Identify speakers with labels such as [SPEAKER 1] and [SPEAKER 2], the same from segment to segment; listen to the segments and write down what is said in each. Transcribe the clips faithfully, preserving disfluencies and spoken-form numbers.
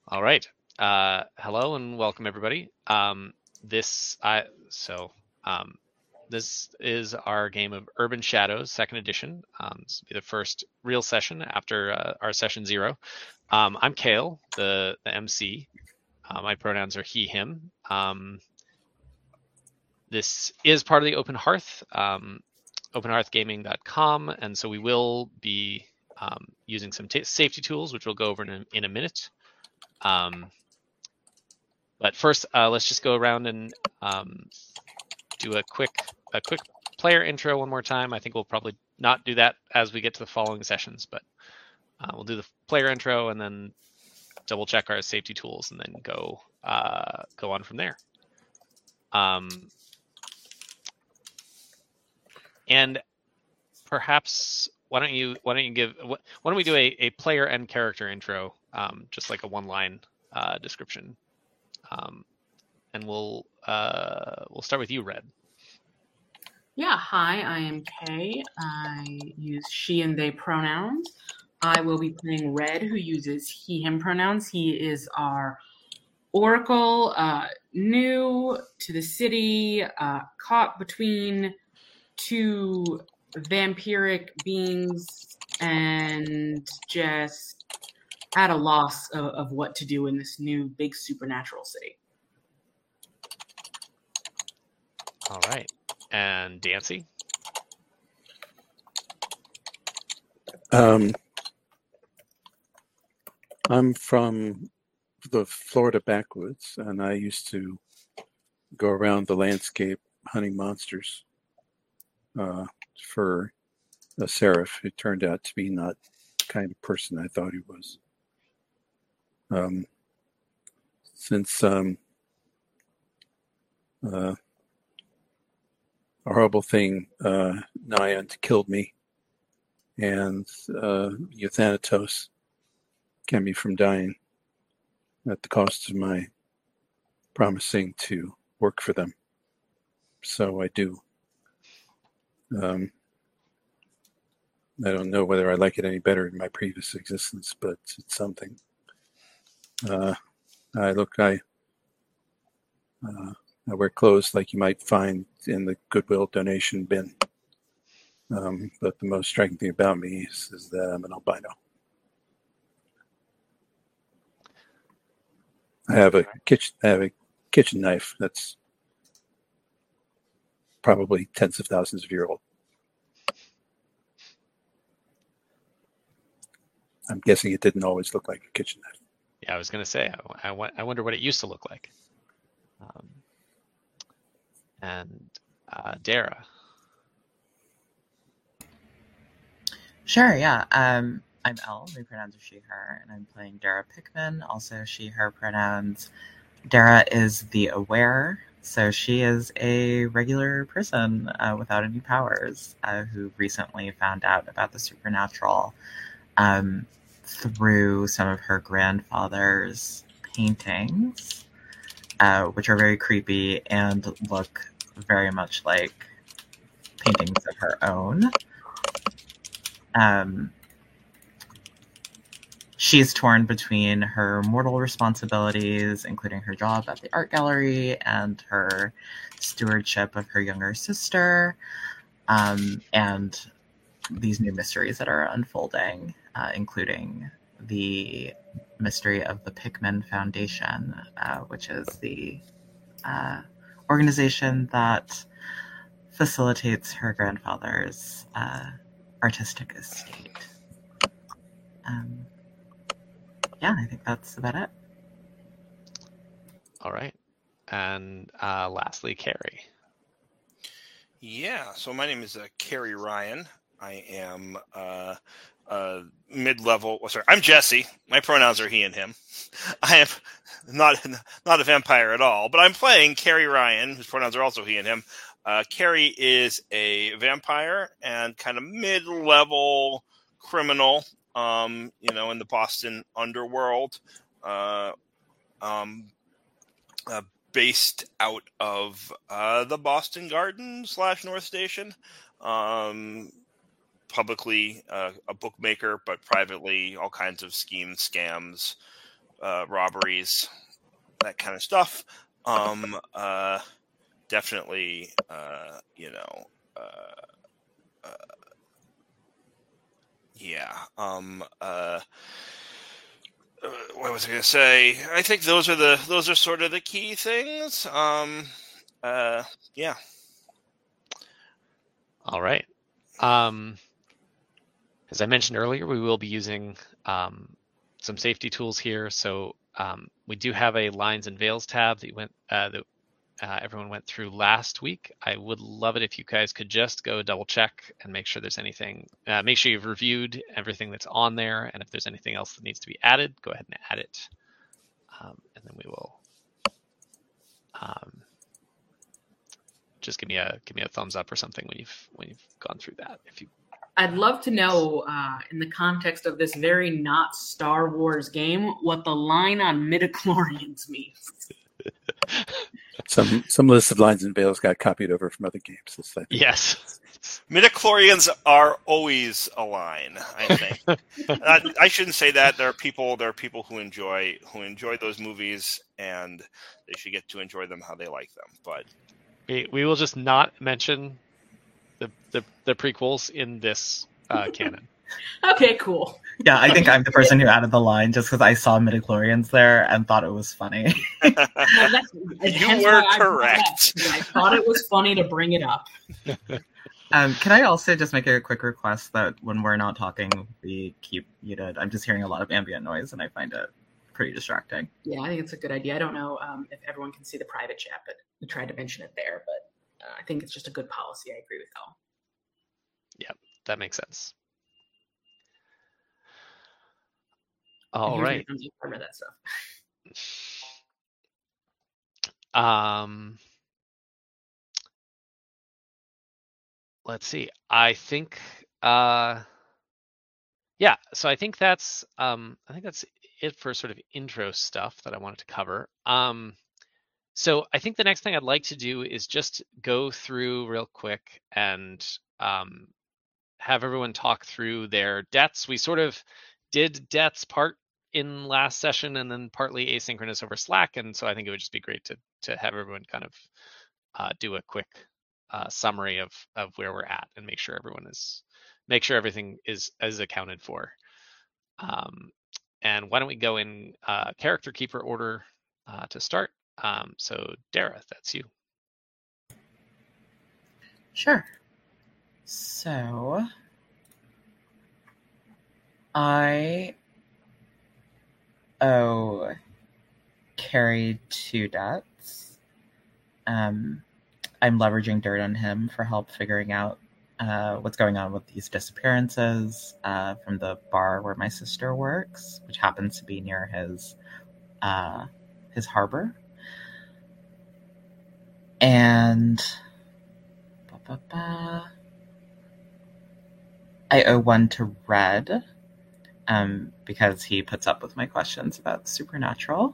[SPEAKER 1] All right. Uh, hello and welcome everybody. Um, this I so um, this is our game of Urban Shadows, second edition. Um, this will be the first real session after uh, our session zero. Um, I'm Kale, the the M C. Uh, my pronouns are he, him. Um, this is part of the Open Hearth, um, open hearth gaming dot com, and so we will be um, using some t- safety tools, which we'll go over in a, in a minute. Um, But first, uh, let's just go around and um, do a quick a quick player intro one more time. I think we'll probably not do that as we get to the following sessions, but uh, we'll do the player intro and then double check our safety tools and then go uh, go on from there. Um, and perhaps why don't you why don't you give why don't we do a, a player and character intro, um, just like a one line uh, description, um, and we'll uh, we'll start with you, Red.
[SPEAKER 2] Yeah, hi, I am Kay. I use she and they pronouns. I will be playing Red, who uses he, him pronouns. He is our oracle, uh, new to the city, uh, caught between two vampiric beings, and just at a loss of, of what to do in this new big supernatural city.
[SPEAKER 1] All right. And Dancy?
[SPEAKER 3] Um, I'm from the Florida backwoods, and I used to go around the landscape hunting monsters uh, for a seraph who turned out to be not the kind of person I thought he was. Um, since um, uh, a horrible thing uh, Niant killed me, and uh, Euthanatos kept me from dying at the cost of my promising to work for them. So I do. Um, I don't know whether I like it any better than my previous existence, but it's something. Uh, I look, I, uh, I wear clothes like you might find in the Goodwill donation bin. Um, but the most striking thing about me is, is that I'm an albino. I have a kitchen. I have a kitchen knife that's probably tens of thousands of years old. I'm guessing it didn't always look like a kitchen knife.
[SPEAKER 1] Yeah, I was going to say, I, I, I wonder what it used to look like. Um, and uh, Dara.
[SPEAKER 4] Sure, yeah. Um, I'm Elle, my pronouns are she, her, and I'm playing Dara Pickman, also she, her pronouns. Dara is the aware, so she is a regular person uh, without any powers uh, who recently found out about the supernatural um, through some of her grandfather's paintings, uh, which are very creepy and look very much like paintings of her own. Um, she's torn between her mortal responsibilities, including her job at the art gallery and her stewardship of her younger sister, um, and these new mysteries that are unfolding, uh, including the mystery of the Pickman Foundation, uh, which is the uh, organization that facilitates her grandfather's uh, artistic estate. Um, yeah, I think that's about it.
[SPEAKER 1] All right. And uh, lastly, Carrie.
[SPEAKER 5] Yeah, so my name is uh, Carrie Ryan. I am uh, uh, mid-level. Well, sorry, I'm Jesse. My pronouns are he and him. I am not not a vampire at all, but I'm playing Carrie Ryan, whose pronouns are also he and him. Uh, Carrie is a vampire and kind of mid-level criminal, um, you know, in the Boston underworld, uh, um, uh, based out of uh, the Boston Garden slash North Station. Um, publicly uh, a bookmaker, but privately all kinds of schemes, scams, uh, robberies, that kind of stuff. Um, uh, definitely, uh, you know, uh, uh, yeah. Um, uh, uh, what was I going to say? I think those are the those are sort of the key things. Um, uh, yeah.
[SPEAKER 1] All right. Um, as I mentioned earlier, we will be using um, some safety tools here. So um, we do have a lines and veils tab that you went uh, that uh, everyone went through last week. I would love it if you guys could just go double check and make sure there's anything. Uh, make sure you've reviewed everything that's on there, and if there's anything else that needs to be added, go ahead and add it, um, and then we will. Um, just give me a give me a thumbs up or something when you've when you've gone through that. If you,
[SPEAKER 2] I'd love to know, uh, in the context of this very not Star Wars game, what the line on midichlorians means.
[SPEAKER 3] Some some list of lines and veils got copied over from other games. This, I think.
[SPEAKER 1] yes.
[SPEAKER 5] Midichlorians are always a line, I think. uh, I shouldn't say that. There are people. There are people who enjoy who enjoy those movies, and they should get to enjoy them how they like them. But
[SPEAKER 1] We, we will just not mention the the, the prequels in this uh, canon.
[SPEAKER 2] Okay, cool.
[SPEAKER 4] Yeah, I think I'm the person who added the line just because I saw midichlorians there and thought it was funny.
[SPEAKER 2] Well, that's,
[SPEAKER 5] You
[SPEAKER 2] hence
[SPEAKER 5] were
[SPEAKER 2] why I brought it up,
[SPEAKER 5] correct.
[SPEAKER 2] because I thought it was funny to bring it up.
[SPEAKER 4] Um, can I also just make a quick request that when we're not talking, we keep muted? I'm just hearing a lot of ambient noise, and I find it pretty distracting.
[SPEAKER 2] Yeah, I think it's a good idea. I don't know um, if everyone can see the private chat, but we tried to mention it there. But uh, I think it's just a good policy. I agree with all.
[SPEAKER 1] That makes sense. All
[SPEAKER 2] And here's
[SPEAKER 1] right.
[SPEAKER 2] my thumbs up for that stuff.
[SPEAKER 1] Um, let's see. I think, uh, yeah. So I think that's, um, I think that's it for sort of intro stuff that I wanted to cover. Um, so I think the next thing I'd like to do is just go through real quick and um, have everyone talk through their debts. We sort of did debts part in last session and then partly asynchronous over Slack, and so I think it would just be great to to have everyone kind of uh, do a quick uh, summary of of where we're at and make sure everyone is make sure everything is is accounted for. Um, and why don't we go in uh, character keeper order uh, to start? Um, so Dara, that's you.
[SPEAKER 4] Sure. So, I owe Carrie two debts. Um, I'm leveraging dirt on him for help figuring out uh, what's going on with these disappearances uh, from the bar where my sister works, which happens to be near his uh, his harbor. And ba, ba, ba. I owe one to Red, um, because he puts up with my questions about the supernatural.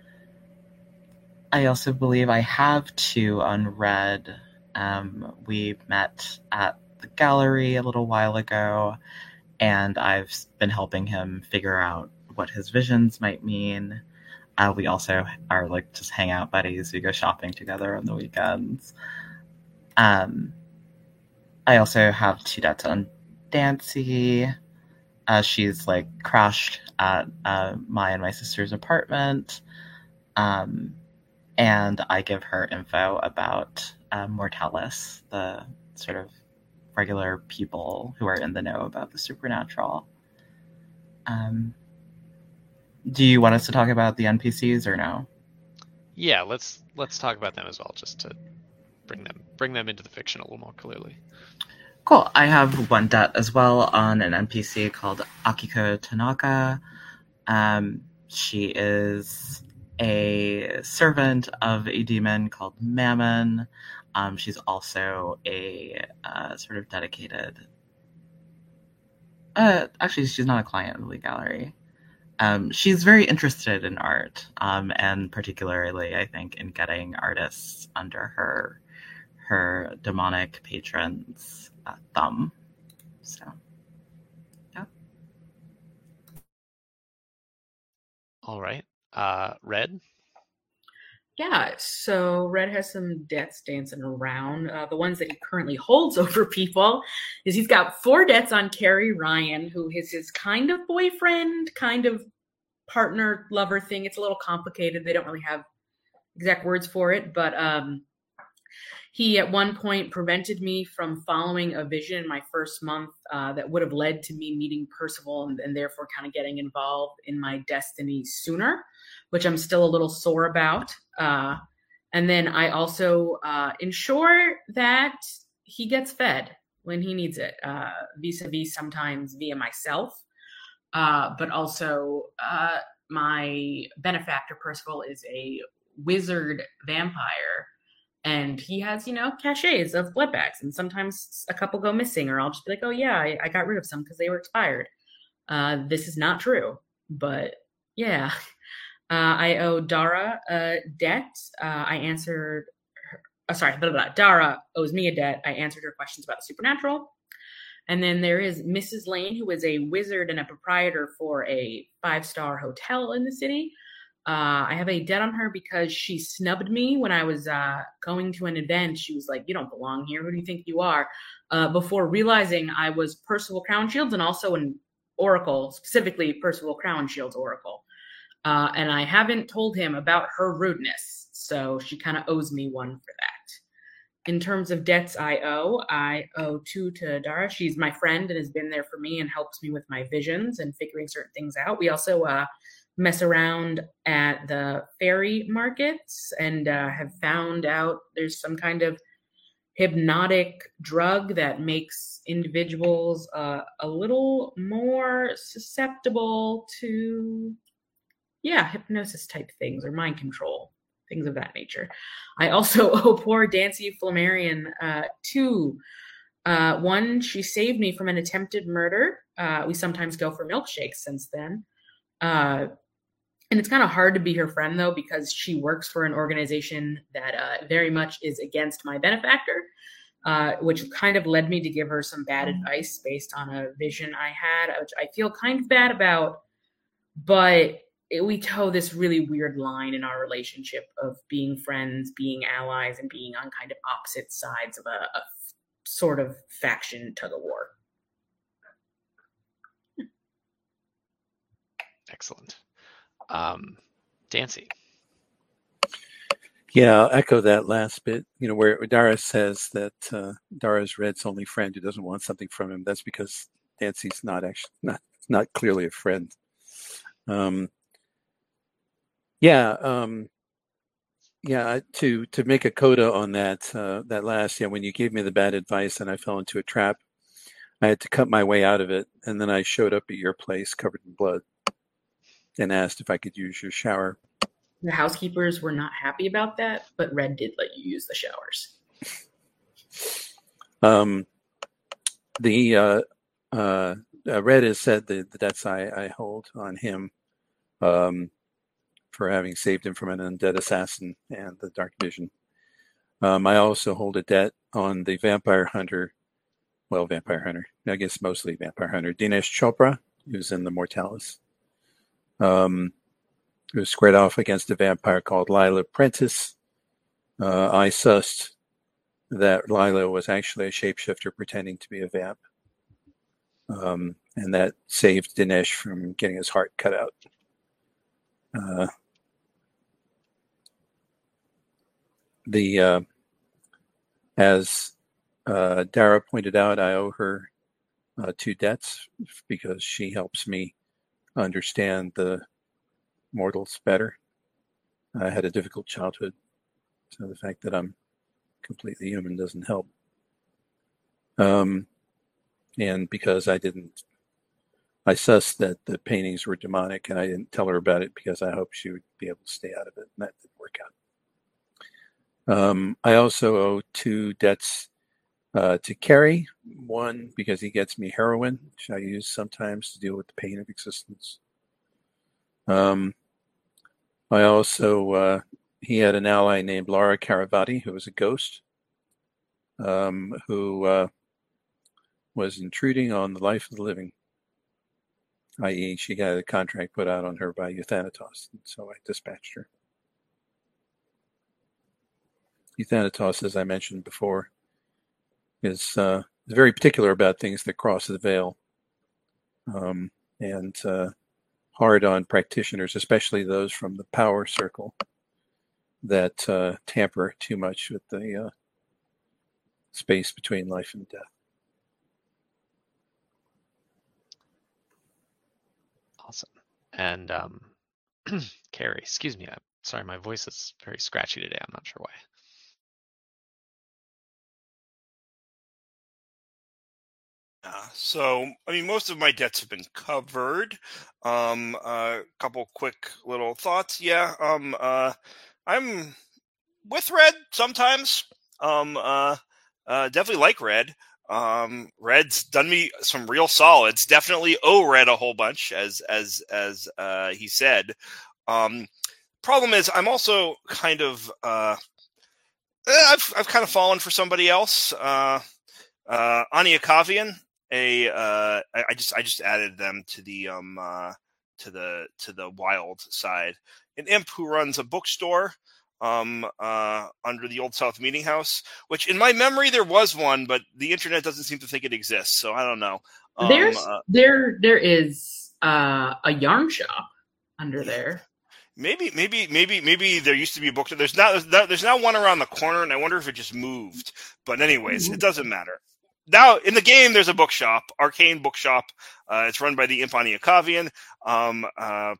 [SPEAKER 4] I also believe I have two on Red. Um, we met at the gallery a little while ago, and I've been helping him figure out what his visions might mean. Uh, we also are like just hangout buddies. We go shopping together on the weekends. Um, I also have two debts on Dancy. Uh, she's like crashed at uh, my and my sister's apartment. Um, and I give her info about uh, Mortalis, the sort of regular people who are in the know about the supernatural. Um, do you want us to talk about the N P Cs or no?
[SPEAKER 1] Yeah, let's let's talk about them as well, just to bring them bring them into the fiction a little more clearly.
[SPEAKER 4] Cool. I have one debt as well on an N P C called Akiko Tanaka. Um, she is a servant of a demon called Mammon. Um, she's also a uh, sort of dedicated... Uh, actually, she's not a client of the gallery. Um, she's very interested in art, um, and particularly, I think, in getting artists under her her demonic patron's uh, thumb. So, yeah.
[SPEAKER 1] All right. Uh, Red.
[SPEAKER 2] Yeah, so Red has some debts dancing around. Uh, the ones that he currently holds over people is he's got four debts on Carrie Ryan, who is his kind of boyfriend, kind of partner lover thing. It's a little complicated. They don't really have exact words for it, but um, he at one point prevented me from following a vision in my first month uh, that would have led to me meeting Percival and, and therefore kind of getting involved in my destiny sooner, which I'm still a little sore about. Uh, and then I also uh, ensure that he gets fed when he needs it, uh, vis-a-vis sometimes via myself, uh, but also uh, my benefactor Percival is a wizard vampire, and he has, you know, cachets of blood bags, and sometimes a couple go missing, or I'll just be like, oh yeah, I, I got rid of some because they were expired. Uh, this is not true, but yeah. Uh, I owe Dara a debt. Uh, I answered her, oh, sorry, blah, blah, blah. Dara owes me a debt. I answered her questions about the supernatural. And then there is Missus Lane, who is a wizard and a proprietor for a five-star hotel in the city. Uh, I have a debt on her because she snubbed me when I was uh, going to an event. She was like, you don't belong here. Who do you think you are? Uh, before realizing I was Percival Crownshields and also an oracle, specifically Percival Crownshield's oracle. Uh, and I haven't told him about her rudeness, so she kind of owes me one for that. In terms of debts I owe, I owe two to Dara. She's my friend and has been there for me and helps me with my visions and figuring certain things out. We also uh, mess around at the fairy markets and uh, have found out there's some kind of hypnotic drug that makes individuals uh, a little more susceptible to... yeah, hypnosis type things or mind control, things of that nature. I also owe poor Dancy Flammarion uh, two. Uh, one, she saved me from an attempted murder. Uh, we sometimes go for milkshakes since then. Uh, and it's kind of hard to be her friend, though, because she works for an organization that uh, very much is against my benefactor, uh, which kind of led me to give her some bad advice based on a vision I had, which I feel kind of bad about, but... It, we toe this really weird line in our relationship of being friends, being allies, and being on kind of opposite sides of a, a sort of faction tug of war.
[SPEAKER 1] Excellent. Um, Dancy.
[SPEAKER 3] Yeah, I'll echo that last bit. You know, where Dara says that uh, Dara's Red's only friend who doesn't want something from him. That's because Dancy's not actually not not clearly a friend. Um, Yeah, um, yeah. To to make a coda on that uh, that last, yeah. When you gave me the bad advice and I fell into a trap, I had to cut my way out of it, and then I showed up at your place covered in blood and asked if I could use your shower.
[SPEAKER 2] The housekeepers were not happy about that, but Red did let you use the showers.
[SPEAKER 3] Um, the uh, uh, uh, Red has said that the debts I, I hold on him. Um, for having saved him from an undead assassin and the Dark Vision. Um, I also hold a debt on the vampire hunter, well, vampire hunter, I guess mostly vampire hunter, Dinesh Chopra, who's in the Mortalis, um, who was squared off against a vampire called Lila Prentice. Uh, I sussed that Lila was actually a shapeshifter pretending to be a vamp, um, and that saved Dinesh from getting his heart cut out. Uh, The uh, as uh, Dara pointed out, I owe her uh, two debts because she helps me understand the mortals better. I had a difficult childhood, so the fact that I'm completely human doesn't help. Um, and because I didn't, I sussed that the paintings were demonic, and I didn't tell her about it because I hoped she would be able to stay out of it, and that didn't work out. Um, I also owe two debts uh, to Kerry. One, because he gets me heroin, which I use sometimes to deal with the pain of existence. Um, I also, uh, he had an ally named Laura Caravati, who was a ghost, um, who uh, was intruding on the life of the living. that is, she got a contract put out on her by Euthanatos, and so I dispatched her. Euthanatos, as I mentioned before, is, uh, is very particular about things that cross the veil, um, and uh, hard on practitioners, especially those from the power circle that uh, tamper too much with the uh, space between life and death.
[SPEAKER 1] Awesome. And um, Carrie, excuse me. I'm sorry, my voice is very scratchy today. I'm not sure why.
[SPEAKER 5] Uh, so, I mean, most of my debts have been covered. Um, a uh, couple quick little thoughts. Yeah, um, uh, I'm with Red sometimes. Um, uh, uh, definitely like Red. Um, Red's done me some real solids. Definitely owe Red a whole bunch, as as as uh, he said. Um, problem is, I'm also kind of uh, I've I've kind of fallen for somebody else. Uh, uh, Anya Kavian. A uh, I, I just I just added them to the um uh, to the to the wild side. An imp who runs a bookstore um uh under the Old South Meeting House, which in my memory there was one, but the internet doesn't seem to think it exists, so I don't know. Um,
[SPEAKER 2] There's
[SPEAKER 5] uh,
[SPEAKER 2] there there is uh, a yarn shop under there.
[SPEAKER 5] Maybe maybe maybe maybe there used to be a bookstore. There's not there's not, there's not one around the corner, and I wonder if it just moved. But anyways, it doesn't matter. Now, in the game, there's a bookshop, Arcane Bookshop. Uh, it's run by the imp Anya Kavian. Um, uh,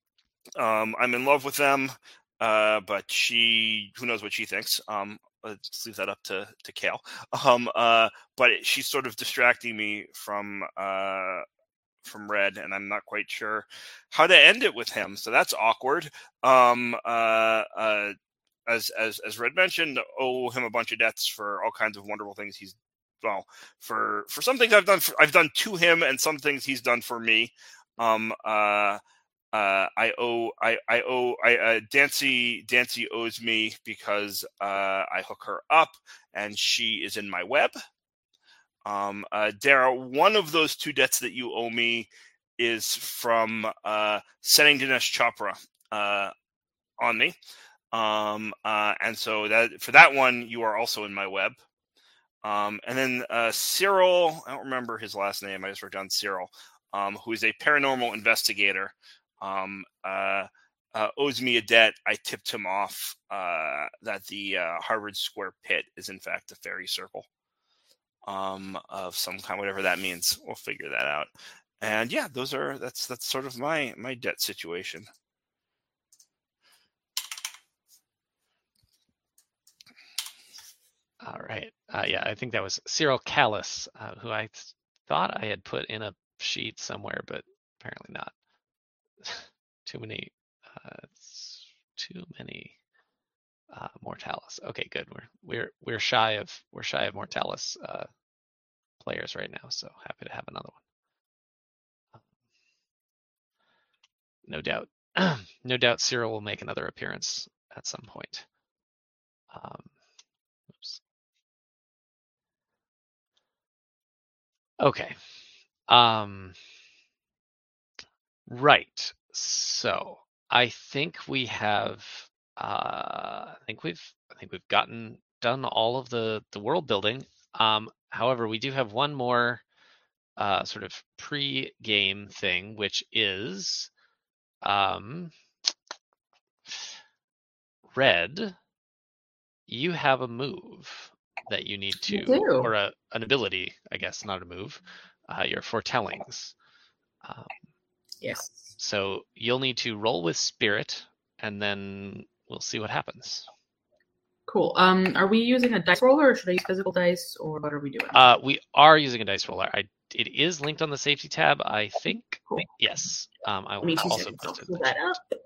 [SPEAKER 5] um, I'm in love with them, uh, but she, who knows what she thinks. Um, let's leave that up to, to Kale. Um, uh, but she's sort of distracting me from uh, from Red, and I'm not quite sure how to end it with him. So that's awkward. Um, uh, uh, as as as Red mentioned, owe him a bunch of debts for all kinds of wonderful things he's well for for some things I've done for, I've done to him, and some things he's done for me. Um, uh, uh, I owe I I owe I uh, Dancy Dancy owes me because uh, I hook her up, and she is in my web. Um, uh, Dara, one of those two debts that you owe me is from uh, setting Dinesh Chopra uh, on me. Um, uh, and so that for that one, you are also in my web. Um, and then uh, Cyril, I don't remember his last name. I just wrote down Cyril, um, who is a paranormal investigator, um, uh, uh, owes me a debt. I tipped him off uh, that the uh, Harvard Square pit is in fact a fairy circle um, of some kind, whatever that means. We'll figure that out. And yeah, those are that's that's sort of my my debt situation.
[SPEAKER 1] All right. Uh, yeah, I think that was Cyril Callis, uh, who I th- thought I had put in a sheet somewhere, but apparently not. Too many. Uh, too many uh, Mortalis. Okay, good. We're we're we're shy of we're shy of Mortalis uh, players right now, so happy to have another one. No doubt. No doubt Cyril will make another appearance at some point. Um, oops. Okay. Um, right. So I think we have. Uh, I think we've. I think we've gotten done all of the the world building. Um, however, we do have one more uh, sort of pre-game thing, which is um, Red. You have a move that you need to, or a, an ability, I guess, not a move. Uh, your foretellings. Um,
[SPEAKER 2] yes.
[SPEAKER 1] So you'll need to roll with spirit, and then we'll see what happens.
[SPEAKER 2] Cool. Um, are we using a dice roller, or should I use physical dice, or what are we doing?
[SPEAKER 1] Uh, we are using a dice roller. I, it is linked on the safety tab, I think.
[SPEAKER 2] Cool.
[SPEAKER 1] Yes. Um, I will
[SPEAKER 2] Me too,
[SPEAKER 1] also
[SPEAKER 2] so
[SPEAKER 1] put
[SPEAKER 2] pull that up.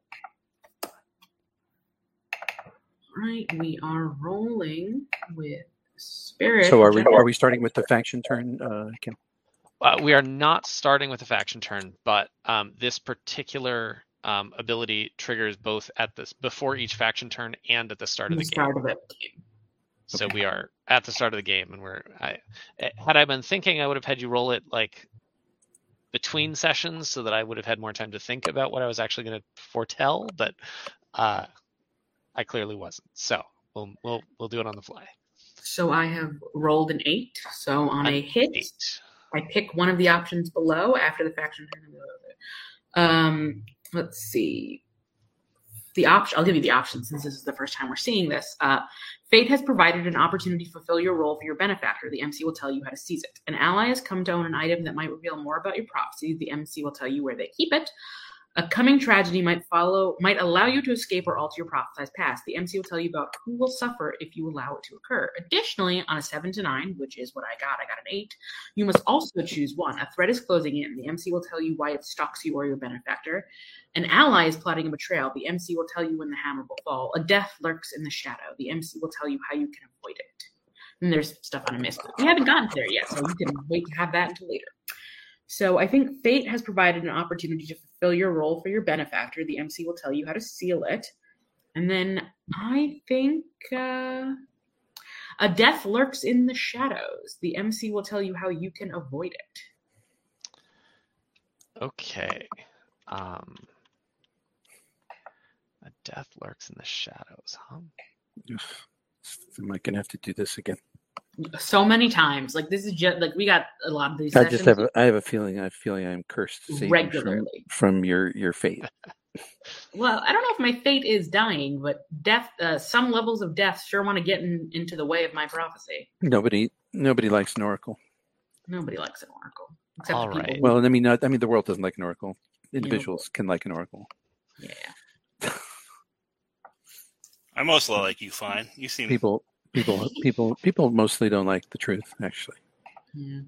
[SPEAKER 2] Right, we are rolling with spirit.
[SPEAKER 3] So are we are we starting with the faction turn, uh, Kim?
[SPEAKER 1] Uh, we are not starting with a faction turn, but um, this particular um, ability triggers both at this before each faction turn and at the start of the, the
[SPEAKER 2] start
[SPEAKER 1] game.
[SPEAKER 2] Of it.
[SPEAKER 1] So
[SPEAKER 3] okay.
[SPEAKER 1] we are at the start of the game, and we're. I, had I been thinking, I would have had you roll it like between sessions so that I would have had more time to think about what I was actually going to foretell, but uh, I clearly wasn't. So we'll we'll we'll do it on the fly.
[SPEAKER 2] So I have rolled an eight. So on
[SPEAKER 1] An
[SPEAKER 2] a hit,
[SPEAKER 1] eight.
[SPEAKER 2] I pick one of the options below after the faction turn. Um, let's see. The option. I'll give you the options since this is the first time we're seeing this. Uh, Fate has provided an opportunity to fulfill your role for your benefactor. The M C will tell you how to seize it. An ally has come to own an item that might reveal more about your prophecy. The M C will tell you where they keep it. A coming tragedy might follow, might allow you to escape or alter your prophesized past. The M C will tell you about who will suffer if you allow it to occur. Additionally, on a seven to nine, which is what I got, I got an eight, you must also choose one. A threat is closing in. The M C will tell you why it stalks you or your benefactor. An ally is plotting a betrayal. The M C will tell you when the hammer will fall. A death lurks in the shadow. The M C will tell you how you can avoid it. And there's stuff on a mist. We haven't gotten there yet, so you can wait to have that until later. So I think Fate has provided an opportunity to fulfill your role for your benefactor. The M C will tell you how to seal it. And then I think uh, a death lurks in the shadows. The M C will tell you how you can avoid it.
[SPEAKER 1] Okay. Um, a death lurks in the shadows, huh?
[SPEAKER 3] Am I going to have to do this again?
[SPEAKER 2] So many times. Like, this is just, like, we got a lot of these
[SPEAKER 3] I
[SPEAKER 2] sessions.
[SPEAKER 3] just have a, I have a feeling, I have a feeling I'm cursed Satan,
[SPEAKER 2] regularly
[SPEAKER 3] from, from your, your fate.
[SPEAKER 2] Well, I don't know if my fate is dying, but death, uh, some levels of death sure want to get in, into the way of my prophecy.
[SPEAKER 3] Nobody, nobody likes an oracle.
[SPEAKER 2] Nobody likes an oracle. Except
[SPEAKER 1] All
[SPEAKER 2] the people
[SPEAKER 1] right.
[SPEAKER 2] who-
[SPEAKER 3] Well, I mean, not, I mean, the world doesn't like an oracle. Individuals can like an oracle.
[SPEAKER 2] Yeah.
[SPEAKER 5] I mostly like you fine. You seem
[SPEAKER 3] People, people, people, people mostly don't like the truth, actually.
[SPEAKER 2] Yeah.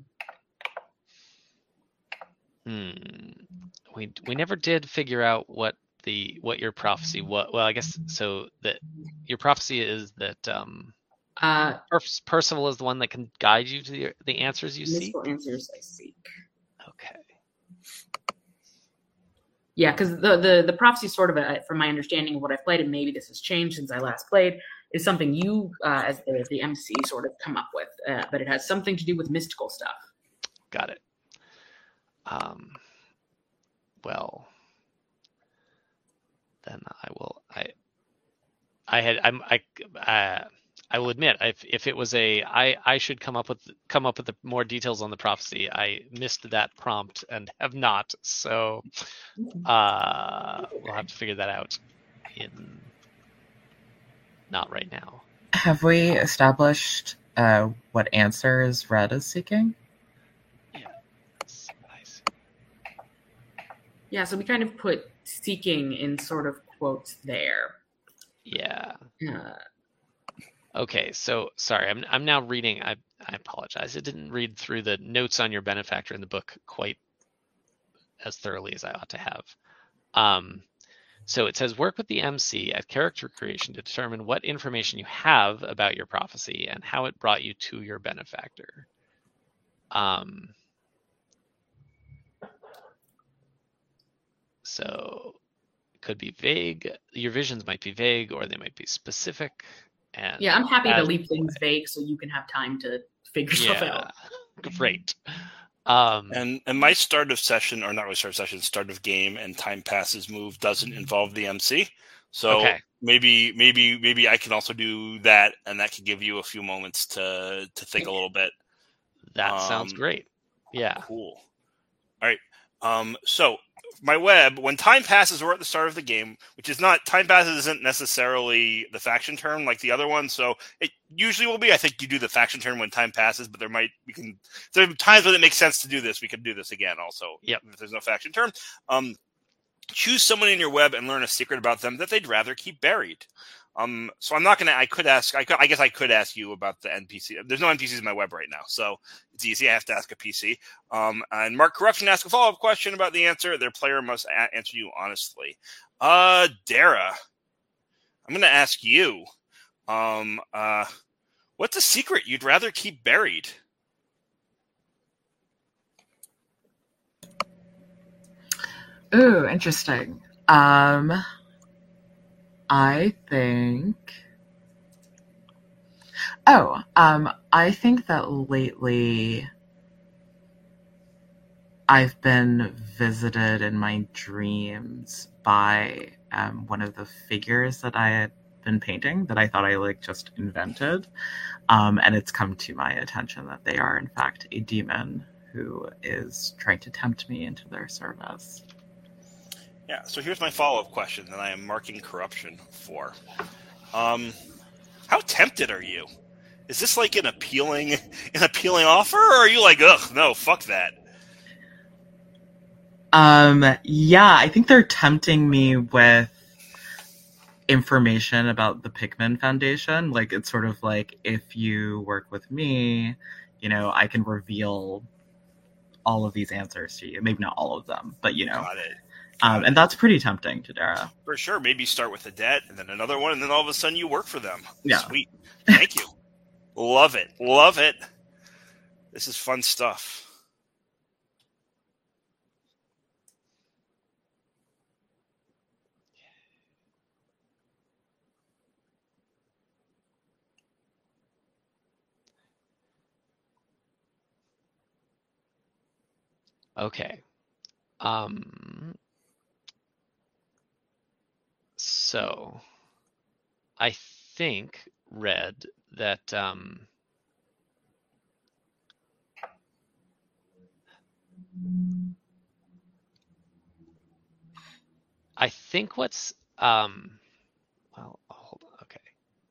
[SPEAKER 1] Hmm. We we never did figure out what the what your prophecy was. Well, I guess so. That your prophecy is that um,
[SPEAKER 2] Uh,
[SPEAKER 1] Per- Percival is the one that can guide you to the the answers you seek.
[SPEAKER 2] mystical answers I seek.
[SPEAKER 1] Okay.
[SPEAKER 2] Yeah, because the, the the prophecy sort of, a, from my understanding of what I've played, and maybe this has changed since I last played, is something you, uh, as the, the M C, sort of come up with, uh, but it has something to do with mystical stuff.
[SPEAKER 1] Got it. Um. Well, then I will. I. I had. I'm. I. Uh, I will admit, if if it was a, I I should come up with come up with the more details on the prophecy. I missed that prompt and have not. So, uh, we'll have to figure that out. In. Not right now.
[SPEAKER 4] Have we established uh, what answers Red is seeking?
[SPEAKER 1] Yes, I see.
[SPEAKER 2] Yeah, so we kind of put seeking in sort of quotes there.
[SPEAKER 1] Yeah.
[SPEAKER 2] Uh,
[SPEAKER 1] Okay, so sorry, I'm I'm now reading. I I apologize. I didn't read through the notes on your benefactor in the book quite as thoroughly as I ought to have. Um, so it says work with the M C at character creation to determine what information you have about your prophecy and how it brought you to your benefactor. Um, so it could be vague. Your visions might be vague, or they might be specific. And
[SPEAKER 2] yeah, I'm happy to
[SPEAKER 1] as-
[SPEAKER 2] leave things vague so you can have time to figure stuff
[SPEAKER 1] Yeah,
[SPEAKER 2] out.
[SPEAKER 1] great. Um,
[SPEAKER 5] and and my start of session, or not really start of session, start of game and time passes move doesn't involve the M C. So
[SPEAKER 1] Okay.
[SPEAKER 5] maybe maybe maybe I can also do that, and that can give you a few moments to to think a little bit.
[SPEAKER 1] that sounds
[SPEAKER 5] um,
[SPEAKER 1] great. Yeah.
[SPEAKER 5] Cool. All right. Um, so my web, when time passes, we're at the start of the game, which is not time passes isn't necessarily the faction turn like the other one. So it usually will be. I think you do the faction turn when time passes, but there might we can there are times when it makes sense to do this. We can do this again also.
[SPEAKER 1] Yep.
[SPEAKER 5] If there's no faction turn. Um, choose someone in your web and learn a secret about them that they'd rather keep buried. Um, so I'm not gonna. I could ask. I could. I guess I could ask you about the N P C. There's no N P Cs in my web right now, so it's easy. I have to ask a P C. Um, and Mark Corruption asked a follow up question about the answer. Their player must a- answer you honestly. Uh, Dara, I'm gonna ask you. Um, uh, what's a secret you'd rather keep buried?
[SPEAKER 4] Ooh, interesting. Um, I think. Oh, um, I think that lately, I've been visited in my dreams by um, one of the figures that I had been painting that I thought I like just invented. Um, and it's come to my attention that they are in fact a demon who is trying to tempt me into their service.
[SPEAKER 5] Yeah, so here's my follow-up question that I am marking corruption for. Um, how tempted are you? Is this like an appealing an appealing offer, or are you like, ugh, no, fuck that?
[SPEAKER 4] Um, yeah, I think they're tempting me with information about the Pikmin Foundation. Like, it's sort of like, if you work with me, you know, I can reveal all of these answers to you. Maybe not all of them, but, you know.
[SPEAKER 5] Got it. Got
[SPEAKER 4] Um,
[SPEAKER 5] it.
[SPEAKER 4] and that's pretty tempting to Dara.
[SPEAKER 5] For sure. Maybe start with a debt, and then another one, and then all of a sudden you work for them.
[SPEAKER 4] Yeah.
[SPEAKER 5] Sweet. Thank you. Love it. Love it. This is fun stuff.
[SPEAKER 1] Okay. Um, so I think, Red, that um, I think what's um, well, hold on. Okay.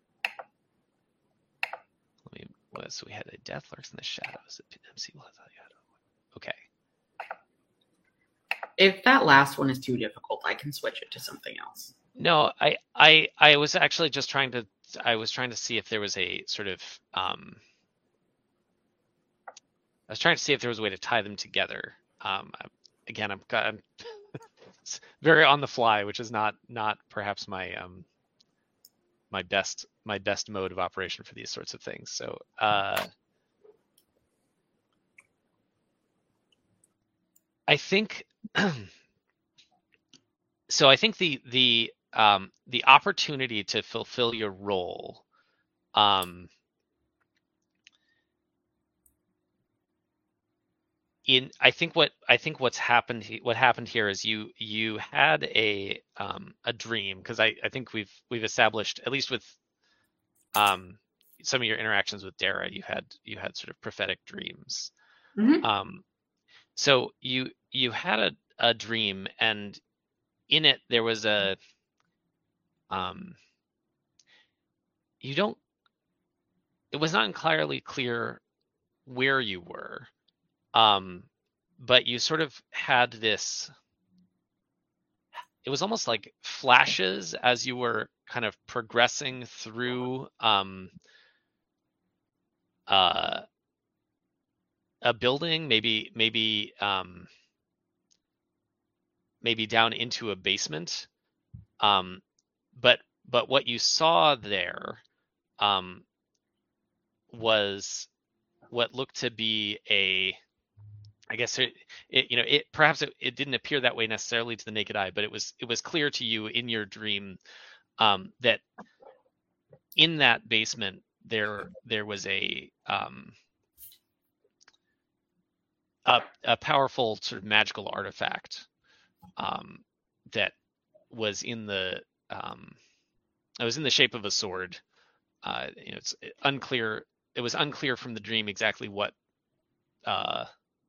[SPEAKER 1] Let me. What, so we had a death lurks in the shadows. M C will tell you how to. Okay.
[SPEAKER 2] If that last one is too difficult, I can switch it to something else.
[SPEAKER 1] No, I, I, I was actually just trying to. I was trying to see if there was a sort of. Um, I was trying to see if there was a way to tie them together. Um, again, I'm, I'm very on the fly, which is not not perhaps my um my best my best mode of operation for these sorts of things. So. Uh, I think. So I think the the um, the opportunity to fulfill your role, um, in I think what I think what's happened he- what happened here is you you had a um, a dream, because I, I think we've we've established, at least with um, some of your interactions with Dara, you had you had sort of prophetic dreams.
[SPEAKER 2] Mhm.
[SPEAKER 1] Um, so you you had a, a dream, and in it there was a um, you don't it was not entirely clear where you were, um, but you sort of had this. It was almost like flashes as you were kind of progressing through um, uh, a building, maybe maybe um, maybe down into a basement. Um, but but what you saw there um, was what looked to be a, I guess it, it you know it perhaps it, it didn't appear that way necessarily to the naked eye, but it was it was clear to you in your dream um, that in that basement there there was a um, a, a powerful sort of magical artifact um, that was in the um, it was in the shape of a sword. Uh, you know, it's unclear. It was unclear from the dream exactly what uh,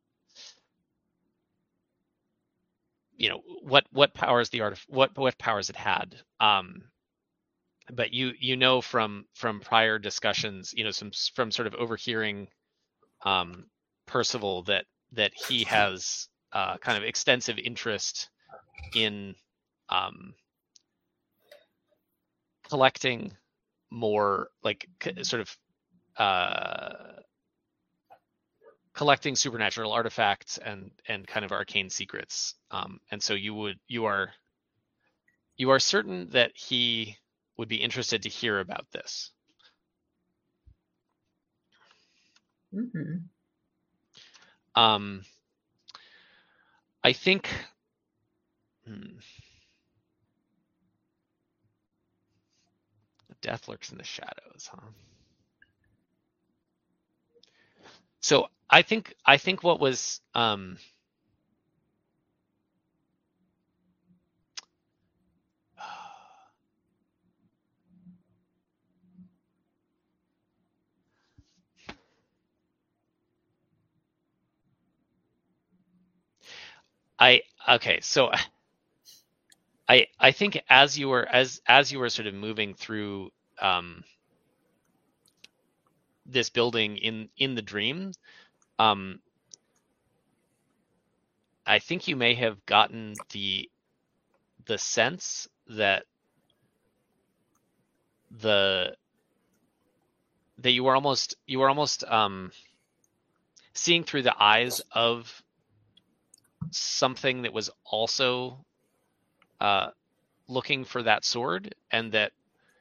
[SPEAKER 1] you know what what powers the art what what powers it had. Um, but you you know from from prior discussions, you know, some from sort of overhearing um, Percival that that he has uh, kind of extensive interest in um, collecting more like sort of uh, collecting supernatural artifacts and and kind of arcane secrets. Um, and so you would you are you are certain that he would be interested to hear about this.
[SPEAKER 2] Mm-hmm.
[SPEAKER 1] Um, I think. Hmm, Death lurks in the shadows, huh? So I think I think what was um, I okay, so I I think as you were as as you were sort of moving through um, this building in in the dream, um, I think you may have gotten the the sense that the that you were almost you were almost um, seeing through the eyes of something that was also uh, looking for that sword, and that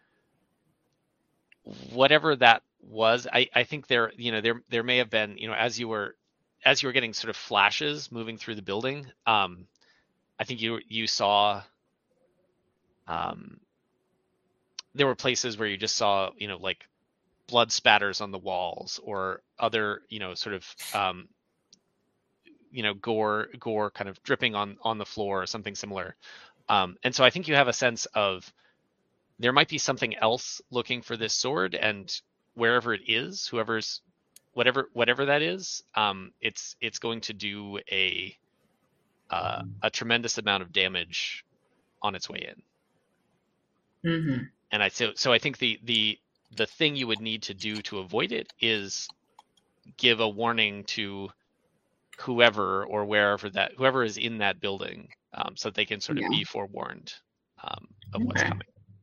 [SPEAKER 1] whatever that was, I, I think there, you know, there there may have been, you know, as you were as you were getting sort of flashes moving through the building, um, I think you you saw um, there were places where you just saw, you know, like blood spatters on the walls or other, you know, sort of um, you know, gore gore kind of dripping on on the floor or something similar. Um, and so I think you have a sense of there might be something else looking for this sword, and wherever it is, whoever's whatever whatever that is, um, it's it's going to do a uh, a tremendous amount of damage on its way in.
[SPEAKER 2] Mm-hmm.
[SPEAKER 1] And I so so I think the the the thing you would need to do to avoid it is give a warning to whoever or wherever that whoever is in that building, um, so that they can sort of
[SPEAKER 2] Yeah.
[SPEAKER 1] be forewarned um, of what's
[SPEAKER 2] Okay.
[SPEAKER 1] coming.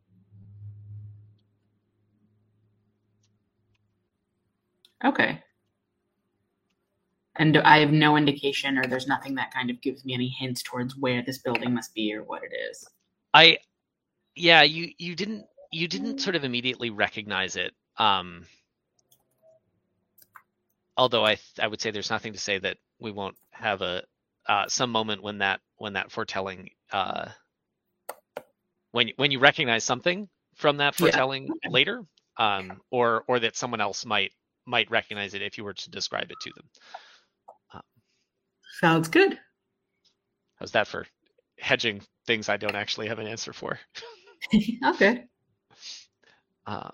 [SPEAKER 2] Okay. And I have no indication, or there's nothing that kind of gives me any hints towards where this building must be or what it is.
[SPEAKER 1] I, yeah, you you didn't you didn't sort of immediately recognize it. Um, although I I would say there's nothing to say that we won't have a uh, some moment when that when that foretelling uh, when when you recognize something from that
[SPEAKER 2] Yeah.
[SPEAKER 1] foretelling later, um, or or that someone else might might recognize it if you were to describe it to them.
[SPEAKER 2] Sounds good.
[SPEAKER 1] How's that for hedging things I don't actually have an answer for?
[SPEAKER 2] Okay.
[SPEAKER 1] Uh,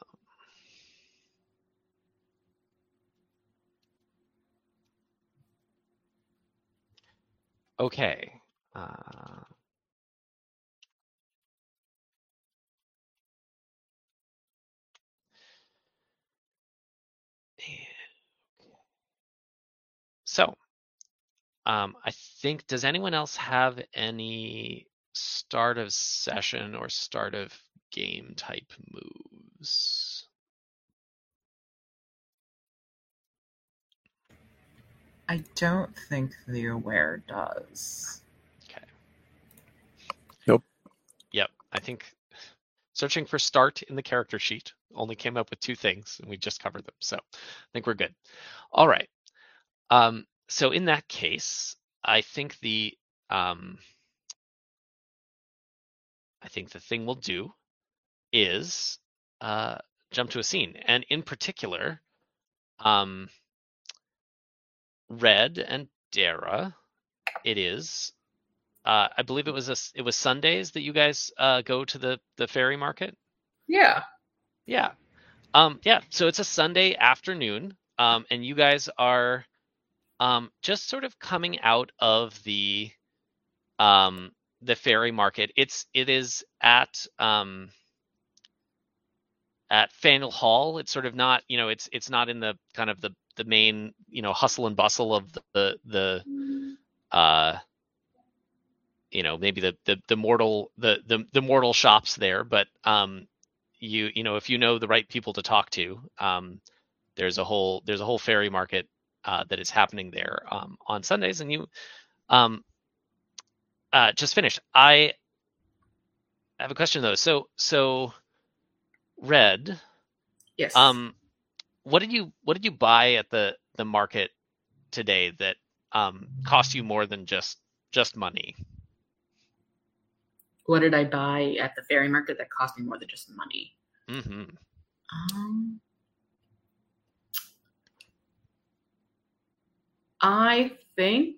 [SPEAKER 1] okay. Uh, so, um, I think, does anyone else have any start of session or start of game type moves?
[SPEAKER 4] I don't think the aware does.
[SPEAKER 1] Okay.
[SPEAKER 3] Nope.
[SPEAKER 1] Yep. I think searching for start in the character sheet only came up with two things, and we just covered them. So I think we're good. All right. Um, so in that case, I think the um, I think the thing we'll do is uh, jump to a scene, and in particular, um, Red and Dara. It is. Uh, I believe it was a, it was Sundays that you guys uh, go to the the ferry market.
[SPEAKER 2] Yeah.
[SPEAKER 1] Yeah. Um, yeah. So it's a Sunday afternoon, um, and you guys are um, just sort of coming out of the um, the ferry market. It's it is at um, at Faneuil Hall. It's sort of not, you know, it's it's not in the kind of the the main, you know, hustle and bustle of the the, the uh, you know, maybe the the the mortal the the, the mortal shops there, but um, you you know, if you know the right people to talk to, um, there's a whole there's a whole ferry market uh, that is happening there um, on Sundays, and you um, uh, just finished. I have a question though. So so Red,
[SPEAKER 2] Yes.
[SPEAKER 1] um, what did you what did you buy at the the market today that um, cost you more than just just money?
[SPEAKER 2] What did I buy at the ferry market that cost me more than just money?
[SPEAKER 1] Mm-hmm.
[SPEAKER 2] Um, I think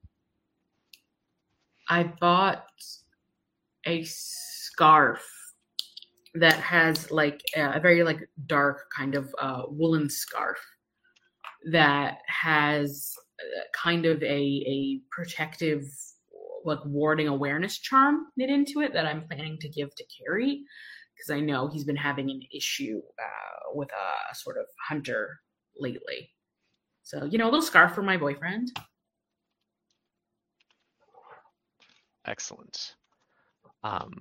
[SPEAKER 2] I bought a scarf that has like a very like dark kind of uh, woolen scarf that has uh, kind of a a protective like warding awareness charm knit into it that I'm planning to give to Carrie, because I know he's been having an issue uh, with a sort of hunter lately. So, you know, a little scarf for my boyfriend.
[SPEAKER 1] Excellent. Um,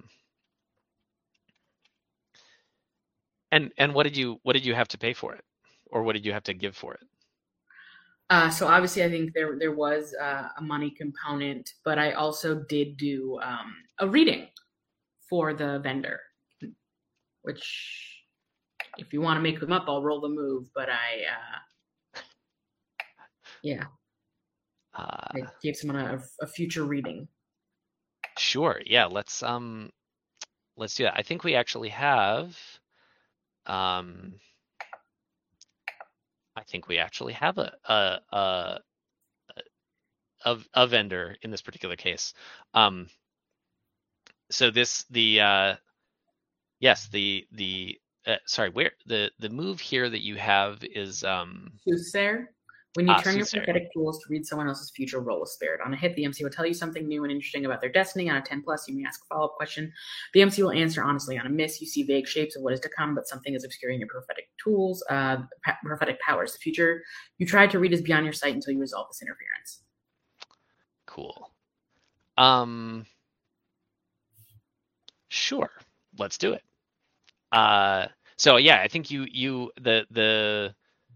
[SPEAKER 1] and and what did you what did you have to pay for it, or what did you have to give for it?
[SPEAKER 2] Uh, so obviously, I think there there was uh, a money component, but I also did do um, a reading for the vendor, which, if you want to make them up, I'll roll the move. But I, uh, yeah,
[SPEAKER 1] Uh,
[SPEAKER 2] I gave someone a, a future reading.
[SPEAKER 1] Sure. Yeah. Let's um, let's do that. I think we actually have, um, I think we actually have a a a, a, a vendor in this particular case. Um, so this the uh, yes the the uh, sorry where the the move here that you have is um.
[SPEAKER 2] Soothsayer. When you
[SPEAKER 1] Ah,
[SPEAKER 2] turn your
[SPEAKER 1] soothsayer.
[SPEAKER 2] prophetic tools to read someone else's future, roll a spirit. On a hit, the M C will tell you something new and interesting about their destiny. On a ten plus, you may ask a follow-up question. The M C will answer honestly. On a miss, you see vague shapes of what is to come, but something is obscuring your prophetic tools, uh, pa- prophetic powers. The future you tried to read is beyond your sight until you resolve this interference.
[SPEAKER 1] Cool. Um. Sure. Let's do it. Uh. So yeah, I think you you the the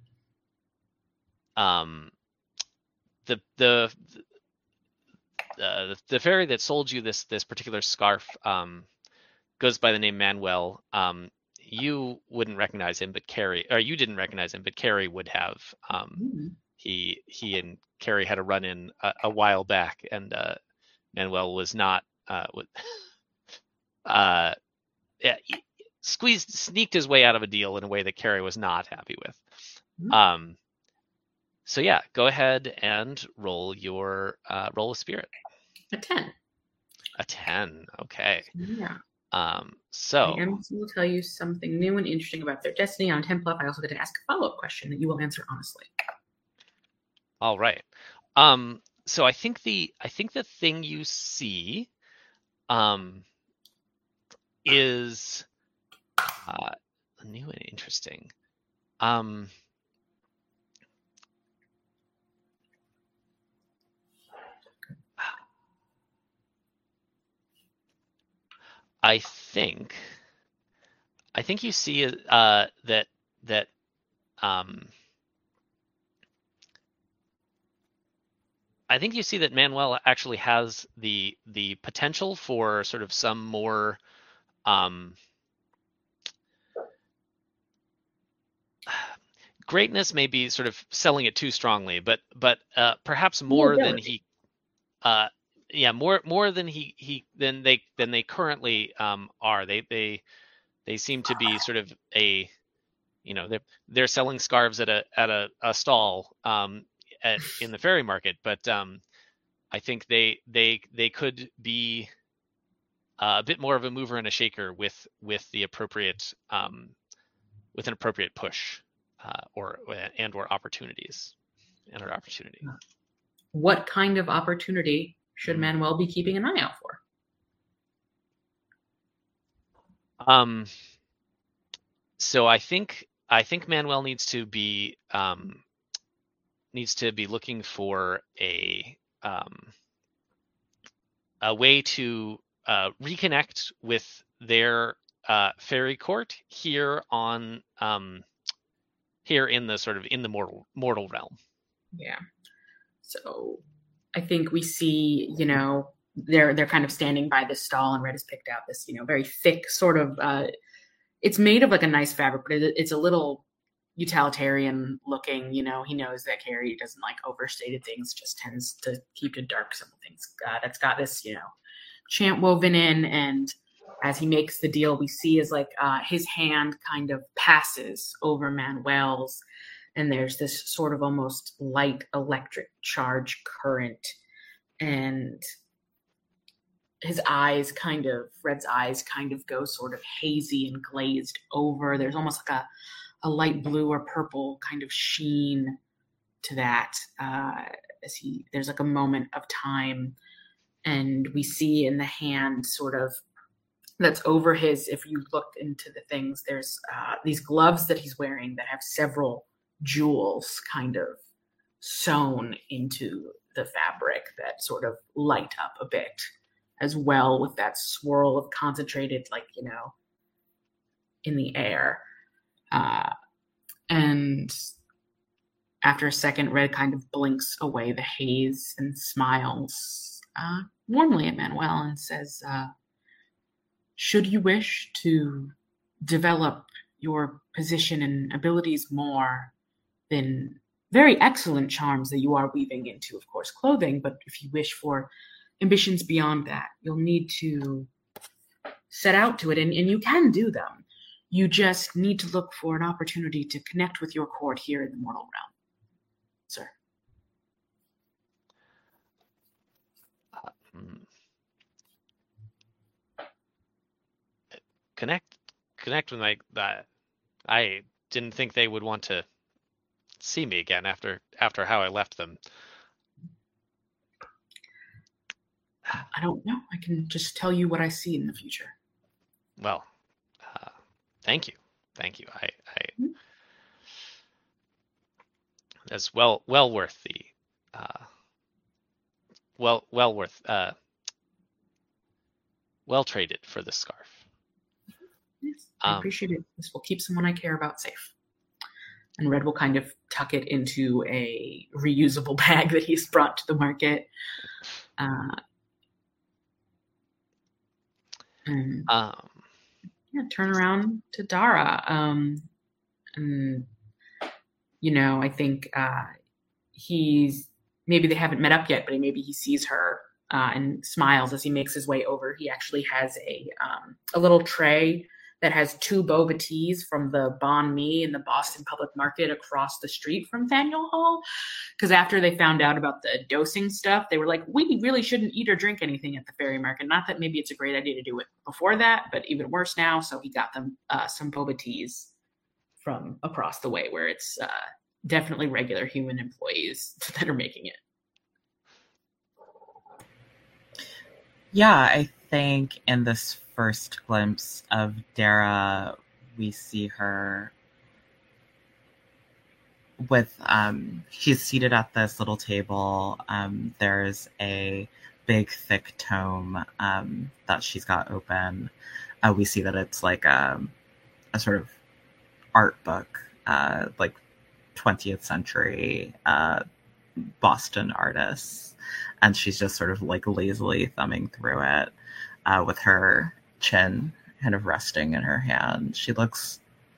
[SPEAKER 1] um the the uh, the, the fairy that sold you this this particular scarf um goes by the name Manuel. Um, you wouldn't recognize him, but Carrie, or you didn't recognize him, but Carrie would have. Um,
[SPEAKER 2] Mm-hmm.
[SPEAKER 1] he he and Carrie had a run in a, a while back, and uh, Manuel was not uh, with, uh, yeah, he squeezed sneaked his way out of a deal in a way that Carrie was not happy with.
[SPEAKER 2] Mhm.
[SPEAKER 1] Um, so yeah, go ahead and roll your uh, roll a spirit.
[SPEAKER 2] A ten.
[SPEAKER 1] A ten. Okay.
[SPEAKER 2] Yeah.
[SPEAKER 1] Um, so
[SPEAKER 2] The M C will tell you something new and interesting about their destiny. On a ten plus, I also get to ask a follow-up question that you will answer honestly.
[SPEAKER 1] all right. Um, so I think the I think the thing you see um, is uh, new and interesting. Um, I think I think you see uh, that that um, I think you see that Manuel actually has the the potential for sort of some more um, greatness. Maybe sort of selling it too strongly, but but uh, perhaps more than he uh, yeah more more than he he than they than they currently um, are. They they they seem to be sort of a you know they're they're selling scarves at a at a, a stall um, at, in the fairy market, but um, I think they they they could be uh, a bit more of a mover and a shaker with with the appropriate um, with an appropriate push uh, or and or opportunities and or opportunity.
[SPEAKER 2] What kind of opportunity should Manuel be keeping an eye out for?
[SPEAKER 1] Um. So I think I think Manuel needs to be um, needs to be looking for a um, a way to uh, reconnect with their uh, fairy court here on um, here in the sort of in the mortal mortal realm.
[SPEAKER 2] Yeah. So I think we see, you know, they're they're kind of standing by this stall, and Red has picked out this, you know, very thick sort of. Uh, it's made of like a nice fabric, but it, it's a little utilitarian looking. You know, he knows that Carrie doesn't like overstated things; just tends to keep to dark simple things. Uh, that's got this, you know, chant woven in, and as he makes the deal, we see is like uh, his hand kind of passes over Manuel's, and there's this sort of almost light electric charge current, and his eyes kind of, Red's eyes kind of go sort of hazy and glazed over. There's almost like a, a light blue or purple kind of sheen to that. Uh, as he, there's like a moment of time and we see in the hand sort of that's over his, if you look into the things, there's uh, these gloves that he's wearing that have several jewels kind of sewn into the fabric that sort of light up a bit as well with that swirl of concentrated, like, you know, in the air. Uh, and after a second, Red kind of blinks away the haze and smiles uh, warmly at Manuel and says, uh, should you wish to develop your position and abilities more than very excellent charms that you are weaving into, of course, clothing, but if you wish for ambitions beyond that, you'll need to set out to it, and, and you can do them. You just need to look for an opportunity to connect with your court here in the mortal realm, sir.
[SPEAKER 1] Uh, hmm. Connect, connect with my that. I didn't think they would want to see me again after after how I left them.
[SPEAKER 2] I don't know. I can just tell you what I see in the future.
[SPEAKER 1] Well, uh, thank you, thank you. I, I
[SPEAKER 2] mm-hmm.
[SPEAKER 1] That's well well worth the uh, well well worth uh, well traded for the scarf.
[SPEAKER 2] Yes, I
[SPEAKER 1] um,
[SPEAKER 2] appreciate it. This will keep someone I care about safe. And Red will kind of tuck it into a reusable bag that he's brought to the market. Uh, and
[SPEAKER 1] um,
[SPEAKER 2] yeah, turn around to Dara. Um, and, you know, I think uh, he's, maybe they haven't met up yet, but maybe he sees her uh, and smiles as he makes his way over. He actually has a um, a little tray that has two boba teas from the Bon Mi in the Boston Public Market across the street from Faneuil Hall. Because after they found out about the dosing stuff, they were like, we really shouldn't eat or drink anything at the Fairy Market. Not that maybe it's a great idea to do it before that, but even worse now. So he got them uh, some boba teas from across the way, where it's uh, definitely regular human employees that are making it.
[SPEAKER 4] Yeah, I think in this first glimpse of Dara, we see her with, um, she's seated at this little table. Um, there's a big, thick tome um, that she's got open. Uh, we see that it's like a, a sort of art book, uh, like twentieth century uh, Boston artists. And she's just sort of like lazily thumbing through it uh, with her chin kind of resting in her hand. She looks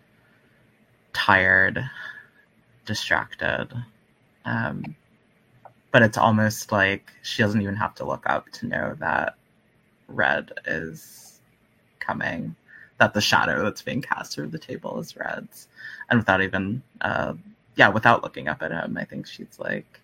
[SPEAKER 4] tired, distracted. Um, but it's almost like she doesn't even have to look up to know that Red is coming, that the shadow that's being cast through the table is Red's. And without even, uh, yeah, without looking up at him, I think she's like,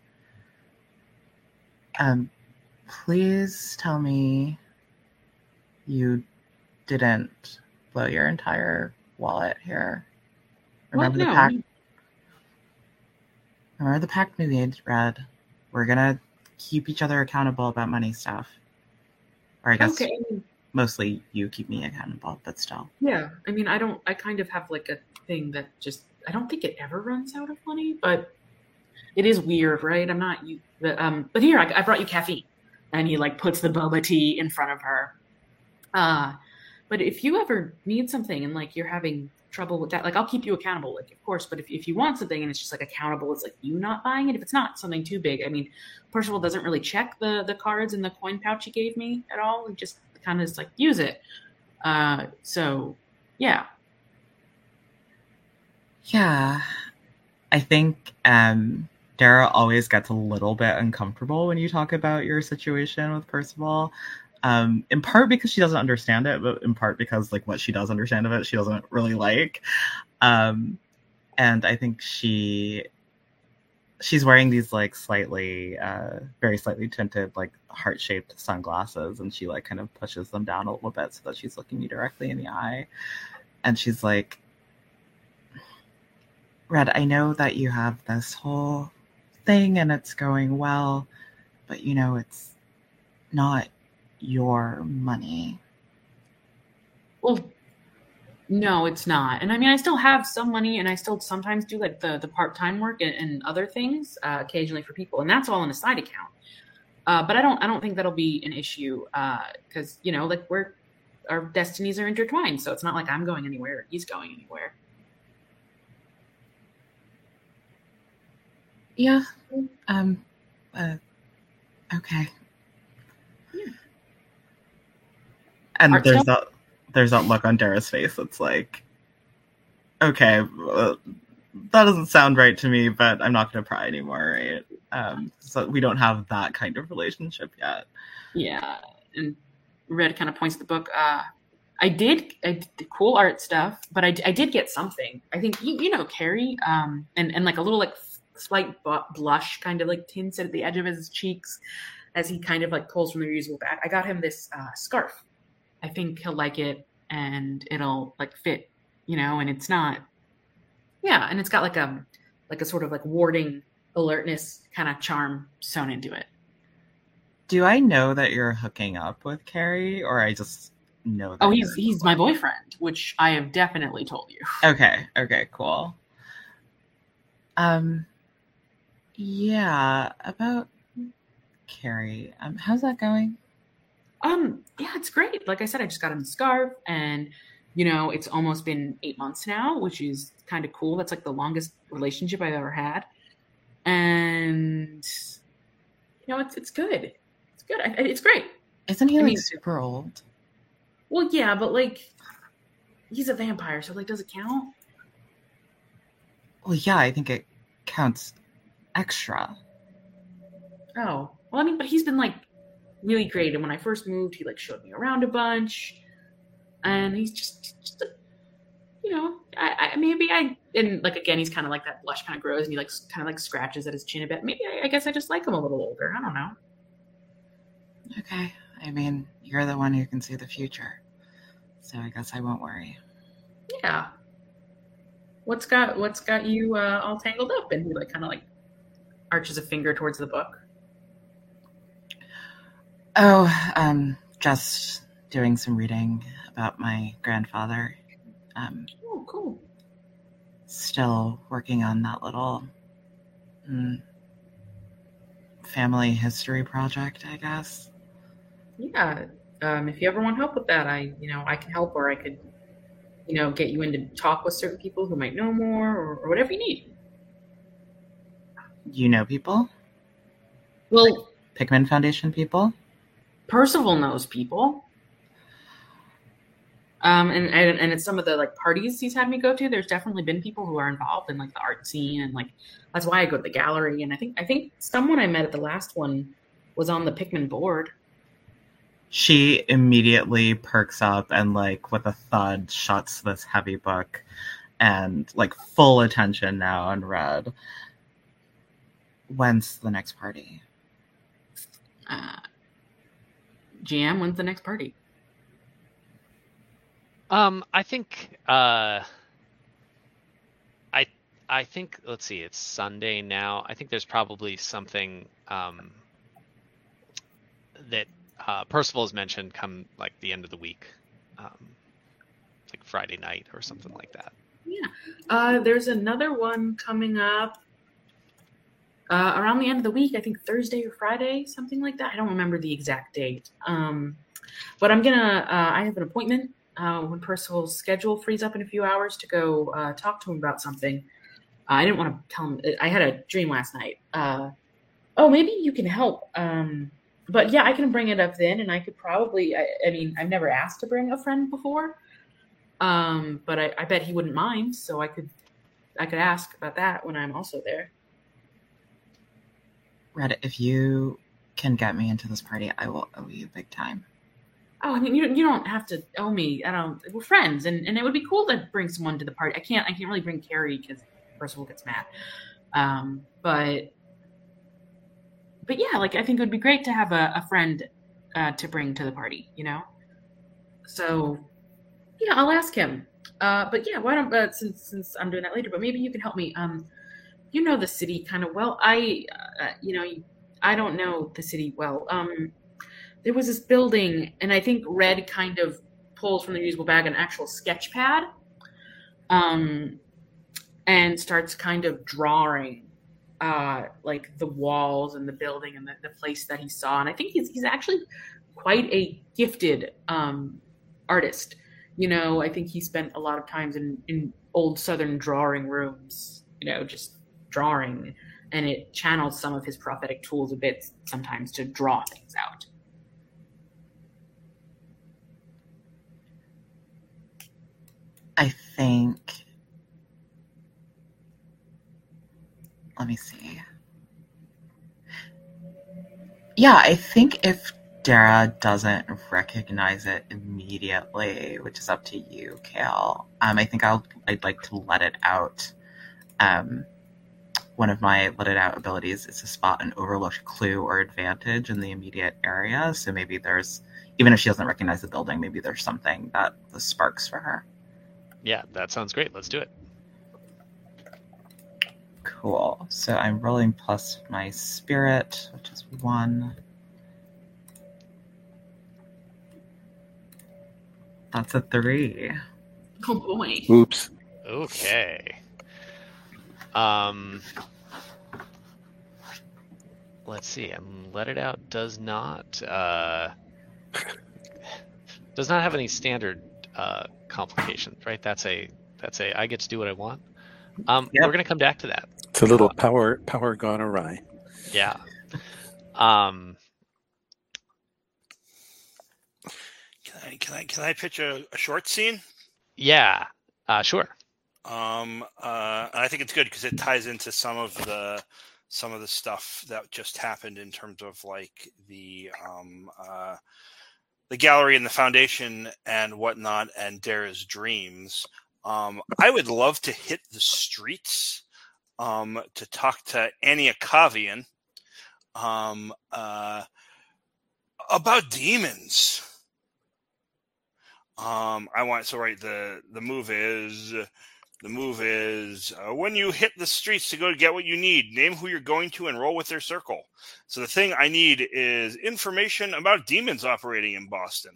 [SPEAKER 4] um, please tell me you didn't blow your entire wallet here. Remember
[SPEAKER 2] What?
[SPEAKER 4] the
[SPEAKER 2] No.
[SPEAKER 4] pact? Remember the pact we made, Red? We're gonna keep each other accountable about money stuff. Or I guess
[SPEAKER 2] Okay.
[SPEAKER 4] mostly you keep me accountable, but still.
[SPEAKER 2] Yeah. I mean, I don't, I kind of have like a thing that just, I don't think it ever runs out of money, but it is weird, right? I'm not, you, the, um, but here, I, I brought you caffeine. And he like puts the boba tea in front of her. Uh, but if you ever need something and like you're having trouble with that, like I'll keep you accountable, like of course, but if, if you want something and it's just like accountable, it's like you not buying it. If it's not something too big, I mean, Percival doesn't really check the the cards in the coin pouch he gave me at all. He just kind of is like, use it. Uh, so yeah.
[SPEAKER 4] Yeah. I think um, Dara always gets a little bit uncomfortable when you talk about your situation with Percival. Um, in part because she doesn't understand it, but in part because like what she does understand of it, she doesn't really like. Um, and I think she she's wearing these like slightly, uh, very slightly tinted like heart-shaped sunglasses, and she like kind of pushes them down a little bit so that she's looking you directly in the eye. And she's like, Red, I know that you have this whole thing and it's going well, but you know, it's not your money.
[SPEAKER 2] Well, no, it's not. And I mean, I still have some money, and I still sometimes do like the, the part-time work and, and other things uh, occasionally for people, and that's all in a side account. Uh, but I don't I don't think that'll be an issue because uh, you know, like we're our destinies are intertwined, so it's not like I'm going anywhere or he's going anywhere.
[SPEAKER 4] Yeah. Um. Uh, okay.
[SPEAKER 2] Yeah.
[SPEAKER 4] And
[SPEAKER 2] Art
[SPEAKER 4] there's
[SPEAKER 2] stuff?
[SPEAKER 4] that there's that look on Dara's face that's like, okay, uh, that doesn't sound right to me, but I'm not going to pry anymore, right? Um, so we don't have that kind of relationship yet.
[SPEAKER 2] Yeah. And Red kind of points to the book. Uh, I did, I did cool art stuff, but I, I did get something. I think, you, you know, Carrie, um, and, and like a little like slight blush kind of like tints at the edge of his cheeks as he kind of like pulls from the reusable bag. I got him this uh, scarf. I think he'll like it and it'll like fit, you know, and it's not, yeah. And it's got like a, like a sort of like warding alertness kind of charm sewn into it.
[SPEAKER 4] Do I know that you're hooking up with Carrie, or I just know that?
[SPEAKER 2] Oh, he's he's my boyfriend, which I have definitely told you.
[SPEAKER 4] Okay, okay, cool. Um, yeah, about Carrie. Um, how's that going?
[SPEAKER 2] Um, yeah, it's great. Like I said, I just got him the scarf, and you know, it's almost been eight months now, which is kind of cool. That's like the longest relationship I've ever had, and you know, it's it's good. It's good. I, it's great.
[SPEAKER 4] Isn't he
[SPEAKER 2] I
[SPEAKER 4] like
[SPEAKER 2] mean-
[SPEAKER 4] super old?
[SPEAKER 2] Well, yeah, but like, he's a vampire, so like, does it count?
[SPEAKER 4] Well, yeah, I think it counts extra.
[SPEAKER 2] Oh, well, I mean, but he's been like really great. And when I first moved, he like showed me around a bunch, and he's just, just a, you know, I, I maybe I and like again, he's kind of like that blush kind of grows, and he like kind of like scratches at his chin a bit. Maybe I, I guess I just like him a little older. I don't know.
[SPEAKER 4] Okay, I mean, you're the one who can see the future, so I guess I won't worry.
[SPEAKER 2] Yeah. What's got What's got you uh, all tangled up? And he like kind of like arches a finger towards the book.
[SPEAKER 4] Oh, um, just doing some reading about my grandfather. Um,
[SPEAKER 2] Oh, cool.
[SPEAKER 4] still working on that little mm, family history project, I guess.
[SPEAKER 2] Yeah. Um, if you ever want help with that, I you know I can help, or I could you know get you in to talk with certain people who might know more, or, or whatever you need.
[SPEAKER 4] You know people?
[SPEAKER 2] Well,
[SPEAKER 4] Pikmin Foundation people?
[SPEAKER 2] Percival knows people. Um, and, and and at some of the like parties he's had me go to, there's definitely been people who are involved in like the art scene, and like that's why I go to the gallery. And I think I think someone I met at the last one was on the Pikmin board.
[SPEAKER 4] She immediately perks up and, like, with a thud, shuts this heavy book and, like, full attention now on Red. When's the next party?
[SPEAKER 2] Uh, G M, when's the next party?
[SPEAKER 1] Um, I think uh, I I think let's see, it's Sunday now. I think there's probably something um, that uh, Percival has mentioned come like the end of the week, um, like Friday night or something like that.
[SPEAKER 2] Yeah. Uh, there's another one coming up uh, around the end of the week. I think Thursday or Friday, something like that. I don't remember the exact date. Um, but I'm gonna. Uh, I have an appointment uh, when Percival's schedule frees up in a few hours to go uh, talk to him about something. Uh, I didn't want to tell him. I had a dream last night. Uh, oh, maybe you can help. Um, but yeah, I can bring it up then, and I could probably. I, I mean, I've never asked to bring a friend before. Um, but I, I bet he wouldn't mind, so I could I could ask about that when I'm also there.
[SPEAKER 4] Red, if you can get me into this party, I will owe you big time.
[SPEAKER 2] Oh, I mean, you you don't have to owe me. I don't. We're friends, and, and it would be cool to bring someone to the party. I can't I can't really bring Carrie because Percival gets mad. Um, but but yeah, like I think it would be great to have a, a friend uh, to bring to the party. You know, so. Yeah, I'll ask him. Uh, but yeah, why don't uh, since since I'm doing that later? But maybe you can help me. Um, you know the city kind of well. I, uh, you know, I don't know the city well. Um, there was this building, and I think Red kind of pulls from the reusable bag an actual sketch pad, um, and starts kind of drawing, uh, like the walls and the building and the, the place that he saw. And I think he's he's actually quite a gifted um, artist. You know, I think he spent a lot of times in, in old Southern drawing rooms, you know, just drawing, and it channels some of his prophetic tools a bit sometimes to draw things out.
[SPEAKER 4] I think, let me see. Yeah, I think if Dara doesn't recognize it immediately, which is up to you, Kale, um, I think I'll, I'd like to let it out. Um, one of my let it out abilities is to spot an overlooked clue or advantage in the immediate area. So maybe there's, even if she doesn't recognize the building, maybe there's something that the sparks for her.
[SPEAKER 1] Yeah, that sounds great. Let's do it.
[SPEAKER 4] Cool. So I'm rolling plus my spirit, which is one. That's a three.
[SPEAKER 2] Oh boy.
[SPEAKER 3] Oops.
[SPEAKER 1] Okay. Um, let's see. Um, Let It Out does not uh, does not have any standard uh, complications, right? That's a that's a I get to do what I want. Um,
[SPEAKER 4] Yep.
[SPEAKER 1] We're gonna come back to that.
[SPEAKER 3] It's a little power power gone awry.
[SPEAKER 1] Yeah. Um,
[SPEAKER 5] Can I can I can I pitch a, a short scene?
[SPEAKER 1] yeah. Uh, sure.
[SPEAKER 5] Um, uh, and I think it's good because it ties into some of the some of the stuff that just happened in terms of like the um, uh, the gallery and the foundation and whatnot, and Dara's dreams. Um, I would love to hit the streets um, to talk to Annie Akavian um, uh, about demons. Um, I want so right. The the move is the move is uh, when you hit the streets to go to get what you need. Name who you're going to and roll with their circle. So the thing I need is information about demons operating in Boston.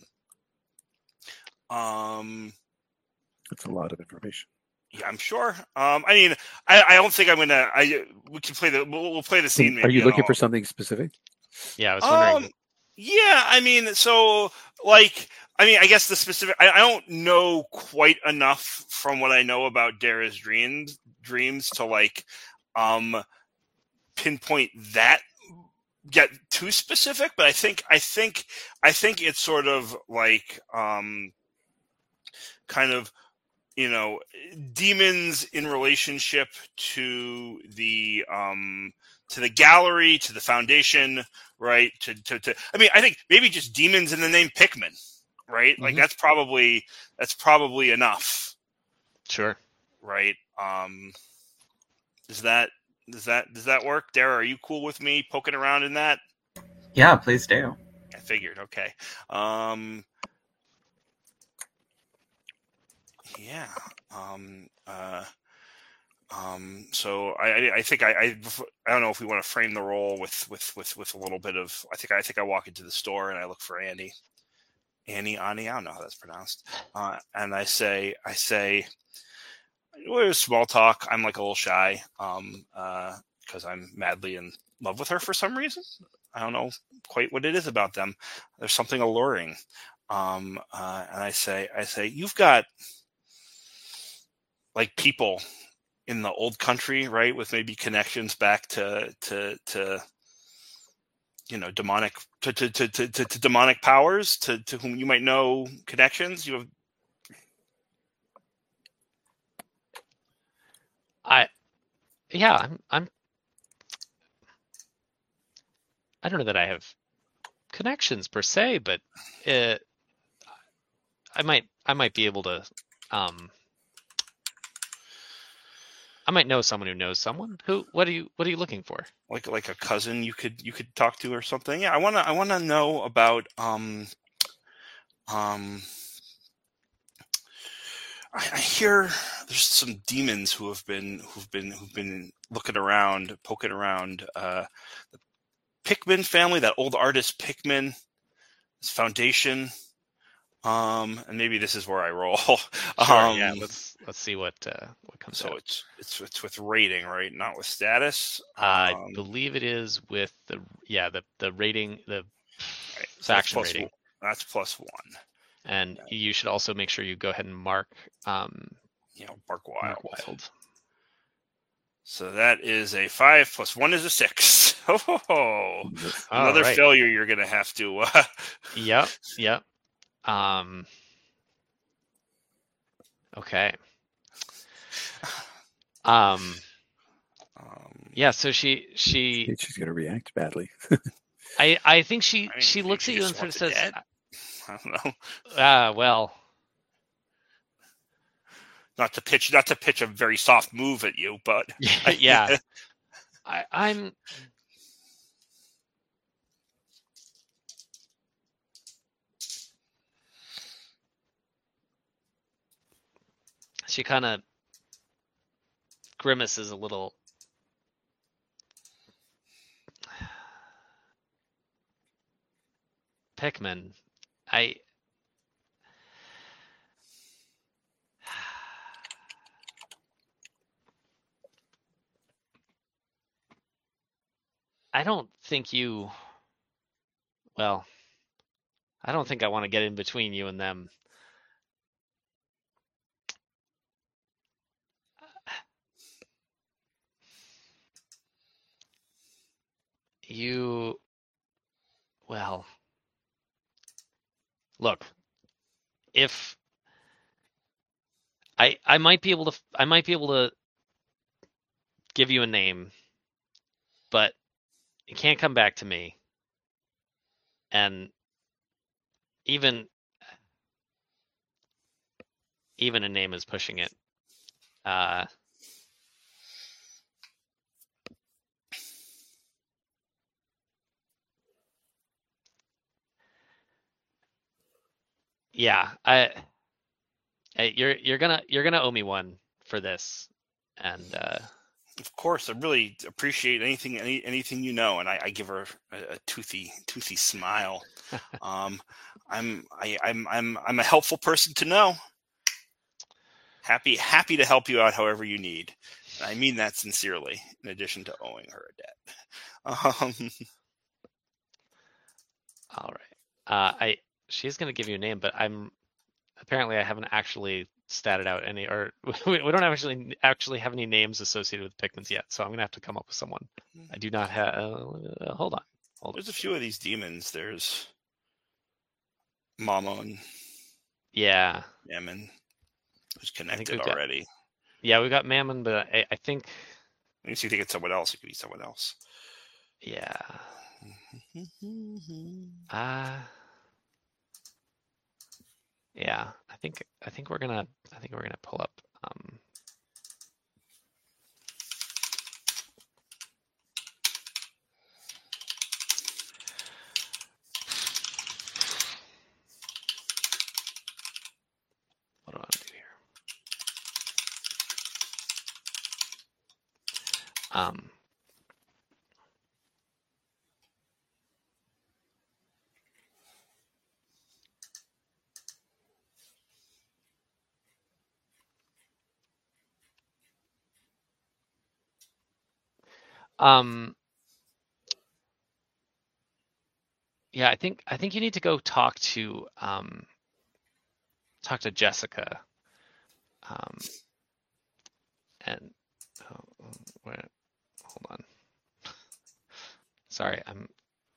[SPEAKER 5] Um,
[SPEAKER 3] That's a lot of information.
[SPEAKER 5] yeah, I'm sure. Um, I mean, I, I don't think I'm gonna. I we can play the we'll, we'll play the scene.
[SPEAKER 3] Are
[SPEAKER 5] Maybe
[SPEAKER 3] you
[SPEAKER 5] and
[SPEAKER 3] looking
[SPEAKER 5] all.
[SPEAKER 3] for something specific?
[SPEAKER 1] Yeah, I was wondering.
[SPEAKER 5] Um, yeah, I mean, so like, I mean, I guess the specific. I, I don't know quite enough from what I know about Dara's dreams, dreams to like, um, pinpoint that. Get too specific, but I think, I think, I think it's sort of like, um, kind of, you know, demons in relationship to the, um, to the gallery, to the foundation, right? To, to, to, I mean, I think maybe just demons in the name Pikmin, right? Mm-hmm. Like that's probably, that's probably enough.
[SPEAKER 1] Sure.
[SPEAKER 5] Right. Um, is that, does that, does that work? Dara, are you cool with me poking around in that?
[SPEAKER 4] Yeah, please do.
[SPEAKER 5] I figured. Okay. Um, yeah. Um, uh, Um, so I, I think I, I, I don't know if we want to frame the role with, with, with, with a little bit of, I think, I think I walk into the store and I look for Annie, Annie, Annie, I don't know how that's pronounced. Uh, and I say, I say, well, small talk. I'm like a little shy, um, uh, cause I'm madly in love with her for some reason. I don't know quite what it is about them. There's something alluring. Um, uh, and I say, I say, you've got like people in the old country, right, with maybe connections back to to to you know demonic to to to to, to demonic powers to, to whom you might know connections. You have
[SPEAKER 1] I yeah, I'm I'm I don't know that I have connections per se, but it, I might I might be able to um I might know someone who knows someone. Who? What are you? What are you looking for?
[SPEAKER 5] like like a cousin you could you could talk to or something. Yeah, I wanna I wanna know about um um. I, I hear there's some demons who have been who've been who've been looking around, poking around. Uh, the Pikmin family, that old artist Pikmin. It's foundation. Um, and maybe this is where I roll.
[SPEAKER 1] Sure,
[SPEAKER 5] um,
[SPEAKER 1] yeah. Let's let's see what uh, what comes
[SPEAKER 5] so
[SPEAKER 1] out.
[SPEAKER 5] it's it's it's with rating, right? Not with status.
[SPEAKER 1] I
[SPEAKER 5] Um,
[SPEAKER 1] believe it is with the yeah the the rating the
[SPEAKER 5] right, so that's
[SPEAKER 1] faction
[SPEAKER 5] plus
[SPEAKER 1] rating,
[SPEAKER 5] one. That's plus one.
[SPEAKER 1] and you should also make sure you go ahead and mark um,
[SPEAKER 5] You know, Bark Wild.
[SPEAKER 1] Mark Wild.
[SPEAKER 5] So that is a five plus one is a six. Oh, another
[SPEAKER 1] right.
[SPEAKER 5] failure you're gonna have to. Uh...
[SPEAKER 1] Yep, yep. Um. Okay. Um.
[SPEAKER 5] um,
[SPEAKER 1] Yeah. So she she.
[SPEAKER 3] She's going to react badly.
[SPEAKER 1] I I think she
[SPEAKER 5] I mean,
[SPEAKER 1] she
[SPEAKER 5] maybe
[SPEAKER 1] looks
[SPEAKER 5] she
[SPEAKER 1] at you and
[SPEAKER 5] just
[SPEAKER 1] sort of
[SPEAKER 5] wants it
[SPEAKER 1] says,
[SPEAKER 5] dead. I don't know.
[SPEAKER 1] "Ah, well."
[SPEAKER 5] Not to pitch, not to pitch a very soft move at you, but
[SPEAKER 1] Yeah. I, I'm. She kind of grimaces a little. Pikmin, I. I don't think you. Well, I don't think I want to get in between you and them. You. Well, look. If I I might be able to I might be able to give you a name, but you can't come back to me. And even even a name is pushing it. Uh, yeah, I, I you're you're gonna you're gonna owe me one for this, and uh,
[SPEAKER 5] of course, I really appreciate anything any, anything you know, and I, I give her a, a toothy toothy smile. um, I'm I, I'm I'm I'm a helpful person to know. Happy happy to help you out however you need. And I mean that sincerely. In addition to owing her a debt. Um,
[SPEAKER 1] all right. Uh, I she's gonna give you a name, but I'm apparently I haven't actually statted out any, or we, we don't actually actually have any names associated with Pikmins yet. So I'm gonna have to come up with someone. I do not have. Uh, hold on. Hold
[SPEAKER 5] there's
[SPEAKER 1] on.
[SPEAKER 5] a few of these demons. There's Mammon.
[SPEAKER 1] Yeah.
[SPEAKER 5] Mammon, who's
[SPEAKER 1] I think
[SPEAKER 5] connected
[SPEAKER 1] we've got-
[SPEAKER 5] already.
[SPEAKER 1] Yeah, we got Mammon, but I, I think.
[SPEAKER 5] I guess you think it's someone else. It could be someone else.
[SPEAKER 1] Yeah. Uh yeah, I think I think we're gonna I think we're gonna pull up um what do I want to do here? Um Um yeah, I think I think you need to go talk to um talk to Jessica. Um and oh, wait, hold on. Sorry, I'm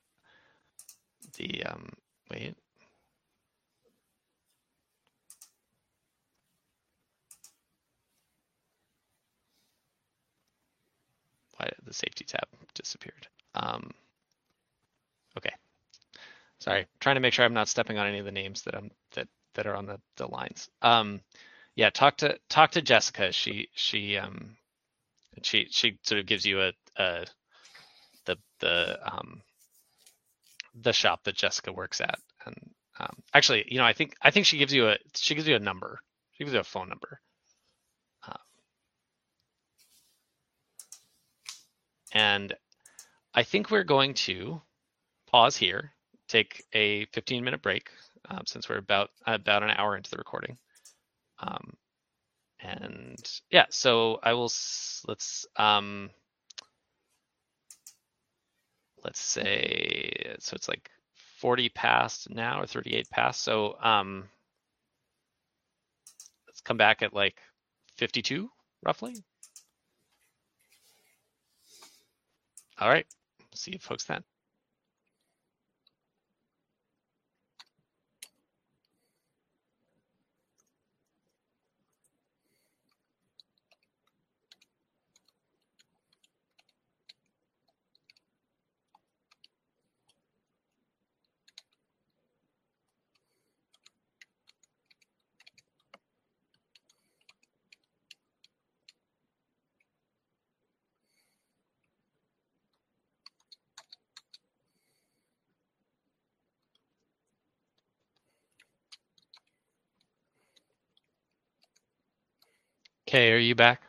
[SPEAKER 1] the um wait. Why did the safety tab disappeared? Um, okay. Sorry, trying to make sure I'm not stepping on any of the names that I'm that that are on the, the lines. Um, yeah, talk to talk to Jessica. She she um she she sort of gives you a, a the the um the shop that Jessica works at, and um, actually, you know, I think I think she gives you a she gives you a number. She gives you a phone number. Um, and I think we're going to pause here take a fifteen minute break um, since we're about about an hour into the recording. Um, and yeah, so I will s- let's um, let's say so it's like forty past now or thirty-eight past. So um, let's come back at like fifty-two roughly. All right, see you folks then. Okay, are you back?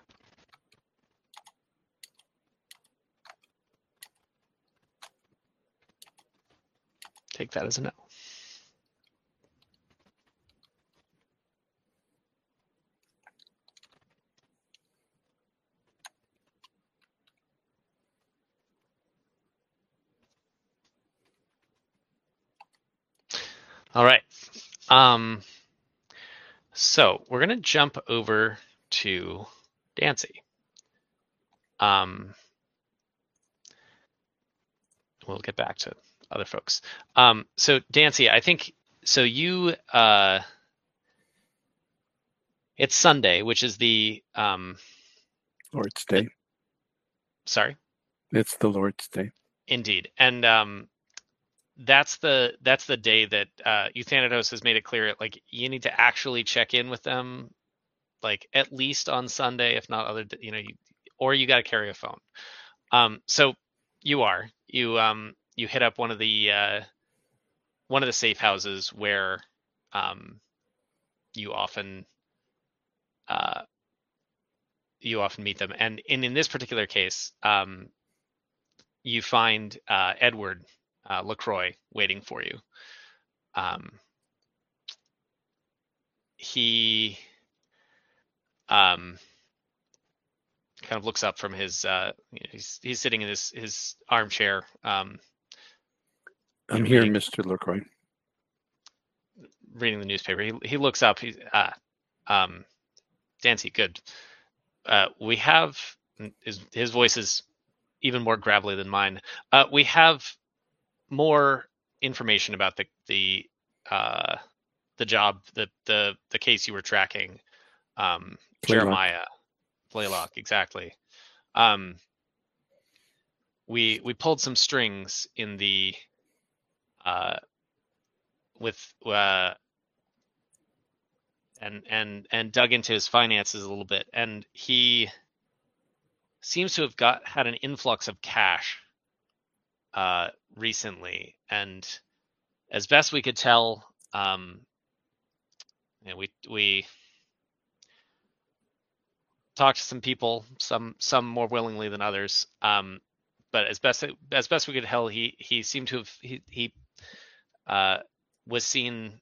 [SPEAKER 1] Take that as a no. All right. Um, so we're gonna jump over to Dancy. Um, we'll get back to other folks. Um, so Dancy, I think so. You, uh, it's Sunday, which is the um,
[SPEAKER 3] Lord's Day.
[SPEAKER 1] the, sorry,
[SPEAKER 3] It's the Lord's Day.
[SPEAKER 1] indeed, and um, that's the that's the day that uh, Euthanatos has made it clear. Like you need to actually check in with them, like at least on Sunday, if not other, you know, you, or you got to carry a phone. Um, so you are you um you hit up one of the uh, one of the safe houses where um you often uh you often meet them, and in in this particular case, um you find uh, Edward uh, LaCroix waiting for you. Um, he um kind of looks up from his uh you know, he's he's sitting in his his armchair. Um,
[SPEAKER 3] I'm
[SPEAKER 1] know,
[SPEAKER 3] here,
[SPEAKER 1] reading-
[SPEAKER 3] Mister LaCroix.
[SPEAKER 1] reading the newspaper. He he looks up. He's uh, um, Dancy, good. Uh, we have his his voice is even more gravelly than mine. Uh, we have more information about the the uh, the job, the the the case you were tracking, um,
[SPEAKER 3] Blaylock.
[SPEAKER 1] Jeremiah Blaylock, exactly. Um, we we pulled some strings in the uh, with uh, and and and dug into his finances a little bit, and he seems to have got had an influx of cash uh, recently, and as best we could tell, um, you know, we we talked to some people, some some more willingly than others, um, but as best as best we could tell, he he seemed to have he he uh, was seen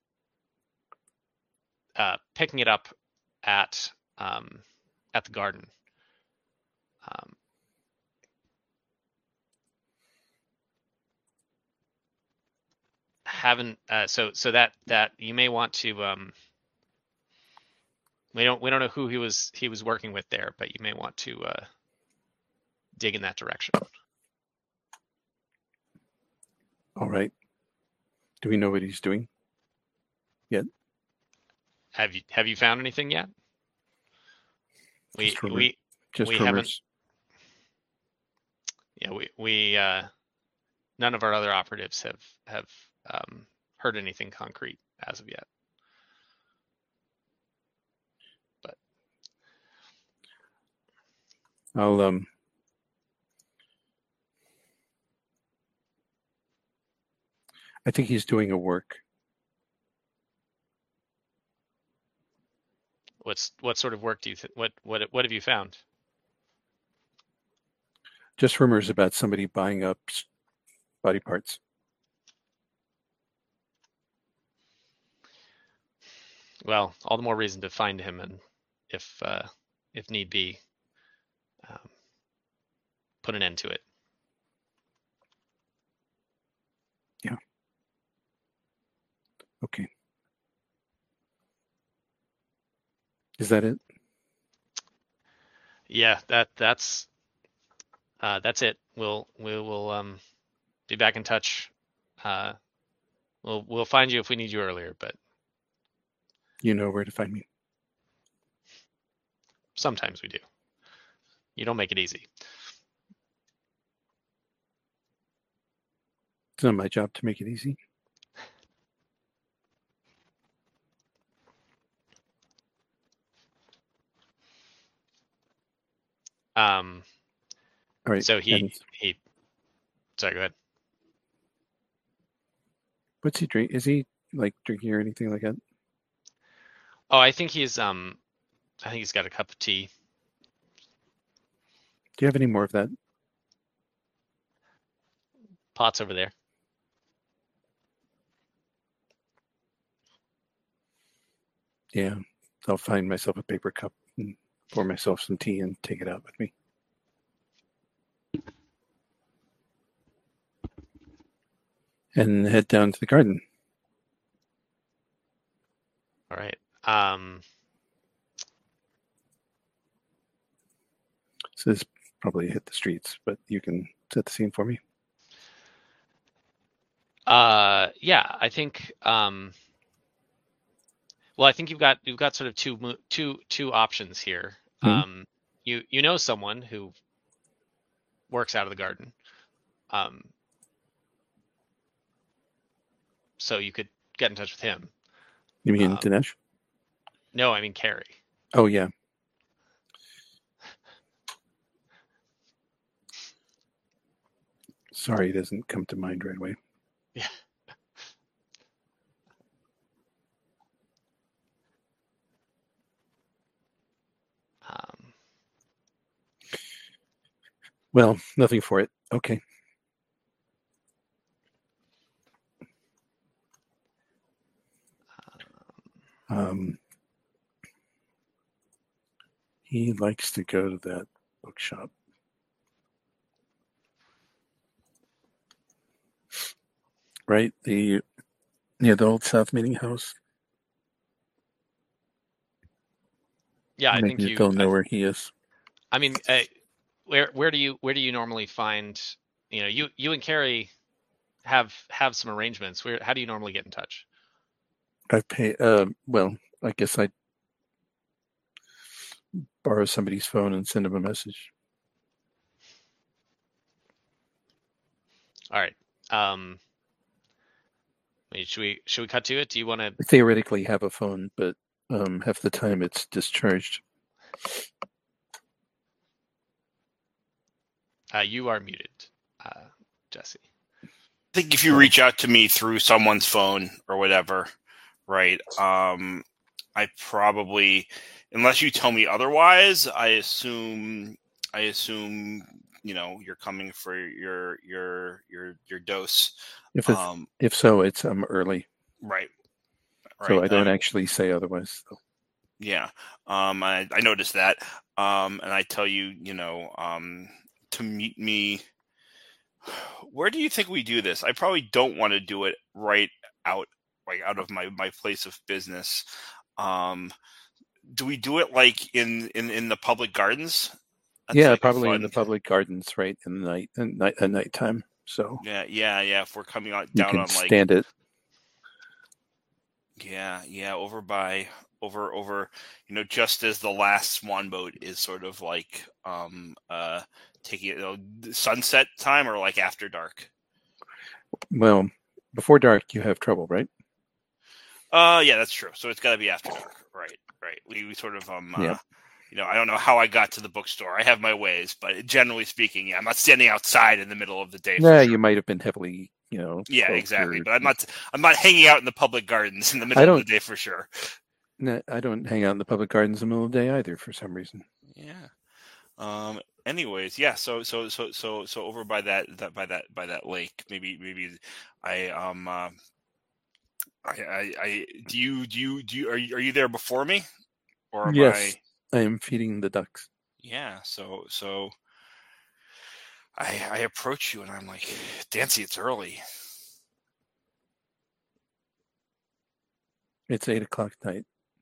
[SPEAKER 1] uh, picking it up at um, at the garden. Um, haven't uh, so so that that you may want to um, we don't we don't know who he was he was working with there, but you may want to uh, dig in that direction.
[SPEAKER 3] All right. Do we know what he's doing yet?
[SPEAKER 1] Have you have you found anything yet? We
[SPEAKER 3] Just rumors.
[SPEAKER 1] we
[SPEAKER 3] Just
[SPEAKER 1] we
[SPEAKER 3] rumors.
[SPEAKER 1] haven't. Yeah, we we uh, none of our other operatives have have um, heard anything concrete as of yet. But
[SPEAKER 3] I'll um. I think he's doing a work.
[SPEAKER 1] what's what sort of work do you th- what what what have you found?
[SPEAKER 3] Just rumors about somebody buying up s- body parts.
[SPEAKER 1] Well, all the more reason to find him, and if uh, if need be, um, put an end to it.
[SPEAKER 3] Yeah. Okay. Is that it?
[SPEAKER 1] Yeah, that that's uh, that's it. We'll we will um, be back in touch. Uh, we'll we'll find you if we need you earlier, but
[SPEAKER 3] You know where to find me.
[SPEAKER 1] sometimes we do. You don't make it easy.
[SPEAKER 3] It's not my job to make it easy.
[SPEAKER 1] Um,
[SPEAKER 3] All right.
[SPEAKER 1] so he
[SPEAKER 3] and
[SPEAKER 1] he. Sorry, go ahead.
[SPEAKER 3] what's he drink? Is he like drinking or anything like that?
[SPEAKER 1] Oh, I think he's um, I think he's got a cup of tea.
[SPEAKER 3] Do you have any more of that?
[SPEAKER 1] Pot's over there.
[SPEAKER 3] Yeah. I'll find myself a paper cup and pour myself some tea and take it out with me. And head down to the garden.
[SPEAKER 1] All right. Um,
[SPEAKER 3] So this probably hit the streets, but you can set the scene for me.
[SPEAKER 1] uh, yeah, I think. Um, well, I think you've got you've got sort of two mo- two two options here.
[SPEAKER 3] Mhm.
[SPEAKER 1] Um, you you know someone who works out of the garden. Um, so you could get in touch with him.
[SPEAKER 3] You mean
[SPEAKER 1] Um,
[SPEAKER 3] Dinesh?
[SPEAKER 1] No, I mean Carrie.
[SPEAKER 3] Oh, yeah. Sorry, it doesn't come to mind right away.
[SPEAKER 1] Yeah. Um,
[SPEAKER 3] Well, nothing for it. Okay. Um, he likes to go to that bookshop. Right? The near the old South Meeting House.
[SPEAKER 1] yeah, I think
[SPEAKER 3] Maybe
[SPEAKER 1] you.
[SPEAKER 3] they'll know
[SPEAKER 1] I,
[SPEAKER 3] where he is.
[SPEAKER 1] I mean, uh, where where do you where do you normally find? You know, you you and Carrie have have some arrangements. Where how do you normally get in touch?
[SPEAKER 3] I pay. Uh, well, I guess I borrow somebody's phone and send him a message.
[SPEAKER 1] All right. Um, wait, should we should we cut to it? Do you want to?
[SPEAKER 3] I theoretically have a phone, but um, half the time it's discharged.
[SPEAKER 1] Uh, you are muted, uh, Jesse.
[SPEAKER 5] I think if you reach out to me through someone's phone or whatever, right? Um, I probably, unless you tell me otherwise, I assume, I assume, you know, you're coming for your your your your dose.
[SPEAKER 3] If it's,
[SPEAKER 5] Um,
[SPEAKER 3] if so, it's um early,
[SPEAKER 5] right.
[SPEAKER 3] so
[SPEAKER 5] Right.
[SPEAKER 3] I don't
[SPEAKER 5] Um,
[SPEAKER 3] actually say otherwise. Though.
[SPEAKER 5] Yeah. Um, I, I noticed that. Um, and I tell you, you know, um, to meet me. Where do you think we do this? I probably don't want to do it right out, like out of my, my place of business. Um, do we do it like in, in, in the public gardens? That's
[SPEAKER 3] Yeah,
[SPEAKER 5] like a
[SPEAKER 3] probably in
[SPEAKER 5] fun-
[SPEAKER 3] the public gardens, right? In the night, at night, at nighttime. So
[SPEAKER 5] Yeah, yeah, yeah. If we're coming out
[SPEAKER 3] you
[SPEAKER 5] down
[SPEAKER 3] can
[SPEAKER 5] on like,
[SPEAKER 3] stand it.
[SPEAKER 5] yeah, yeah, over by over over, you know, just as the last swan boat is sort of like um uh taking you know, sunset time or like after dark.
[SPEAKER 3] Well, before dark, you have trouble, right?
[SPEAKER 5] Uh, yeah, that's true. So it's got to be after dark, right? Right. We, we sort of um,
[SPEAKER 3] Yeah.
[SPEAKER 5] uh, you know, I don't know how I got to the bookstore. I have my ways, but generally speaking, yeah, I'm not standing outside in the middle of the day. for
[SPEAKER 3] Yeah,
[SPEAKER 5] sure.
[SPEAKER 3] you might have been heavily, you know.
[SPEAKER 5] Yeah,
[SPEAKER 3] smoked
[SPEAKER 5] exactly.
[SPEAKER 3] or-
[SPEAKER 5] But I'm not. I'm not hanging out in the public gardens in the middle
[SPEAKER 3] I
[SPEAKER 5] of
[SPEAKER 3] don't-
[SPEAKER 5] the day for sure.
[SPEAKER 3] No, I don't hang out in the public gardens in the middle of the day either, for some reason.
[SPEAKER 5] Yeah. Um. Anyways, yeah. So so so so so over by that that by that by that lake, maybe maybe I um uh, I, I, I do you do you do you are you, are you there before me, or am
[SPEAKER 3] Yes,
[SPEAKER 5] I?
[SPEAKER 3] I am feeding the ducks.
[SPEAKER 5] Yeah. So so I I approach you and I'm like, Dancy, it's early.
[SPEAKER 3] It's eight o'clock night.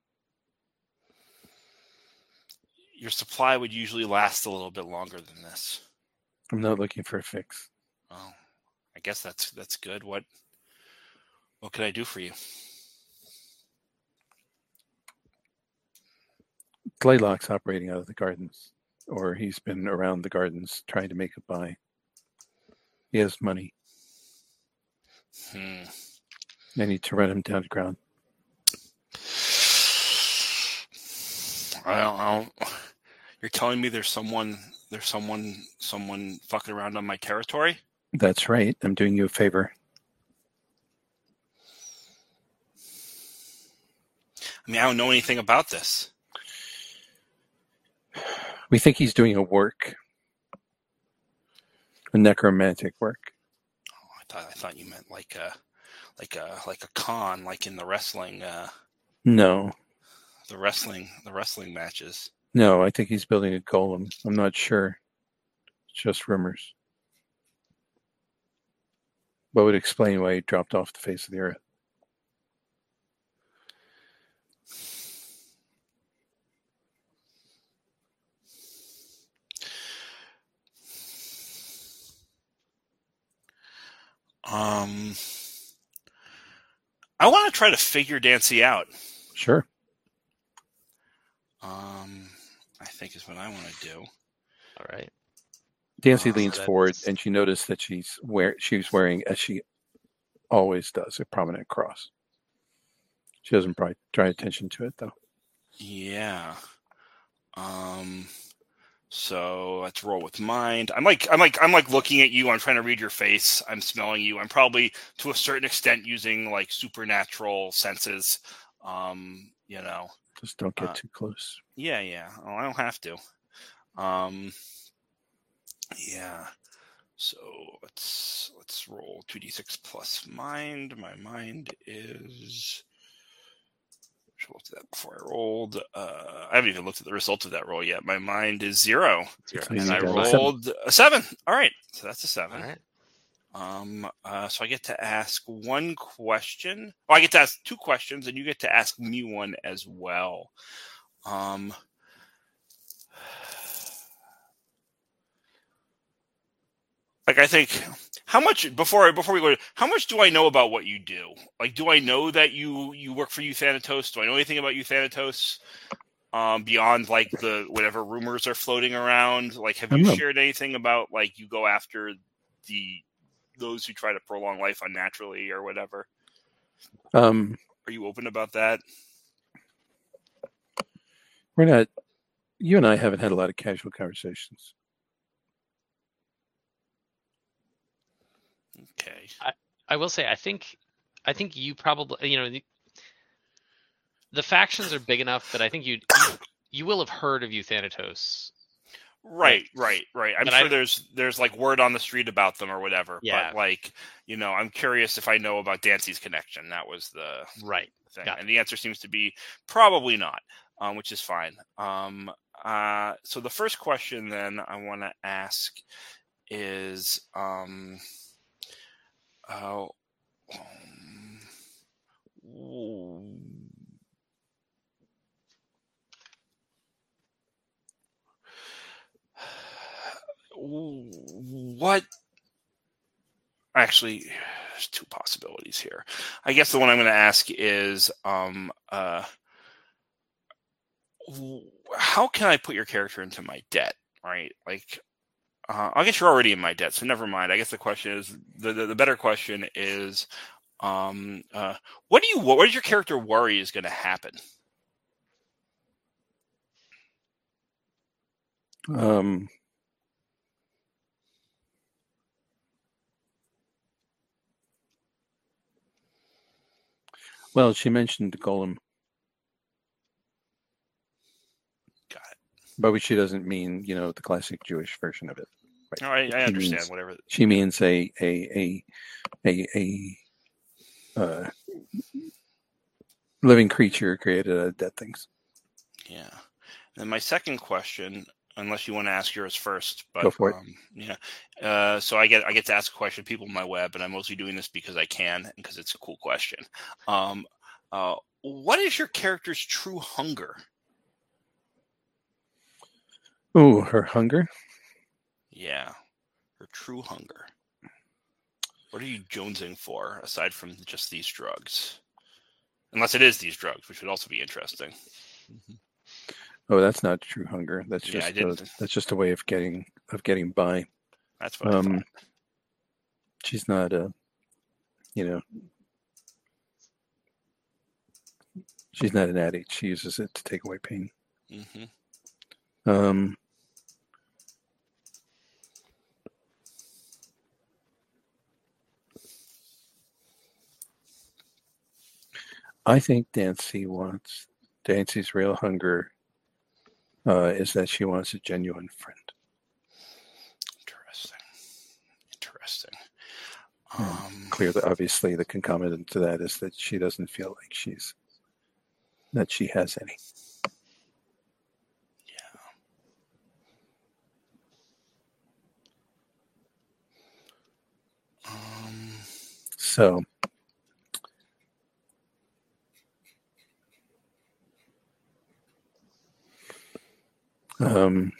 [SPEAKER 5] Your supply would usually last a little bit longer than this.
[SPEAKER 3] I'm not looking for a fix.
[SPEAKER 5] Oh, I guess that's that's good. What what can I do for you?
[SPEAKER 3] Blaylock's operating out of the gardens, or he's been around the gardens trying to make a buy. He has money.
[SPEAKER 5] Hmm.
[SPEAKER 3] I need to run him down to ground.
[SPEAKER 5] I don't, I don't. You're telling me there's someone, there's someone, someone fucking around on my territory?
[SPEAKER 3] That's right. I'm doing you a favor.
[SPEAKER 5] I mean, I don't know anything about this.
[SPEAKER 3] We think he's doing a work, a necromantic work.
[SPEAKER 5] Oh, I thought, I thought you meant like a, like a, like a con, like in the wrestling, uh,
[SPEAKER 3] No,
[SPEAKER 5] the wrestling, the wrestling matches.
[SPEAKER 3] no, I think he's building a golem. I'm not sure. It's just rumors. What would explain why he dropped off the face of the earth?
[SPEAKER 5] Um, I want to try to figure Dancy out.
[SPEAKER 3] Sure.
[SPEAKER 5] Um, I think is what I want to do.
[SPEAKER 1] All right.
[SPEAKER 3] Dancy
[SPEAKER 5] Uh,
[SPEAKER 3] leans
[SPEAKER 1] that's-
[SPEAKER 3] forward, and she noticed that she's wear she's wearing, as she always does, a prominent cross. She doesn't probably draw attention to it, though.
[SPEAKER 5] Yeah. Um. So let's roll with mind. I'm like, I'm like, I'm like looking at you. I'm trying to read your face. I'm smelling you. I'm probably to a certain extent using like supernatural senses. Um, you know.
[SPEAKER 3] Just don't get
[SPEAKER 5] Uh,
[SPEAKER 3] too close.
[SPEAKER 5] Yeah, yeah. Oh, I don't have to. Um. Yeah. So let's let's roll two d six plus mind. My mind is. I looked at that before I rolled. Uh, I haven't even looked at the result of that roll yet. My mind is zero.
[SPEAKER 1] Zero.
[SPEAKER 3] So
[SPEAKER 5] And
[SPEAKER 3] you
[SPEAKER 5] I
[SPEAKER 3] got a seven.
[SPEAKER 5] rolled a seven. All right. So that's a seven.
[SPEAKER 1] All right.
[SPEAKER 5] Um, uh, so I get to ask one question. Well, I get to ask two questions, and you get to ask me one as well. Um, like I think, how much before before we go? How much do I know about what you do? Like, do I know that you you work for Euthanatos? Do I know anything about Euthanatos? Um, beyond like the whatever rumors are floating around. Like, have
[SPEAKER 3] I
[SPEAKER 5] you
[SPEAKER 3] don't know.
[SPEAKER 5] shared anything about like you go after the those who try to prolong life unnaturally or whatever?
[SPEAKER 3] Um,
[SPEAKER 5] Are you open about that?
[SPEAKER 3] we're not. You and I haven't had a lot of casual conversations.
[SPEAKER 5] Okay.
[SPEAKER 1] I will say, I think, I think you probably, you know, the, the factions are big enough that I think you you will have heard of Euthanatos.
[SPEAKER 5] Right, right, right. I'm
[SPEAKER 1] But
[SPEAKER 5] sure
[SPEAKER 1] I-
[SPEAKER 5] there's there's like word on the street about them or whatever.
[SPEAKER 1] Yeah.
[SPEAKER 5] But like, you know, I'm curious if I know about Dancy's connection. That was the
[SPEAKER 1] Right.
[SPEAKER 5] thing.
[SPEAKER 1] Got it.
[SPEAKER 5] And the answer seems to be probably not, um, which is fine. Um, uh, so the first question then I want to ask is, um, uh, um, what actually there's two possibilities here. I guess the one I'm going to ask is um uh how can I put your character into my debt, right? Like uh, I guess you're already in my debt, so never mind. I guess the question is the the, the better question is um uh what do you what does your character worry is going to happen?
[SPEAKER 3] Um, well, she mentioned the golem,
[SPEAKER 5] Got it.
[SPEAKER 3] but she doesn't mean, you know, the classic Jewish version of it.
[SPEAKER 5] All right, I
[SPEAKER 3] She
[SPEAKER 5] understand.
[SPEAKER 3] means-
[SPEAKER 5] Whatever.
[SPEAKER 3] She means a a a a a uh, living creature created out of dead things.
[SPEAKER 5] Yeah. And my second question, unless you want to ask yours first, but
[SPEAKER 3] Go for it.
[SPEAKER 5] Um, yeah. Uh, so I get I get to ask a question to people on my web, and I'm mostly doing this because I can and because it's a cool question. Um, uh, what is your character's true hunger?
[SPEAKER 3] Ooh, her hunger.
[SPEAKER 5] Yeah, her true hunger. What are you jonesing for aside from just these drugs? Unless it is these drugs, which would also be interesting. Mm-hmm.
[SPEAKER 3] Oh, that's not true hunger. That's
[SPEAKER 5] Yeah, I
[SPEAKER 3] just a,
[SPEAKER 5] didn't.
[SPEAKER 3] that's just a way of getting of getting by.
[SPEAKER 5] That's what I
[SPEAKER 3] Um,
[SPEAKER 5] thought.
[SPEAKER 3] she's not a, you know, she's not an addict. She uses it to take away pain.
[SPEAKER 5] Mm-hmm.
[SPEAKER 3] Um, I think Dancy wants Dancy's real hunger uh, is that she wants a genuine friend.
[SPEAKER 5] Interesting. Interesting.
[SPEAKER 3] And
[SPEAKER 5] Um,
[SPEAKER 3] clear that obviously the concomitant to that is that she doesn't feel like she's that she has any.
[SPEAKER 5] yeah. Um,
[SPEAKER 3] So um,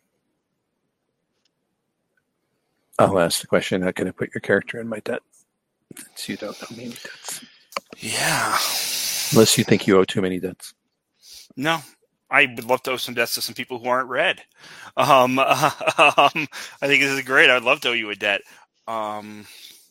[SPEAKER 3] I'll ask the question, how can I put your character in my debt? Since you don't owe me any debts.
[SPEAKER 5] yeah.
[SPEAKER 3] Unless you think you owe too many debts.
[SPEAKER 5] No, I would love to owe some debts to some people who aren't red. Um, um, I think this is great. I'd love to owe you a debt. Um,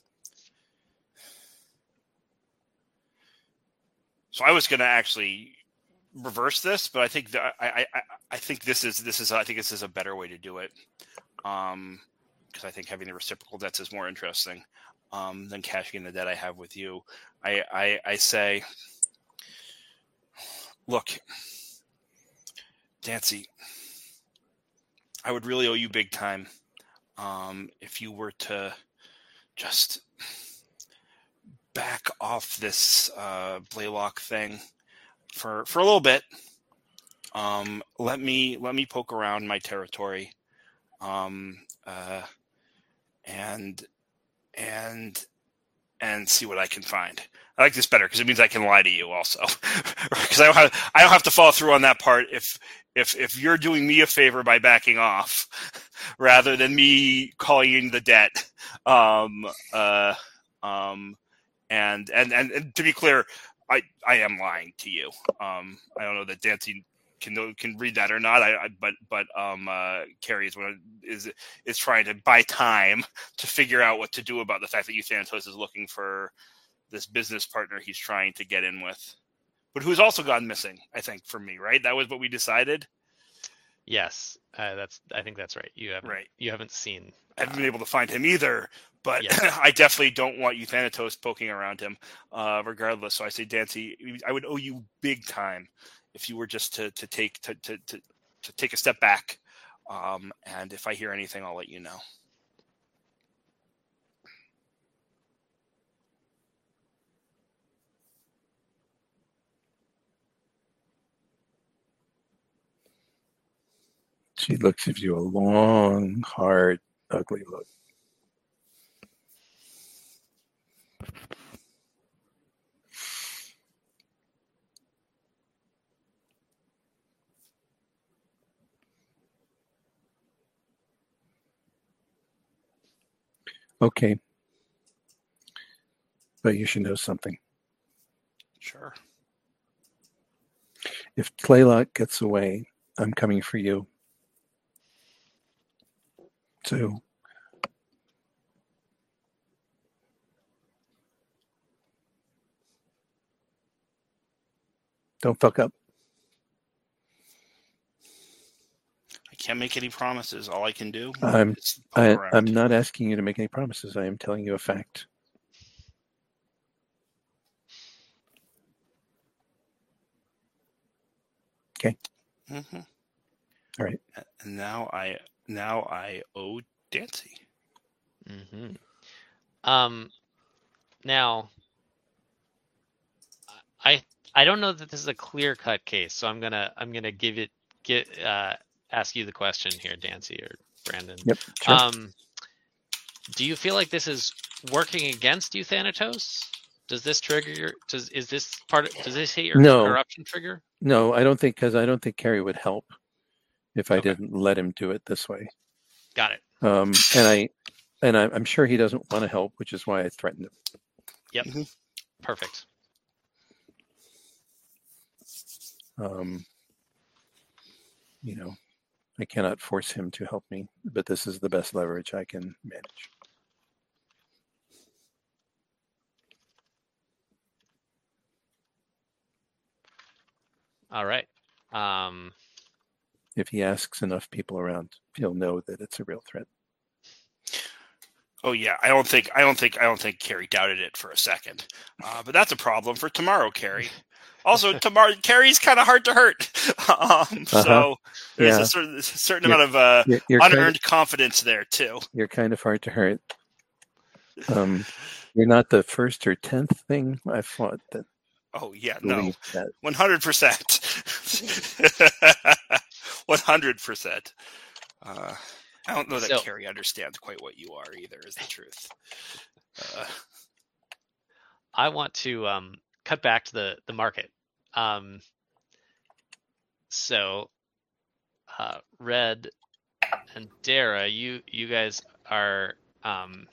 [SPEAKER 5] so I was going to actually reverse this, but I think that I, I, I think this is this is I think this is a better way to do it. Um, because I think having the reciprocal debts is more interesting um, than cashing in the debt I have with you. I, I, I say, look, Dancy, I would really owe you big time um, if you were to just back off this uh, Blaylock thing for for a little bit. Um, let me let me poke around my territory, um, uh, and and and see what I can find. I like this better because it means I can lie to you also, because I don't have I don't have to follow through on that part if if if you're doing me a favor by backing off, rather than me calling in the debt. Um, uh, um, and, and and and to be clear, I I am lying to you. Um, I don't know that Dancy can know, can read that or not. I, I but but um uh, Carrie is one is is trying to buy time to figure out what to do about the fact that Euthanatos is looking for this business partner he's trying to get in with, but who's also gone missing. I think for me, right? That was what we decided.
[SPEAKER 1] Yes, uh, that's. I think that's right. You haven't.
[SPEAKER 5] Right.
[SPEAKER 1] You haven't seen.
[SPEAKER 5] I haven't been able to find him either, but
[SPEAKER 1] Yes.
[SPEAKER 5] I definitely don't want Euthanatos poking around him, uh, regardless. So I say, Dancy, I would owe you big time if you were just to to take to to to, to take a step back. Um, and if I hear anything, I'll let you know.
[SPEAKER 3] She looks at you a long, hard, ugly look. Okay. But you should know something.
[SPEAKER 5] Sure.
[SPEAKER 3] If Blaylock gets away, I'm coming for you. So don't fuck up.
[SPEAKER 5] I can't make any promises. All I can do
[SPEAKER 3] I'm
[SPEAKER 5] is poke
[SPEAKER 3] I,
[SPEAKER 5] around.
[SPEAKER 3] I'm not asking you to make any promises. I am telling you a fact. Okay.
[SPEAKER 5] Mm-hmm.
[SPEAKER 3] All right.
[SPEAKER 5] And now I now I owe Dancy.
[SPEAKER 1] Mm-hmm. Um. Now, I I don't know that this is a clear-cut case, so I'm gonna I'm gonna give it get uh, ask you the question here, Dancy or Brandon.
[SPEAKER 3] Yep. Sure.
[SPEAKER 1] Um, do you feel like this is working against you, Thanatos? Does this trigger your? Does is this part? Of, does this hit your
[SPEAKER 3] No.
[SPEAKER 1] corruption trigger?
[SPEAKER 3] No, I don't think because I don't think Carrie would help if I
[SPEAKER 1] Okay.
[SPEAKER 3] didn't let him do it this way.
[SPEAKER 1] Got it.
[SPEAKER 3] Um, and I and I, I'm sure he doesn't want to help, which is why I threatened him.
[SPEAKER 1] Yep.
[SPEAKER 5] Mm-hmm.
[SPEAKER 1] Perfect.
[SPEAKER 3] Um, you know, I cannot force him to help me, but this is the best leverage I can manage.
[SPEAKER 1] All right. Um,
[SPEAKER 3] If he asks enough people around, he'll know that it's a real threat.
[SPEAKER 5] Oh yeah, I don't think I don't think I don't think Carrie doubted it for a second. Uh, but that's a problem for tomorrow, Carrie. Also, tomorrow Carrie's kind of hard to hurt. um, so
[SPEAKER 3] Uh-huh.
[SPEAKER 5] there's
[SPEAKER 3] Yeah.
[SPEAKER 5] a certain, a certain
[SPEAKER 3] You're-
[SPEAKER 5] amount of uh,
[SPEAKER 3] You're, you're,
[SPEAKER 5] unearned
[SPEAKER 3] kind of,
[SPEAKER 5] confidence there too.
[SPEAKER 3] you're kind of hard to hurt. Um, you're not the first or tenth thing I fought that
[SPEAKER 5] Oh yeah, no,
[SPEAKER 3] believed that.
[SPEAKER 5] one hundred percent, one hundred percent. Uh, I don't know that
[SPEAKER 1] So-
[SPEAKER 5] Carrie understands quite what you are either. Is the truth. Uh,
[SPEAKER 1] I want to um, cut back to the the market. Um, so, uh, Red and Dara, you you guys are um,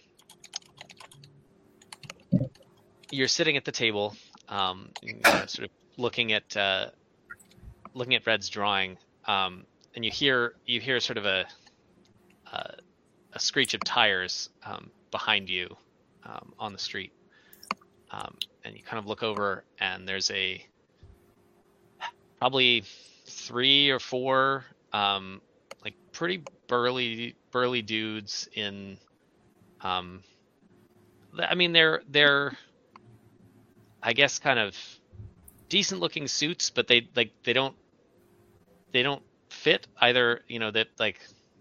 [SPEAKER 1] you're sitting at the table, um, you know, sort of looking at uh, looking at Red's drawing, um, and you hear you hear sort of a uh, a screech of tires um, behind you um, on the street. Um, and you kind of look over, and there's a probably three or four um, like pretty burly burly dudes in. Um, I mean, they're they're I guess kind of decent looking suits, but they like they don't they don't fit either. You know that like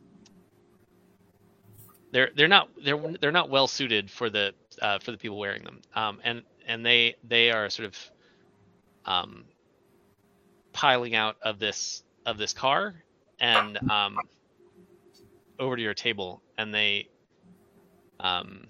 [SPEAKER 1] they're they're not they're they're not well suited for the uh, for the people wearing them. Um, and and they they are sort of um, piling out of this of this car and um, over to your table, and they um,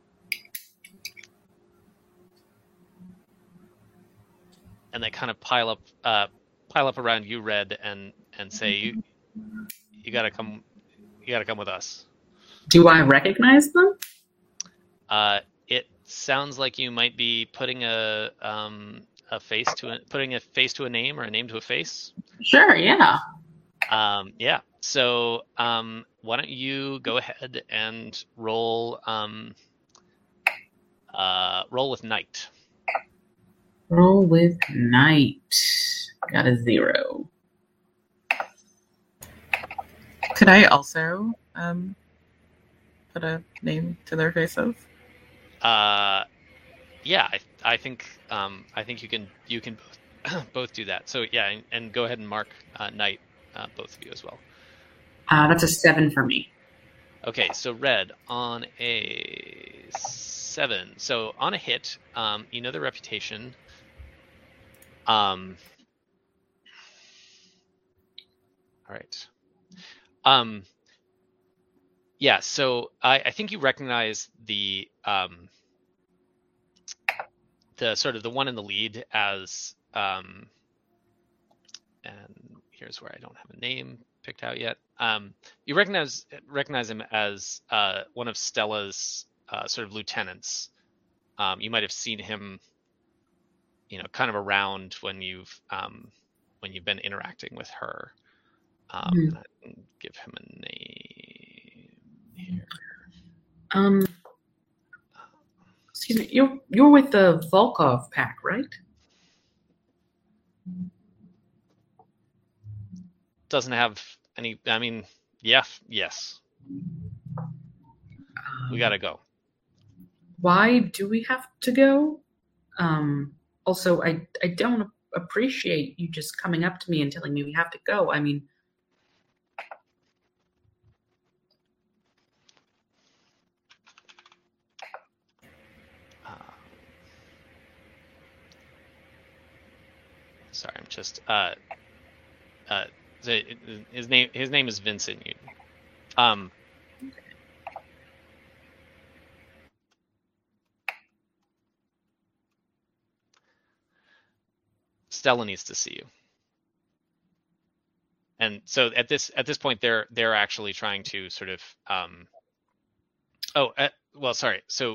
[SPEAKER 1] and they kind of pile up uh, pile up around you, Red, and and say you you gotta come you gotta come with us.
[SPEAKER 2] Do I recognize them?
[SPEAKER 1] Uh, it sounds like you might be putting a um, a face to a, putting a face to a name or a name to a face.
[SPEAKER 2] Sure, yeah.
[SPEAKER 1] Um, yeah. So um, why don't you go ahead and roll um, uh, roll with Night.
[SPEAKER 2] Roll with Night. Got a zero.
[SPEAKER 4] Could I also um, put a name to their faces?
[SPEAKER 1] Uh, yeah, I, I think um, I think you can you can both, both do that. So yeah, and, and go ahead and mark uh, Night, uh, both of you as well.
[SPEAKER 2] Uh, that's a seven for me.
[SPEAKER 1] Okay, so Red on a seven. So on a hit, um, you know their reputation. Um. All right. Um. Yeah. So I, I think you recognize the um. The sort of the one in the lead as um. And here's where I don't have a name picked out yet. Um, you recognize recognize him as uh, one of Stella's uh, sort of lieutenants. Um, you might have seen him, you know, kind of around when you've um, when you've been interacting with her. Um,
[SPEAKER 2] Mhm.
[SPEAKER 1] and I can give him a name here.
[SPEAKER 2] Um, excuse me. You're you're with the Volkov pack, right?
[SPEAKER 1] Doesn't have any. I mean, yeah, yes, we gotta go.
[SPEAKER 2] Why do we have to go? Um, also, I I don't appreciate you just coming up to me and telling me we have to go. I mean,
[SPEAKER 1] Uh, sorry, I'm just uh, uh, so his name his name is Vincent Newton. Um, Stella needs to see you. And so at this at this point, they're they're actually trying to sort of um, oh uh, well, sorry. So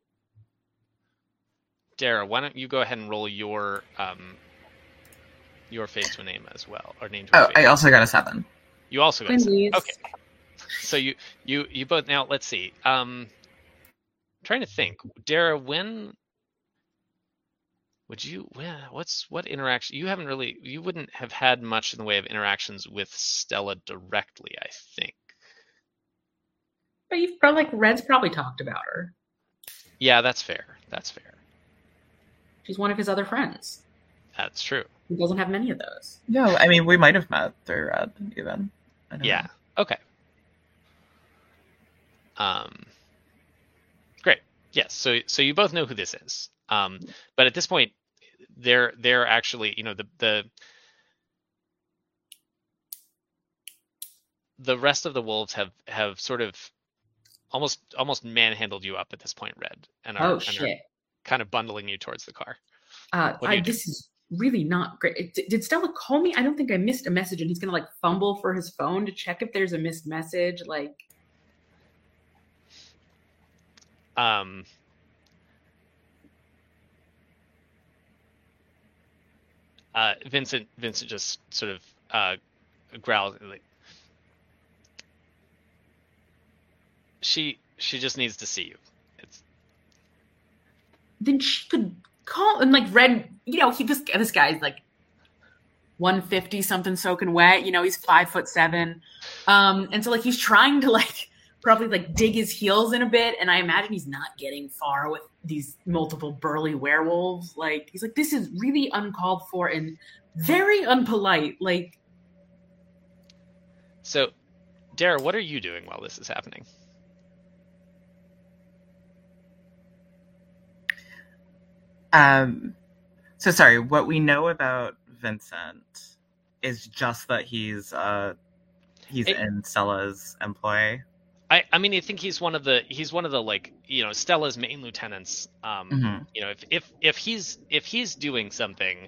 [SPEAKER 1] Dara, why don't you go ahead and roll your um, your face to a name as well, or name to a
[SPEAKER 4] Oh,
[SPEAKER 1] face.
[SPEAKER 4] I also got a seven.
[SPEAKER 1] You also got a seven.
[SPEAKER 2] Please.
[SPEAKER 1] Okay. So you you you both now. Let's see. Um, I'm trying to think, Dara, when would you? Well, what's what interaction? You haven't really. You wouldn't have had much in the way of interactions with Stella directly, I think.
[SPEAKER 2] But you've probably like Red's probably talked about her.
[SPEAKER 1] Yeah, that's fair. That's fair.
[SPEAKER 2] She's one of his other friends.
[SPEAKER 1] That's true.
[SPEAKER 2] He doesn't have many of those.
[SPEAKER 4] No, I mean we might have met through Red even. I don't
[SPEAKER 1] Yeah.
[SPEAKER 4] know.
[SPEAKER 1] Okay. Um. Great. Yes. So so you both know who this is. Um. But at this point, they're they're actually, you know, the the the rest of the wolves have have sort of almost almost manhandled you up at this point, Red, and are,
[SPEAKER 2] Oh
[SPEAKER 1] and are
[SPEAKER 2] shit!
[SPEAKER 1] kind of bundling you towards the car.
[SPEAKER 2] Uh,
[SPEAKER 1] What do
[SPEAKER 2] I,
[SPEAKER 1] you do?
[SPEAKER 2] this is really not great. Did, did Stella call me? I don't think I missed a message, and he's gonna like fumble for his phone to check if there's a missed message. Like,
[SPEAKER 1] Um. Uh, Vincent Vincent just sort of uh, growls like, she she just needs to see you. It's
[SPEAKER 2] then she could call and like Red. You know, he this this guy's like one fifty something soaking wet. You know, he's five foot seven, um, and so like he's trying to like probably like dig his heels in a bit. And I imagine he's not getting far with these multiple burly werewolves. Like he's like, this is really uncalled for and very unpolite. Like,
[SPEAKER 1] so, Dara, what are you doing while this is happening?
[SPEAKER 4] Um, so sorry. What we know about Vincent is just that he's uh he's
[SPEAKER 1] It-
[SPEAKER 4] in Stella's employ.
[SPEAKER 1] I, I mean, I think he's one of the he's one of the like you know Stella's main lieutenants. Um,
[SPEAKER 4] Mhm.
[SPEAKER 1] You know, if if if he's if he's doing something,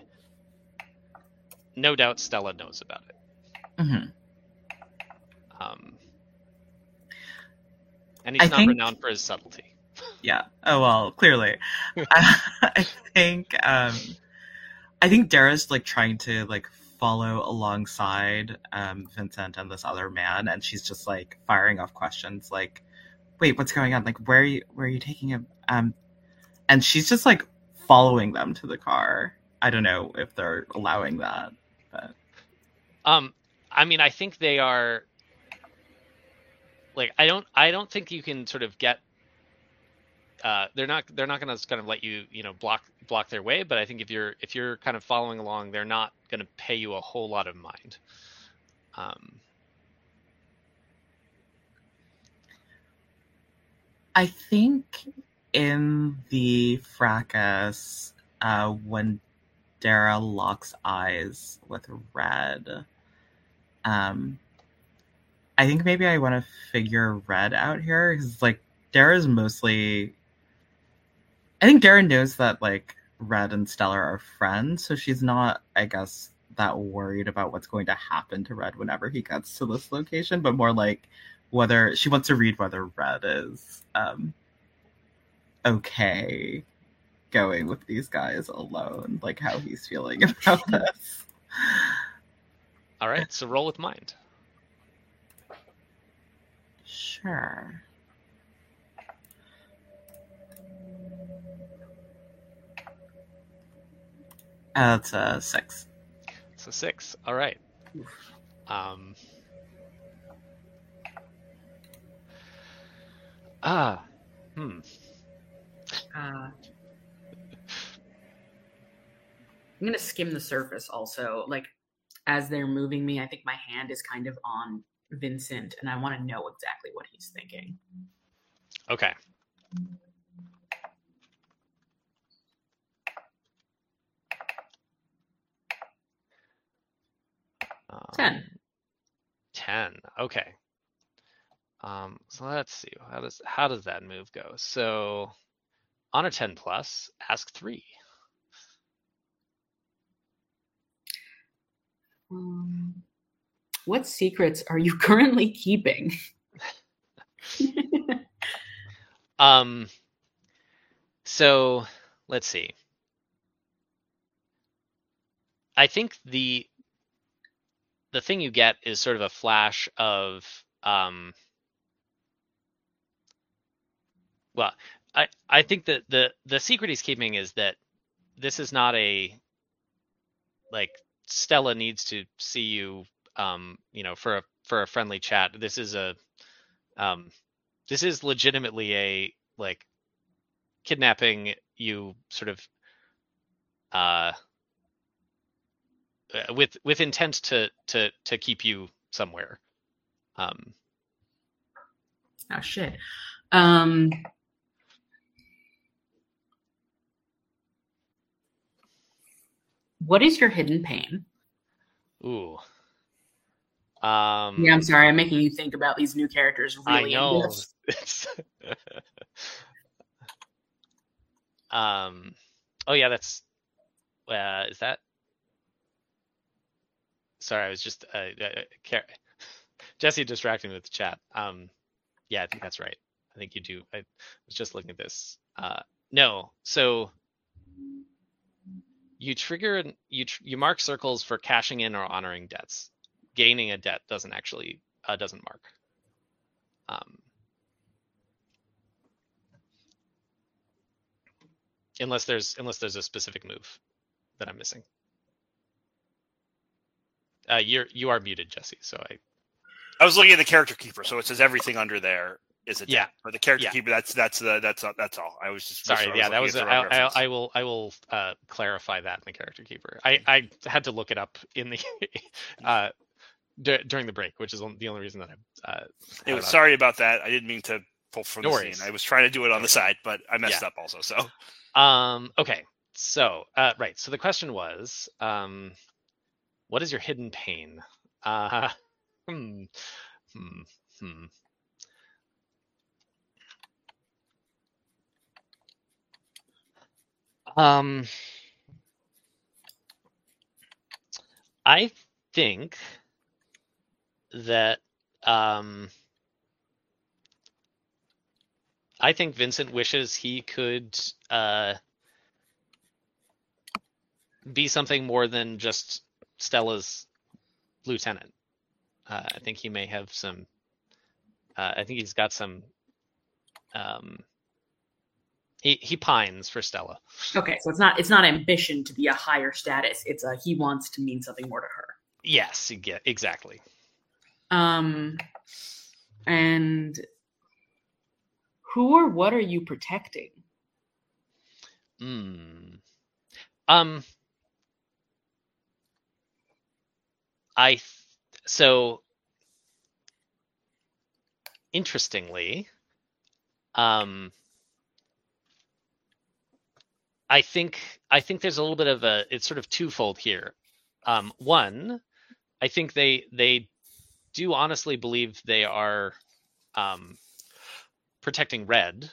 [SPEAKER 1] no doubt Stella knows about it.
[SPEAKER 4] Mm-hmm.
[SPEAKER 1] Um, and he's
[SPEAKER 4] I
[SPEAKER 1] not
[SPEAKER 4] think-
[SPEAKER 1] renowned for his subtlety.
[SPEAKER 4] Yeah. Oh well, clearly. I think um I think Dara's like trying to like follow alongside um Vincent and this other man, and she's just like firing off questions like, wait, what's going on? Like where are you where are you taking him? Um and she's just like following them to the car. I don't know if they're allowing that, but
[SPEAKER 1] Um, I mean, I think they are. Like, I don't, I don't think you can sort of get. Uh, they're not, they're not going to kind of let you, you know, block block their way. But I think if you're if you're kind of following along, they're not going to pay you a whole lot of mind. Um,
[SPEAKER 4] I think in the fracas, uh, when Dara locks eyes with Red, um, I think maybe I want to figure Red out here because, like, Dara's mostly. I think Dara knows that like Red and Stella are friends, so she's not, I guess, that worried about what's going to happen to Red whenever he gets to this location, but more like whether she wants to read whether Red is um, okay going with these guys alone, like how he's feeling about this.
[SPEAKER 1] all right, so roll with mind.
[SPEAKER 4] Sure. Uh, that's a six.
[SPEAKER 1] So six. All right. Um. Ah. Hmm.
[SPEAKER 2] uh, I'm gonna skim the surface. Also, like as they're moving me, I think my hand is kind of on Vincent, and I want to know exactly what he's thinking.
[SPEAKER 1] Okay. Um,
[SPEAKER 2] ten.
[SPEAKER 1] ten. Okay. Um, so let's see. How does how does that move go? So on a ten plus, ask three.
[SPEAKER 2] Um, what secrets are you currently keeping?
[SPEAKER 1] Um. So let's see. I think the the thing you get is sort of a flash of um. Well, I I think that the the secret he's keeping is that this is not a like Stella needs to see you um you know for a for a friendly chat. This is a um this is legitimately a like kidnapping you sort of uh with with intent to to to keep you somewhere. Um
[SPEAKER 2] Oh shit. Um What is your hidden pain?
[SPEAKER 1] ooh. Um
[SPEAKER 2] Yeah, I'm sorry. I'm making you think about these new characters really
[SPEAKER 1] I know.
[SPEAKER 2] in this.
[SPEAKER 1] It's um oh yeah, that's uh is that sorry, I was just uh, uh Car- Jesse distracted me with the chat. Um yeah, I think that's right. I think you do. I was just looking at this. Uh no. So you trigger an- you tr- you mark circles for cashing in or honoring debts. Gaining a debt doesn't actually uh, doesn't mark. Um, unless there's unless there's a specific move that I'm missing. Uh, you're you are muted, Jesse. So I
[SPEAKER 5] I was looking at the character keeper, so it says everything under there is a debt.
[SPEAKER 1] Yeah.
[SPEAKER 5] But the character
[SPEAKER 1] Yeah.
[SPEAKER 5] keeper, that's that's the that's that's all. I was just
[SPEAKER 1] sorry.
[SPEAKER 5] I was
[SPEAKER 1] Yeah, that
[SPEAKER 5] looking
[SPEAKER 1] was.
[SPEAKER 5] at
[SPEAKER 1] A,
[SPEAKER 5] the wrong
[SPEAKER 1] I, I,
[SPEAKER 5] reference.
[SPEAKER 1] I will I will uh, clarify that in the character keeper. I I had to look it up in the uh, d- during the break, which is the only reason that I. Uh,
[SPEAKER 5] Anyway,
[SPEAKER 1] had it
[SPEAKER 5] sorry about that. I didn't mean to pull from
[SPEAKER 1] No
[SPEAKER 5] the
[SPEAKER 1] worries.
[SPEAKER 5] scene. I was trying to do it on the side, but I messed
[SPEAKER 1] Yeah.
[SPEAKER 5] up also. So
[SPEAKER 1] on. Um. Okay. So uh, right. So the question was, um, what is your hidden pain? Uh, hmm. Hmm. Hmm. Um, I think that um, I think Vincent wishes he could uh, be something more than just Stella's lieutenant. Uh, I think he may have some. Uh, I think he's got some. Um, he he pines for Stella.
[SPEAKER 2] Okay, so it's not it's not ambition to be a higher status. It's a he wants to mean something more to her.
[SPEAKER 1] Yes, you get exactly.
[SPEAKER 2] Um, and who or what are you protecting?
[SPEAKER 1] Hmm. Um. I th- so interestingly, um, I think I think there's a little bit of a it's sort of twofold here. Um, one, I think they they do honestly believe they are um, protecting Red,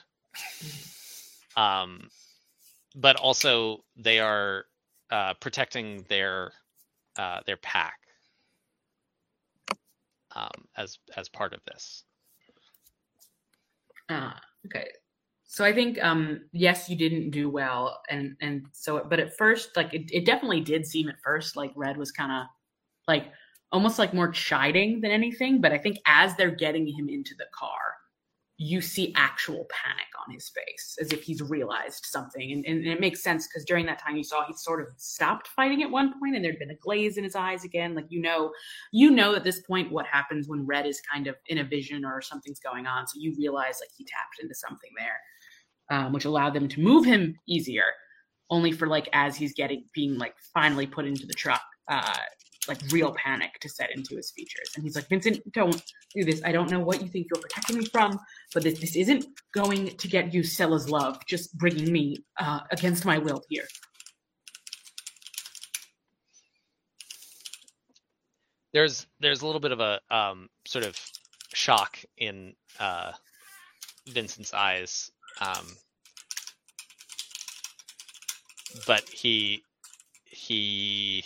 [SPEAKER 1] um, but also they are uh, protecting their uh, their pack um, as as part of this.
[SPEAKER 2] Uh, okay. So I think um yes, you didn't do well, and and so but at first, like it, it definitely did seem at first like Red was kind of like almost like more chiding than anything, but I think as they're getting him into the car, you see actual panic on his face, as if he's realized something. And, and, and it makes sense because during that time you saw he sort of stopped fighting at one point and there'd been a glaze in his eyes again. Like, you know, you know at this point what happens when Red is kind of in a vision or something's going on. So you realize like he tapped into something there, um, which allowed them to move him easier, only for like as he's getting being like finally put into the truck, uh, like real panic to set into his features. And he's like, Vincent, don't do this. I don't know what you think you're protecting me from, but this, this isn't going to get you Stella's love, just bringing me uh, against my will here.
[SPEAKER 1] there's there's a little bit of a um, sort of shock in uh, Vincent's eyes, um, but he he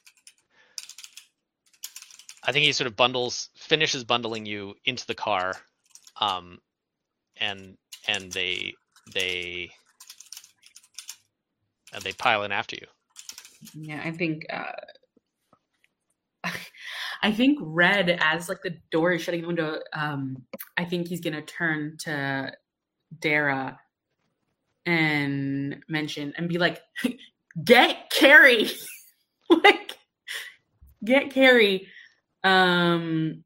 [SPEAKER 1] I think he sort of bundles finishes bundling you into the car, um, and and they they and they pile in after you.
[SPEAKER 2] Yeah, I think uh, I think Red, as like the door is shutting the window, um, I think he's gonna turn to Dara and mention and be like, "Get Carrie, like get Carrie," um,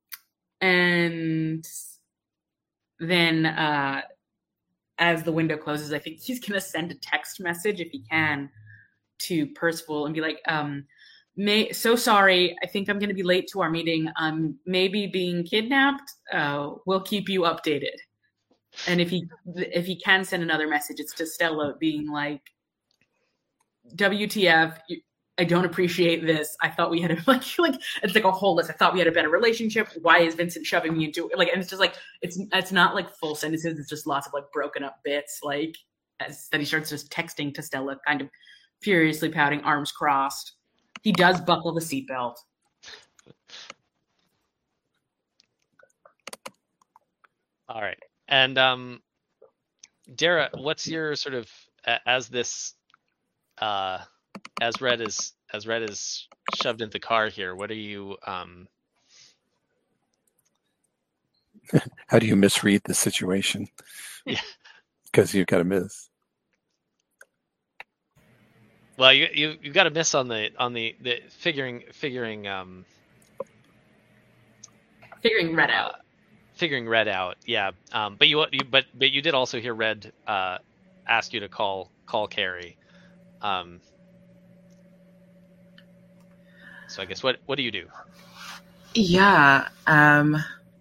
[SPEAKER 2] and then uh, as the window closes, I think he's gonna send a text message if he can to Percival and be like, um, may so sorry, I think I'm going to be late to our meeting. Um, maybe being kidnapped. Uh, we'll keep you updated. And if he if he can send another message, it's to Stella being like, W T F, I don't appreciate this. I thought we had a, like like it's like a whole list. I thought we had a better relationship. Why is Vincent shoving me into it? Like, and it's just like it's it's not like full sentences. It's just lots of like broken up bits. Like as that he starts just texting to Stella, kind of furiously pouting, arms crossed. He does buckle the seatbelt.
[SPEAKER 1] All right, and um, Dara, what's your sort of as this uh, as Red is as Red is shoved into the car here? What are you? Um...
[SPEAKER 3] How do you misread the situation?
[SPEAKER 1] Yeah,
[SPEAKER 3] because you've got to miss.
[SPEAKER 1] Well, you you you got a miss on the on the, the figuring figuring um
[SPEAKER 2] figuring Red out.
[SPEAKER 1] Uh, figuring Red out, yeah. Um, but you, you but but you did also hear Red uh, ask you to call call Carrie. Um, so I guess what what do you do?
[SPEAKER 4] Yeah, um,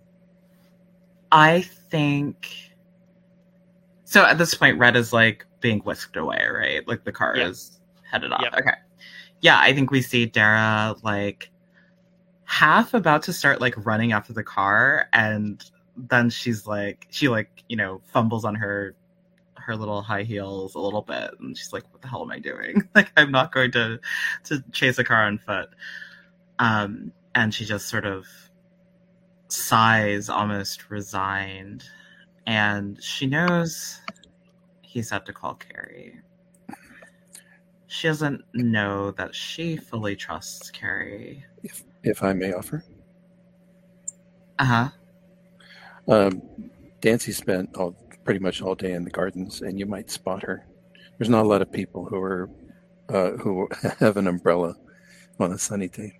[SPEAKER 4] I think. So at this point, Red is like being whisked away, right? Like the car
[SPEAKER 1] Yep.
[SPEAKER 4] is headed off.
[SPEAKER 1] Yep.
[SPEAKER 4] Okay. Yeah, I think we see Dara like half about to start like running after the car, and then she's like she like, you know, fumbles on her her little high heels a little bit, and she's like, what the hell am I doing? Like, I'm not going to to chase a car on foot. Um and she just sort of sighs, almost resigned, and she knows he's had to call Carrie. She doesn't know that she fully trusts Carrie.
[SPEAKER 3] If if I may offer,
[SPEAKER 4] Uh-huh.
[SPEAKER 3] um, Dancy spent all pretty much all day in the gardens, and you might spot her. There's not a lot of people who are uh, who have an umbrella on a sunny day.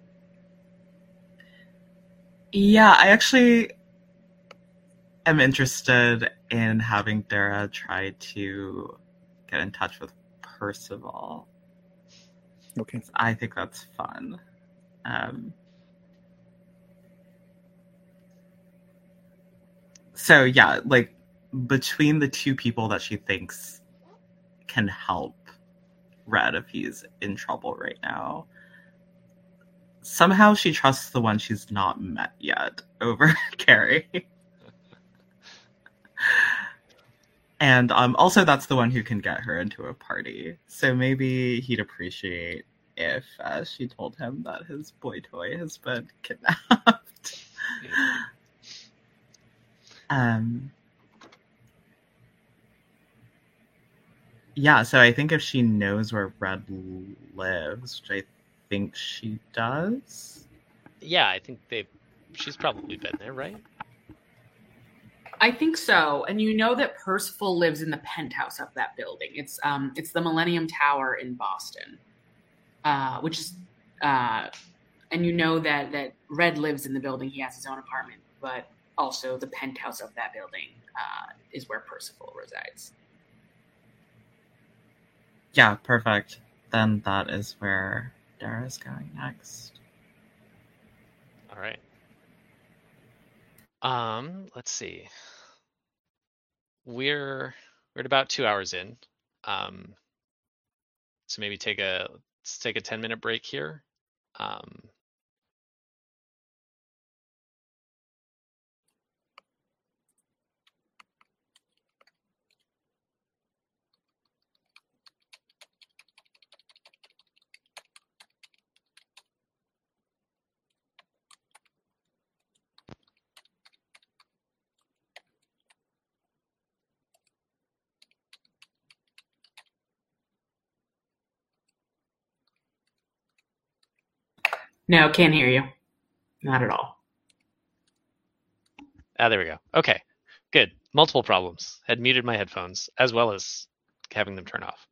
[SPEAKER 4] Yeah, I actually am interested in having Dara try to get in touch with Percival.
[SPEAKER 3] Okay.
[SPEAKER 4] I think that's fun. Um, so yeah, like between the two people that she thinks can help Red if he's in trouble right now, somehow she trusts the one she's not met yet over Carrie. And um, also that's the one who can get her into a party. So maybe he'd appreciate if uh, she told him that his boy toy has been kidnapped. um, yeah, so I think if she knows where Red lives, which I think she does.
[SPEAKER 1] Yeah, I think they. She's probably been there, right?
[SPEAKER 2] I think so, and you know that Percival lives in the penthouse of that building. It's um, it's the Millennium Tower in Boston, uh, which is, uh, and you know that that Red lives in the building. He has his own apartment, but also the penthouse of that building uh, is where Percival resides.
[SPEAKER 4] Yeah, perfect. Then that is where Dara's going next.
[SPEAKER 1] All right. Um, let's see. We're we're at about two hours in. Um, so maybe take a let's take a ten minute break here. Um,
[SPEAKER 2] No, can't hear you. Not at all.
[SPEAKER 1] Ah, there we go. Okay, good. Multiple problems. Had muted my headphones as well as having them turn off.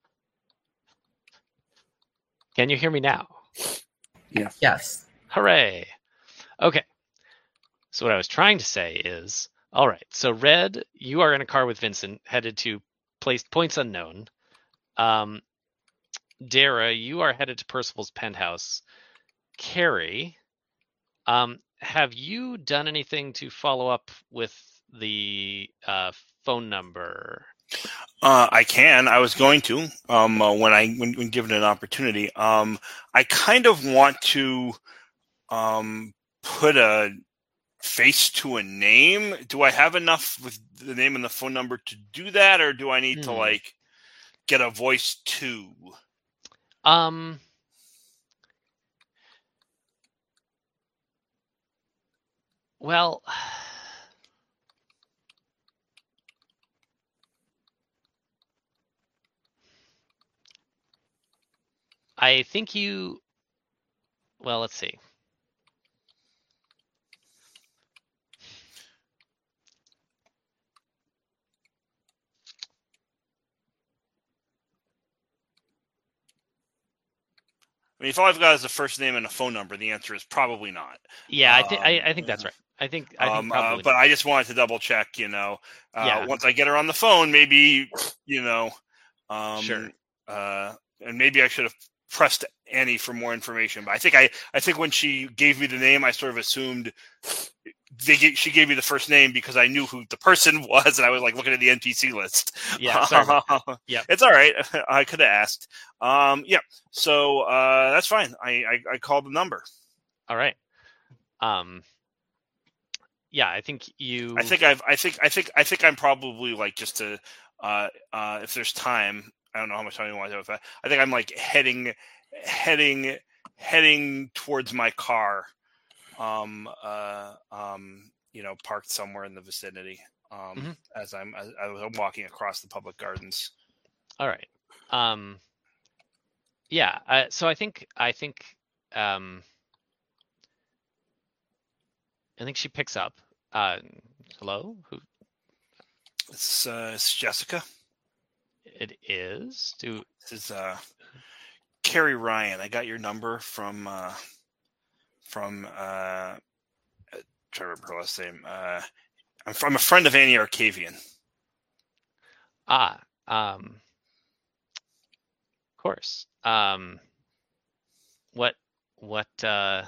[SPEAKER 1] Can you hear me now?
[SPEAKER 3] Yes.
[SPEAKER 4] Yes.
[SPEAKER 1] Hooray. Okay. So what I was trying to say is, all right, so Red, you are in a car with Vincent, headed to place points unknown. Um, Dara, you are headed to Percival's penthouse. Carrie, um, have you done anything to follow up with the uh, phone number?
[SPEAKER 5] Uh, I can. I was going to um, uh, when I when, when given an opportunity. Um, I kind of want to um, put a face to a name. Do I have enough with the name and the phone number to do that, or do I need
[SPEAKER 1] Hmm.
[SPEAKER 5] to like get a voice too?
[SPEAKER 1] Um. Well, I think you. Well, let's see.
[SPEAKER 5] I mean, if all I've got is a first name and a phone number, the answer is probably not.
[SPEAKER 1] Yeah, I think I, I
[SPEAKER 5] Um,
[SPEAKER 1] think that's right. I think I think
[SPEAKER 5] Um, uh,
[SPEAKER 1] probably.
[SPEAKER 5] but I just wanted to double check, you know, uh,
[SPEAKER 1] Yeah.
[SPEAKER 5] once I get her on the phone, maybe, you know, um,
[SPEAKER 1] Sure.
[SPEAKER 5] uh, and maybe I should have pressed Annie for more information. But I think I, I think when she gave me the name, I sort of assumed they get, she gave me the first name because I knew who the person was, and I was like looking at the N P C list.
[SPEAKER 1] Yeah. Sorry about that. Yep.
[SPEAKER 5] It's all right. I could have asked. Um, yeah. So uh, that's fine. I, I, I called the number.
[SPEAKER 1] All right. Um. Yeah, I think you.
[SPEAKER 5] I think I've. I think. I think. I think I'm probably like just to. Uh, uh, if there's time, I don't know how much time you want to do with that. I think I'm like heading, heading, heading towards my car. Um. Uh. Um. You know, parked somewhere in the vicinity. Um.
[SPEAKER 1] Mm-hmm.
[SPEAKER 5] As I'm. As I'm walking across the public gardens.
[SPEAKER 1] All right. Um. Yeah. Uh, so I think. I think. Um. I think she picks up. Uh, hello? Who?
[SPEAKER 5] It's, uh, it's Jessica.
[SPEAKER 1] It is. Do
[SPEAKER 5] This is uh, Carrie Ryan. I got your number from uh, from uh, trying to remember her last name. Uh, I'm from a friend of Annie Arcavian.
[SPEAKER 1] ah. Um. Of course. Um. What? What? Uh.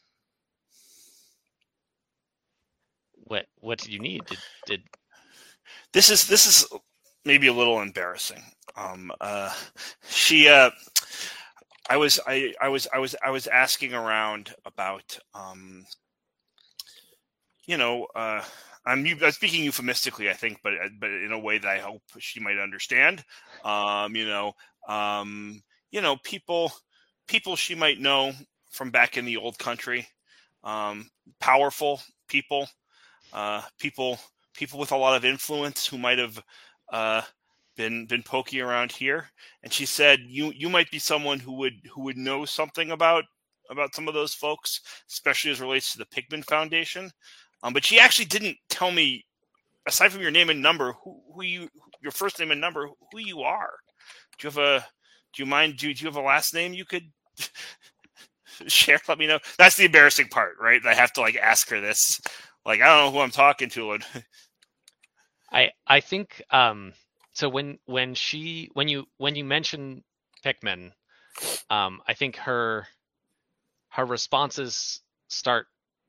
[SPEAKER 1] What? What did you need? Did did?
[SPEAKER 5] This is this is maybe a little embarrassing. Um, uh, she, uh, I was, I, I was, I was, I was asking around about, um, you know, uh, I'm, I'm speaking euphemistically, I think, but but in a way that I hope she might understand. Um, you know, um, you know, people, people she might know from back in the old country, um, powerful people, uh, people. people with a lot of influence who might have uh, been been pokey around here. And she said, you you might be someone who would who would know something about about some of those folks, especially as relates to the Pigman Foundation. Um, but she actually didn't tell me, aside from your name and number, who, who you your first name and number, who you are. Do you have a do you mind do, do you have a last name you could share? Let me know. That's the embarrassing part, right? I have to like ask her this. Like, I don't know who I'm talking to.
[SPEAKER 1] I I think um so when when she when you when you mention Pikmin, um I think her her responses start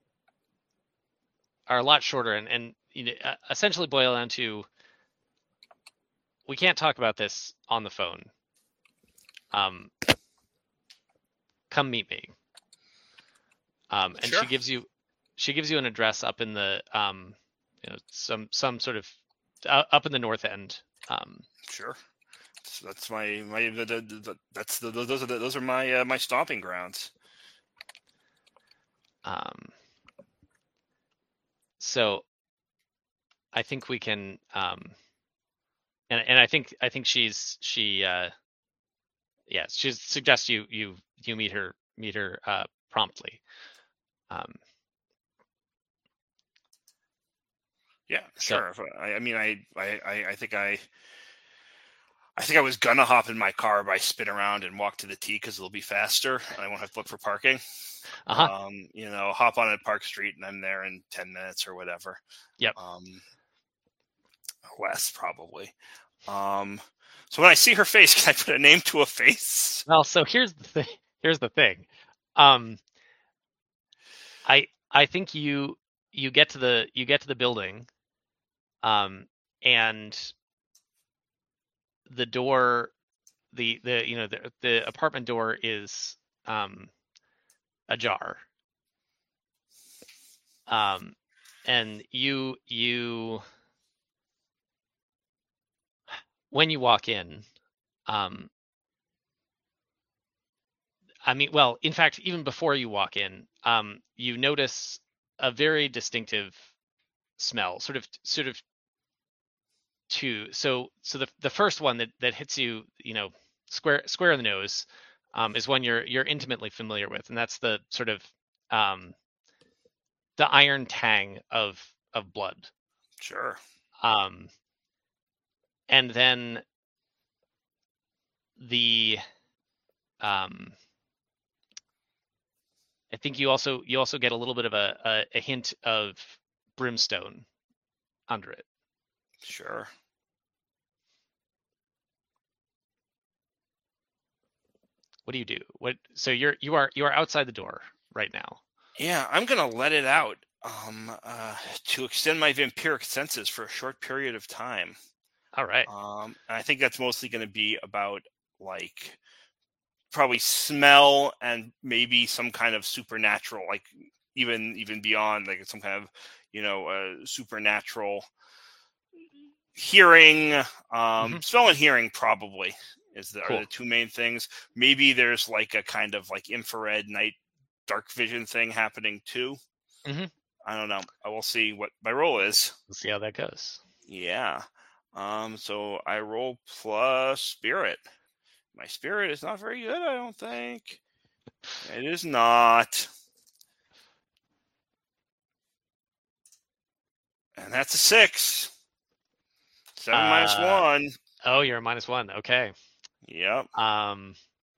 [SPEAKER 1] are a lot shorter and and you know, essentially boil down to, we can't talk about this on the phone. Um, come meet me. Um, and
[SPEAKER 5] Sure.
[SPEAKER 1] she gives you she gives you an address up in the um you know some some sort of uh, up in the north end. Um,
[SPEAKER 5] Sure. So that's my my the, the, the, that's the, those are the, those are my uh, my stomping grounds.
[SPEAKER 1] um, so I think we can um, and and I think I think she's she uh, yeah she suggests you you you meet her meet her uh, promptly. Um,
[SPEAKER 5] Yeah,
[SPEAKER 1] So-
[SPEAKER 5] sure. If I, I mean, I, I, I- I think I, I think I was gonna hop in my car, but I spin around and walk to the T because it'll be faster, and I won't have to look for parking.
[SPEAKER 1] uh-huh.
[SPEAKER 5] Um, you know, hop on at Park Street, and I'm there in ten minutes or whatever.
[SPEAKER 1] Yep.
[SPEAKER 5] Um, less probably. Um, so when I see her face, can I put a name to a face?
[SPEAKER 1] Well, so here's the thing. Here's the thing. Um, I I think you you get to the you get to the building, um, and the door, the the you know the the apartment door is um ajar. Um, and you you when you walk in, um, I mean, well, in fact, even before you walk in, um, you notice a very distinctive smell, sort of, sort of two. So, so the the first one that that hits you, you know, square square in the nose, um, is one you're you're intimately familiar with, and that's the sort of um, the iron tang of of blood.
[SPEAKER 5] Sure.
[SPEAKER 1] Um, and then the um, I think you also you also get a little bit of a, a, a hint of brimstone under it.
[SPEAKER 5] Sure.
[SPEAKER 1] What do you do? What so you're you are you are outside the door right now.
[SPEAKER 5] Yeah, I'm gonna let it out um, uh, to extend my vampiric senses for a short period of time.
[SPEAKER 1] All right.
[SPEAKER 5] Um, and I think that's mostly going to be about like probably smell and maybe some kind of supernatural, like even even beyond like some kind of you know uh, supernatural hearing, um,
[SPEAKER 1] Mm-hmm.
[SPEAKER 5] smell and hearing probably is the,
[SPEAKER 1] Cool.
[SPEAKER 5] are the two main things. Maybe there's like a kind of like infrared night dark vision thing happening too.
[SPEAKER 1] Mhm.
[SPEAKER 5] I don't know. I will see what my roll is.
[SPEAKER 1] Let's see how that goes.
[SPEAKER 5] Yeah. Um. So I roll plus spirit. My spirit is not very good, I don't think. It is not. And that's a six. Seven
[SPEAKER 1] Uh,
[SPEAKER 5] minus one.
[SPEAKER 1] Oh, you're a minus one. Okay.
[SPEAKER 5] Yep.
[SPEAKER 1] Um.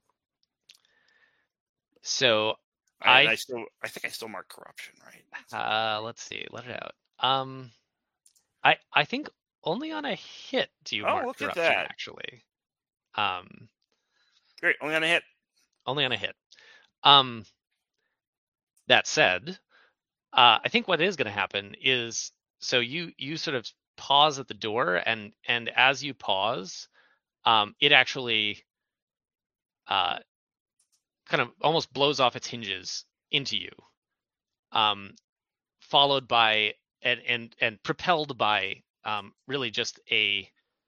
[SPEAKER 1] So
[SPEAKER 5] I,
[SPEAKER 1] I-
[SPEAKER 5] I still. I think I still mark corruption, right?
[SPEAKER 1] uh, let's see. Let it out. Um, I I think only on a hit do you
[SPEAKER 5] Oh,
[SPEAKER 1] mark
[SPEAKER 5] look at
[SPEAKER 1] corruption
[SPEAKER 5] that.
[SPEAKER 1] actually. Um,
[SPEAKER 5] Great. Only on a hit.
[SPEAKER 1] only on a hit. Um. That said, uh, I think what is going to happen is so you you sort of pause at the door, and and as you pause, um, it actually uh, kind of almost blows off its hinges into you, um, followed by and and and propelled by um, really just a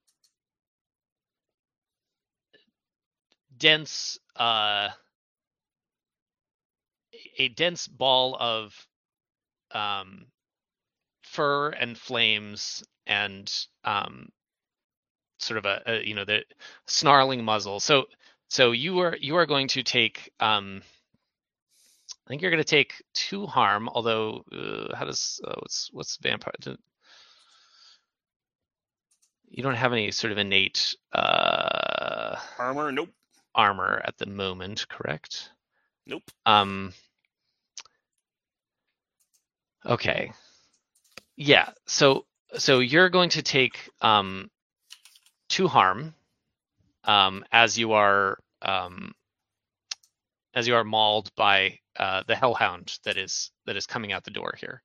[SPEAKER 1] dense uh, a dense ball of um, fur and flames and um, sort of a, a you know the snarling muzzle. So so you are you are going to take um, I think you're going to take two harm. Although uh, how does uh, what's what's vampire? You don't have any sort of innate uh,
[SPEAKER 5] Armor? Nope.
[SPEAKER 1] armor at the moment, correct?
[SPEAKER 5] Nope.
[SPEAKER 1] Um. Okay. Yeah. So so you're going to take um two harm um as you are um as you are mauled by uh the hellhound that is that is coming out the door here.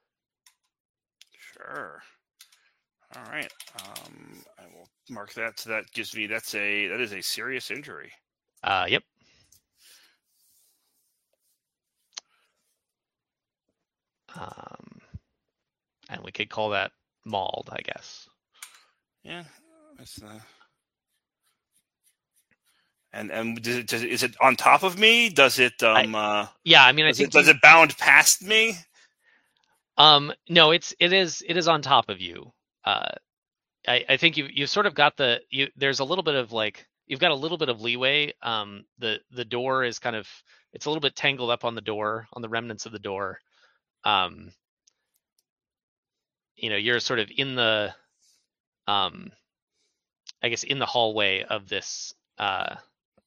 [SPEAKER 5] Sure. All right. Um, I will mark that. So that gives me that's a that is a serious injury.
[SPEAKER 1] Uh. Yep. Um. And we could call that mauled, I guess.
[SPEAKER 5] Yeah. That's uh... And and does it, does it, is it on top of me? Does it um uh
[SPEAKER 1] Yeah. I mean, I
[SPEAKER 5] does
[SPEAKER 1] think
[SPEAKER 5] it, does
[SPEAKER 1] you-
[SPEAKER 5] it bound past me?
[SPEAKER 1] Um, no, it's it is it is on top of you. Uh, I I think you you've sort of got the you. There's a little bit of like you've got a little bit of leeway. Um, the the door is kind of it's a little bit tangled up on the door, on the remnants of the door. Um, you know, you're sort of in the, um, I guess, in the hallway of this, uh,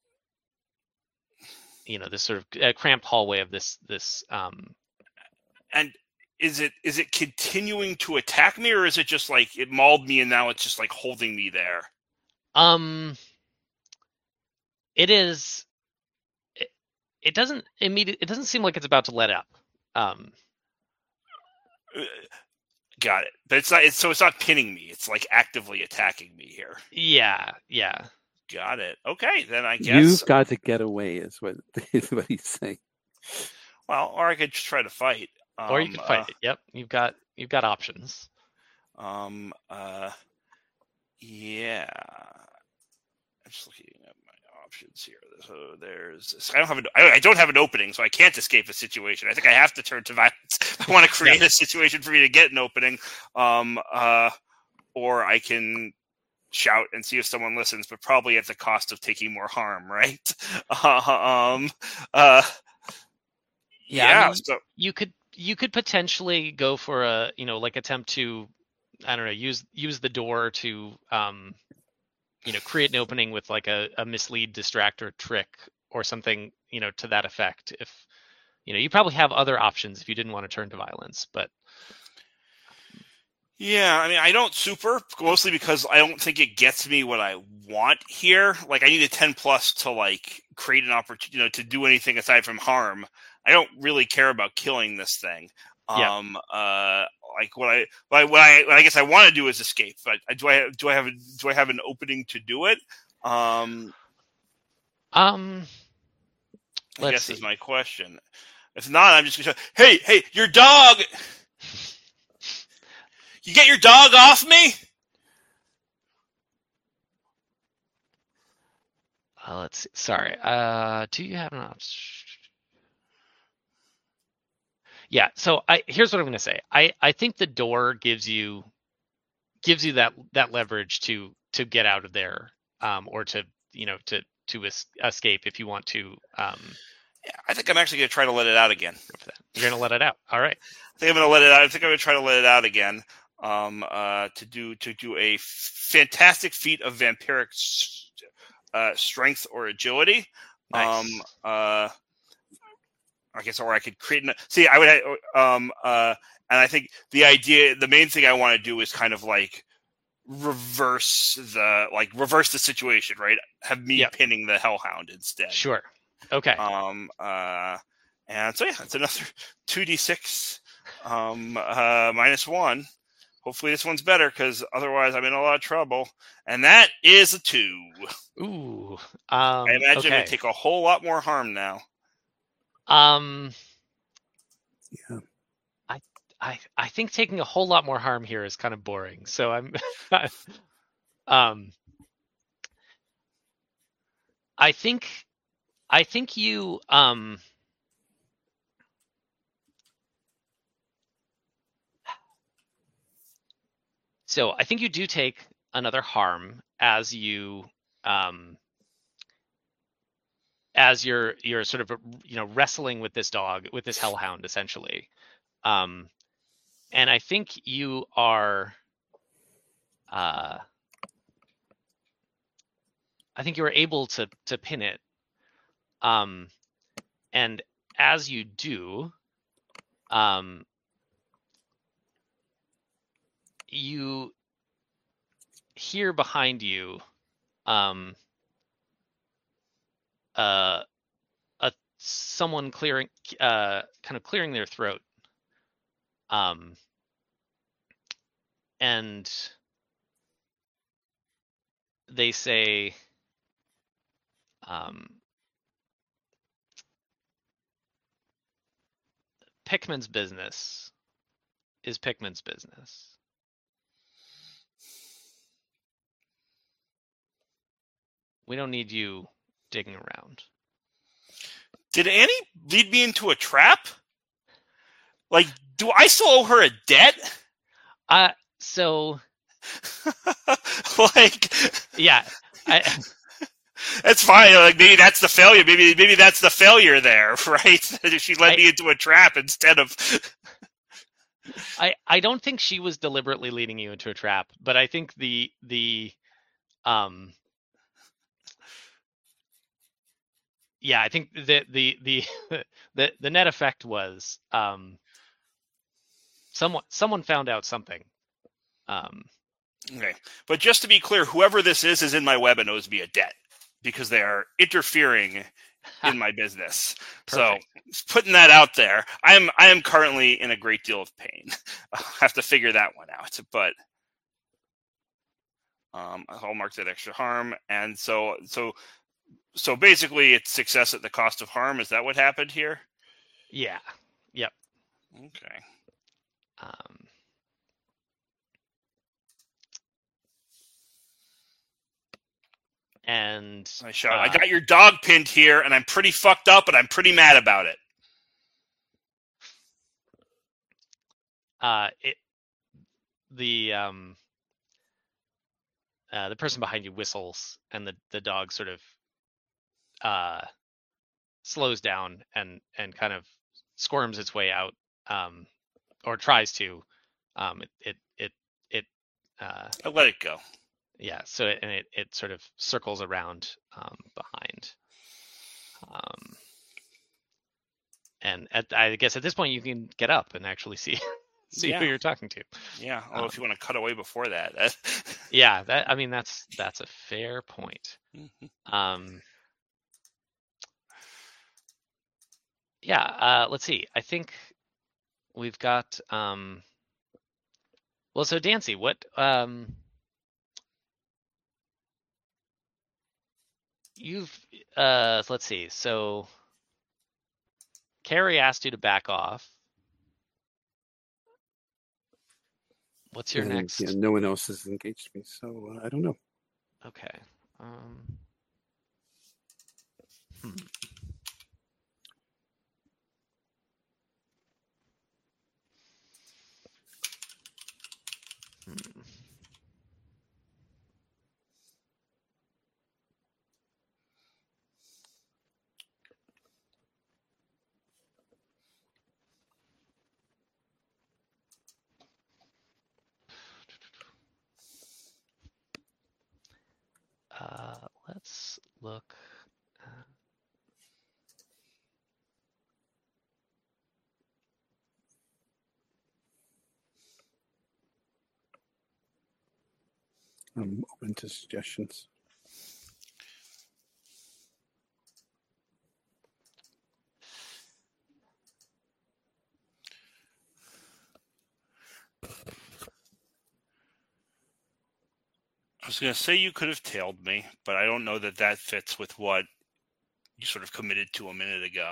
[SPEAKER 1] you know, this sort of uh, cramped hallway of this this. Um,
[SPEAKER 5] and is it is it continuing to attack me, or is it just like it mauled me and now it's just like holding me there?
[SPEAKER 1] Um, it is. It, it doesn't immediately. It doesn't seem like it's about to let up. Um,
[SPEAKER 5] got it. But it's not. It's so it's not pinning me. It's like actively attacking me here.
[SPEAKER 1] Yeah. Yeah.
[SPEAKER 5] Got it. Okay, then I guess
[SPEAKER 3] You've got to get away, is what is what he's saying.
[SPEAKER 5] Well, or I could just try to fight. Um,
[SPEAKER 1] Or you could fight
[SPEAKER 5] uh,
[SPEAKER 1] it. Yep. You've got you've got options.
[SPEAKER 5] Um. Uh. Yeah. I'm just looking at my options here. So there's. I don't have an. I I don't have an opening, so I can't escape a situation. I think I have to turn to violence. I want to create
[SPEAKER 1] Yeah.
[SPEAKER 5] a situation for me to get an opening. Um. Uh. Or I can shout and see if someone listens, but probably at the cost of taking more harm, right? Uh, um. Uh.
[SPEAKER 1] Yeah, I
[SPEAKER 5] Yeah.
[SPEAKER 1] mean,
[SPEAKER 5] So.
[SPEAKER 1] you could you could potentially go for a, you know, like attempt to, I don't know, use use the door to, um, you know, create an opening with like a, a mislead distractor trick or something, you know, to that effect. If, you know, you probably have other options if you didn't want to turn to violence, but
[SPEAKER 5] Yeah, I mean, I don't super, mostly because I don't think it gets me what I want here. Like, I need a ten plus to, like, create an opportunity, you know, to do anything aside from harm. I don't really care about killing this thing.
[SPEAKER 1] Yeah.
[SPEAKER 5] Um, uh, like, what I, what I, what I, what I guess I want to do is escape, but do I, have, do I have, a, do I have an opening to do it? Um,
[SPEAKER 1] um,
[SPEAKER 5] I
[SPEAKER 1] let's
[SPEAKER 5] guess
[SPEAKER 1] see.
[SPEAKER 5] is my question. If not, I'm just going to say, hey, hey, your dog, you get your dog off me?
[SPEAKER 1] Uh, let's see. Sorry. Uh, do you have an option? Yeah. So I here's what I'm going to say. I I think the door gives you gives you that that leverage to to get out of there, um, or to you know to to es- escape if you want to. Um,
[SPEAKER 5] Yeah, I think I'm actually going to try to let it out again.
[SPEAKER 1] go for that. You're going to let it out. All right.
[SPEAKER 5] I think I'm going to let it out. I think I'm going to try to let it out again. Um, uh, to do to do a f- fantastic feat of vampiric s- uh, strength or agility.
[SPEAKER 1] Nice.
[SPEAKER 5] Um, uh, I guess, or I could create. An, see, I would. Um, uh, and I think the idea, the main thing I want to do is kind of like reverse the like reverse the situation, right? Have me
[SPEAKER 1] Yep.
[SPEAKER 5] pinning the Hellhound instead.
[SPEAKER 1] Sure. Okay.
[SPEAKER 5] Um, uh, and so yeah, it's another two d six um, uh, minus one. Hopefully this one's better, because otherwise I'm in a lot of trouble. And that is a two.
[SPEAKER 1] Ooh. Um,
[SPEAKER 5] I imagine
[SPEAKER 1] okay.
[SPEAKER 5] it would take a whole lot more harm now.
[SPEAKER 1] Um,
[SPEAKER 3] Yeah.
[SPEAKER 1] I, I, I think taking a whole lot more harm here is kind of boring. So I'm, um, I think, I think you, um, so I think you do take another harm as you, um, as you're you're sort of you know wrestling with this dog, with this hellhound essentially, um, and I think you are, uh, I think you are able to to pin it, um, and as you do, um, you hear behind you, um, uh, a someone clearing, uh, kind of clearing their throat, um, and they say, um, Pickman's business is Pickman's business. We don't need you digging around.
[SPEAKER 5] Did Annie lead me into a trap? Like, do I still owe her a debt?
[SPEAKER 1] Uh, so
[SPEAKER 5] like,
[SPEAKER 1] yeah, I,
[SPEAKER 5] That's fine. Like maybe that's the failure. Maybe maybe that's the failure there, right? She led
[SPEAKER 1] I,
[SPEAKER 5] me into a trap instead of.
[SPEAKER 1] I I don't think she was deliberately leading you into a trap, but I think the the um yeah, I think the the the the, the net effect was um someone someone found out something. Um
[SPEAKER 5] Okay, but just to be clear, whoever this is is in my web and owes me a debt because they are interfering in my business. So putting that out there, I am I am currently in a great deal of pain. I'll have to figure that one out, but um, I'll mark that extra harm, and so so so basically, it's success at the cost of harm. Is that what happened here?
[SPEAKER 1] Yeah. Yep.
[SPEAKER 5] Okay.
[SPEAKER 1] Um And
[SPEAKER 5] I shout,
[SPEAKER 1] uh,
[SPEAKER 5] I got your dog pinned here, and I'm pretty fucked up, and I'm pretty mad about it.
[SPEAKER 1] Uh, it the um uh, the person behind you whistles, and the the dog sort of uh slows down and and kind of squirms its way out, um, or tries to. Um, it it it it uh,
[SPEAKER 5] I let it go.
[SPEAKER 1] yeah. So it, and it it sort of circles around um, behind. Um, and at, I guess at this point you can get up and actually see see
[SPEAKER 5] Yeah.
[SPEAKER 1] who you're talking to.
[SPEAKER 5] Yeah. Although
[SPEAKER 1] Um,
[SPEAKER 5] if you want to cut away before that, that
[SPEAKER 1] yeah, that I mean that's that's a fair point.
[SPEAKER 5] Mhm.
[SPEAKER 1] Um, yeah. Uh, let's see. I think we've got. Um, well, so Dancy, what? Um, you've. Uh, let's see. So Carrie asked you to back off. What's your
[SPEAKER 3] and
[SPEAKER 1] next?
[SPEAKER 3] yeah, no one else has engaged me, so uh, I don't know.
[SPEAKER 1] Okay. Um, hmm. Hmm. Uh, let's look. At...
[SPEAKER 3] I'm open to suggestions.
[SPEAKER 5] I was going to say you could have tailed me, but I don't know that that fits with what you sort of committed to a minute ago.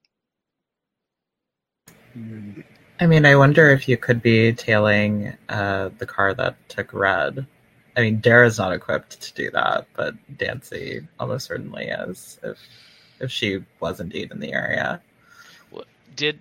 [SPEAKER 3] Mm.
[SPEAKER 4] I mean, I wonder if you could be tailing uh, the car that took Red. I mean, Dara's not equipped to do that, but Dancy almost certainly is, if if she was indeed in the area.
[SPEAKER 1] What did?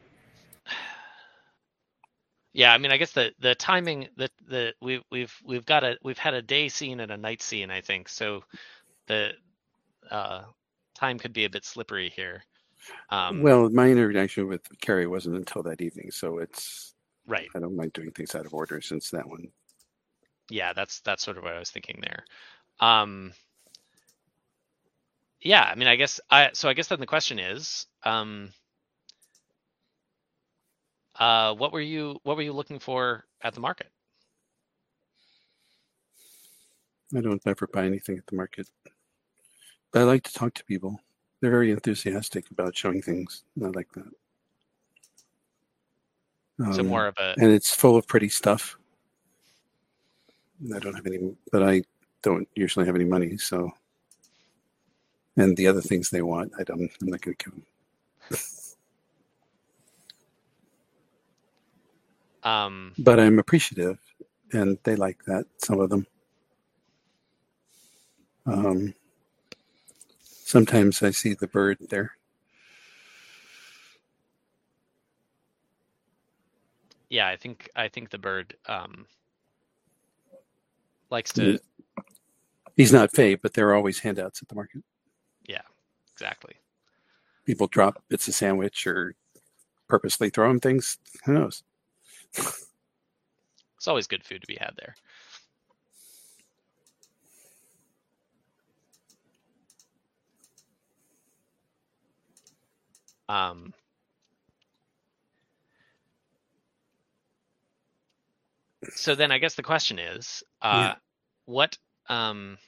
[SPEAKER 1] Yeah, I mean, I guess the the timing that the we've we've we've got a we've had a day scene and a night scene, I think. So the uh, time could be a bit slippery here. Um,
[SPEAKER 3] Well, my interaction with Carrie wasn't until that evening, so it's
[SPEAKER 1] right.
[SPEAKER 3] I don't mind doing things out of order since that one.
[SPEAKER 1] Yeah, that's that's sort of what I was thinking there. Um, yeah, I mean, I guess I so I guess then the question is, um, uh, what were you what were you looking for at the market?
[SPEAKER 3] I don't ever buy anything at the market, but I like to talk to people. They're very enthusiastic about showing things. I like that. Um,
[SPEAKER 1] So more of a
[SPEAKER 3] and it's full of pretty stuff. I don't have any, but I don't usually have any money, so. And the other things they want, I don't. I'm not going to give them.
[SPEAKER 1] um,
[SPEAKER 3] But I'm appreciative, and they like that. Some of them. Um, sometimes I see the bird there.
[SPEAKER 1] yeah, I think I think the bird um, likes to
[SPEAKER 3] He's not Faye, but there are always handouts at the market.
[SPEAKER 1] Yeah, exactly.
[SPEAKER 3] People drop bits of sandwich or purposely throw him things. Who knows?
[SPEAKER 1] It's always good food to be had there. Um, so then I guess the question is, uh,
[SPEAKER 3] Yeah.
[SPEAKER 1] what, um,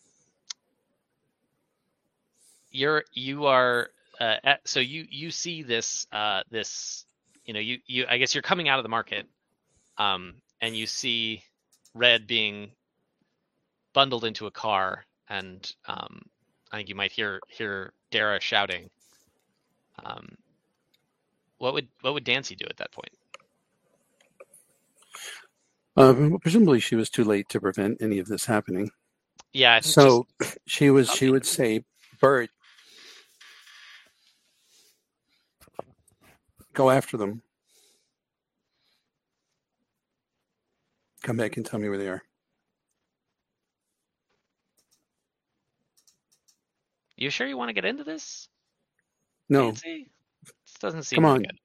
[SPEAKER 1] you're, you are, uh, at, so you, you see this, uh, this, you know, you, you, I guess you're coming out of the market, um, and you see Red being bundled into a car, and, um, I think you might hear, hear Dara shouting. Um, what would, what would Dancy do at that point?
[SPEAKER 3] Um, presumably, she was too late to prevent any of this happening.
[SPEAKER 1] Yeah, I think
[SPEAKER 3] So
[SPEAKER 1] just,
[SPEAKER 3] she was. She would say, "Bird, go after them. Come back and tell me where they are."
[SPEAKER 1] you sure you want to get into this?
[SPEAKER 3] No,
[SPEAKER 1] Nancy? This doesn't seem
[SPEAKER 3] come
[SPEAKER 1] like
[SPEAKER 3] on.
[SPEAKER 1] it.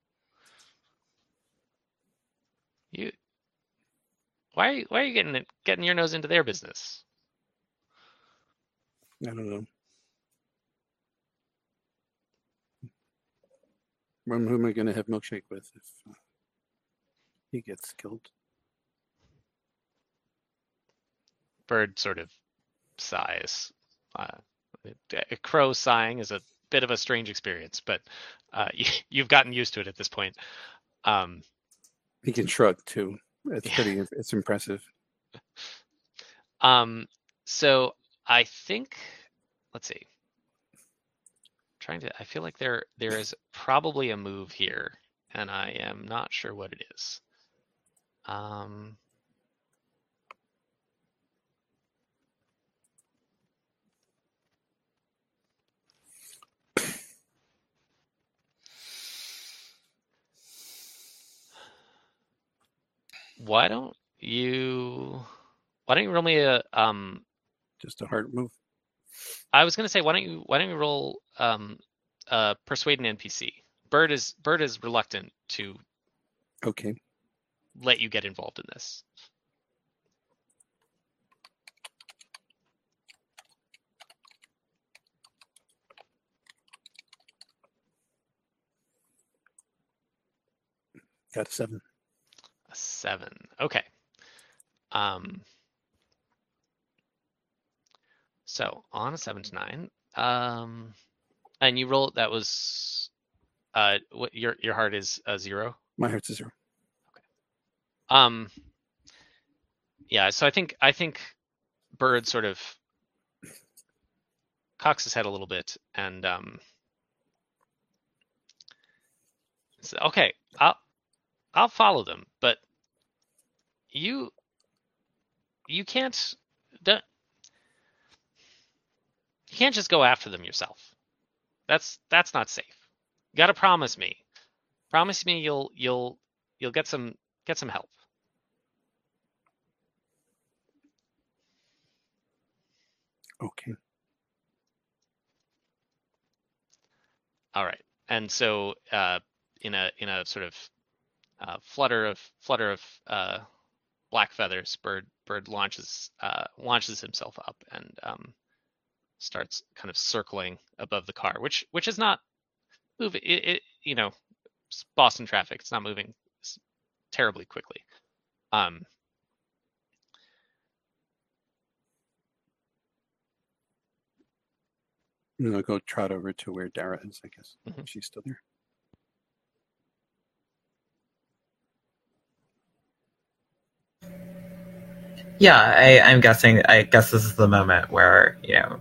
[SPEAKER 1] You, why are you, why are you getting it, getting your nose into their business?
[SPEAKER 3] I don't know. Who who am I going to have milkshake with if uh, he gets killed?
[SPEAKER 1] Bird sort of sighs. Uh, a crow sighing is a bit of a strange experience, but uh, you, you've gotten used to it at this point. Um,
[SPEAKER 3] He can shrug too. It's
[SPEAKER 1] Yeah.
[SPEAKER 3] pretty. It's impressive.
[SPEAKER 1] um, so I think, let's see. Trying to, I feel like there there is probably a move here, and I am not sure what it is. Um, why don't you? Why don't you roll me a? Um,
[SPEAKER 3] Just a hard move.
[SPEAKER 1] I was gonna say, why don't you? Why don't you roll um, uh, persuade an N P C? Bird is Bird is reluctant to
[SPEAKER 3] Okay.
[SPEAKER 1] let you get involved in this.
[SPEAKER 3] Got a seven.
[SPEAKER 1] A seven. Okay. Um. So on a seven to nine, um, and you roll. That was, uh, what your your heart is a zero.
[SPEAKER 3] My heart's a zero.
[SPEAKER 1] Um. Yeah. So I think I think Bird sort of cocks his head a little bit and um. So, okay, I'll I'll follow them, but you you can't don't, you can't just go after them yourself. That's that's not safe. You got to promise me. Promise me you'll you'll you'll get some get some help.
[SPEAKER 3] Okay.
[SPEAKER 1] All right. And so uh, in a in a sort of uh, flutter of flutter of uh, black feathers, Bird Bird launches uh, launches himself up and um, starts kind of circling above the car, which which is not moving. It, it you know, it's Boston traffic. It's not moving terribly quickly. Um,
[SPEAKER 3] And I'll go trot over to where Dara is, I guess.
[SPEAKER 1] Mhm.
[SPEAKER 3] She's still there.
[SPEAKER 4] Yeah, I, I'm guessing. I guess this is the moment where you know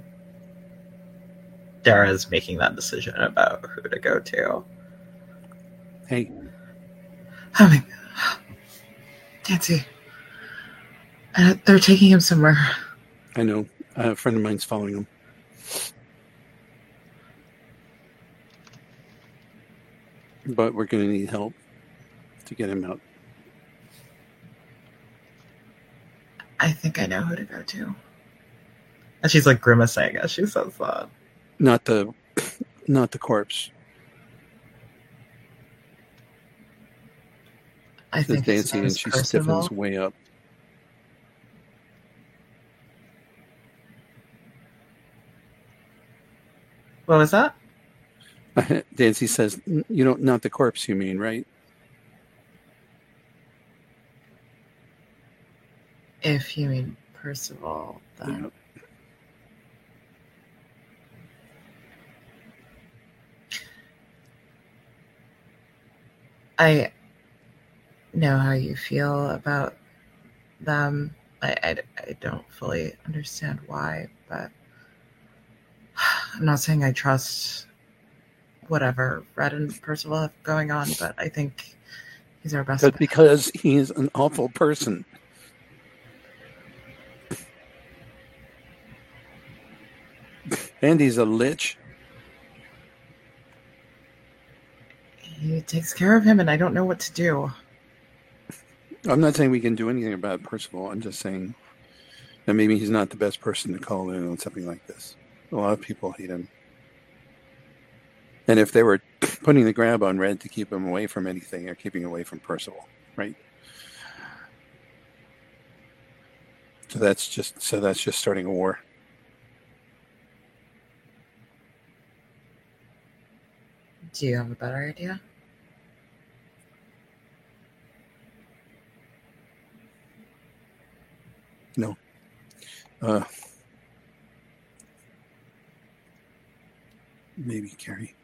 [SPEAKER 4] Dara's making that decision about who to go to.
[SPEAKER 3] Hey,
[SPEAKER 4] Oh my, Nancy, uh, they're taking him somewhere.
[SPEAKER 3] I know. A friend of mine's following him. But we're going to need help to get him out.
[SPEAKER 4] I think I know who to go to. And she's like grimacing as she says that.
[SPEAKER 3] Not the, not the corpse.
[SPEAKER 4] I
[SPEAKER 3] Says
[SPEAKER 4] think his
[SPEAKER 3] Nancy,
[SPEAKER 4] name
[SPEAKER 3] and
[SPEAKER 4] is
[SPEAKER 3] she
[SPEAKER 4] Percival.
[SPEAKER 3] stiffens way up.
[SPEAKER 4] What was that?
[SPEAKER 3] Nancy says, "You don't, not the corpse, you mean, right?"
[SPEAKER 4] If you mean Percival, then...
[SPEAKER 3] Yeah.
[SPEAKER 4] I know how you feel about them. I, I, I don't fully understand why, but I'm not saying I trust whatever Red and Percival have going on, but I think he's our best
[SPEAKER 3] But
[SPEAKER 4] bet.
[SPEAKER 3] because he's an awful person. And he's a lich.
[SPEAKER 4] He takes care of him, and I don't know what to do.
[SPEAKER 3] I'm not saying we can do anything about Percival. I'm just saying that maybe he's not the best person to call in on something like this. A lot of people hate him. And if they were putting the grab on Red to keep him away from anything, they're keeping away from Percival, right? So that's just so that's just starting a war.
[SPEAKER 4] Do you have a better idea?
[SPEAKER 3] No. Uh, maybe Carrie.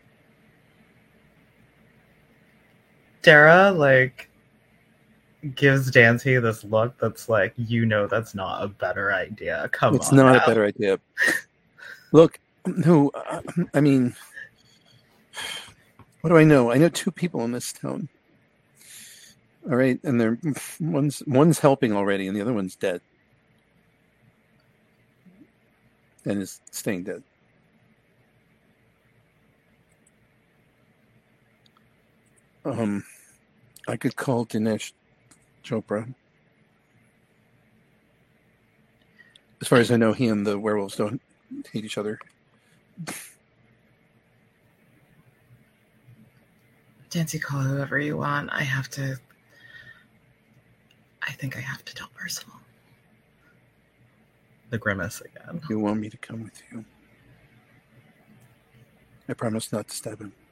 [SPEAKER 4] Dara, like, gives Dancy this look that's like, you know that's not a better idea. Come
[SPEAKER 3] It's
[SPEAKER 4] on
[SPEAKER 3] not
[SPEAKER 4] now.
[SPEAKER 3] a better idea. Look, no, uh, I mean, what do I know? I know two people in this town. All right, and they're one's one's helping already, and the other one's dead, and is staying dead. Um, I could call Dinesh Chopra. As far as I know, he and the werewolves don't hate each other.
[SPEAKER 4] Dancy, call whoever you want. I have to... I think I have to tell Percival. The grimace again.
[SPEAKER 3] You want me to come with you? I promise not to stab him.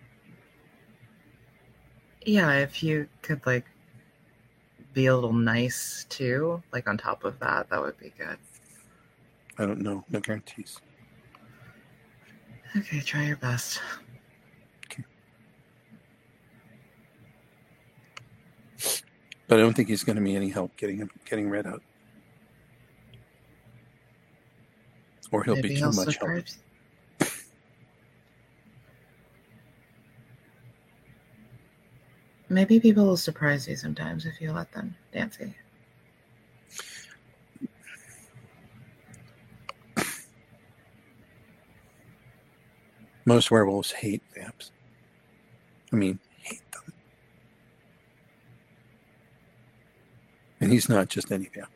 [SPEAKER 4] Yeah, if you could, like, be a little nice, too, like, on top of that, that would be good.
[SPEAKER 3] I don't know. No guarantees.
[SPEAKER 4] Okay, try your best.
[SPEAKER 3] Okay. But I don't think he's going to be any help getting him getting Red out. Or he'll
[SPEAKER 4] Maybe
[SPEAKER 3] be too
[SPEAKER 4] he'll
[SPEAKER 3] much help.
[SPEAKER 4] surprise- Maybe people will surprise you sometimes if you let them, Dancy.
[SPEAKER 3] Most werewolves hate vamps. I mean, hate them. And he's not just any vamp.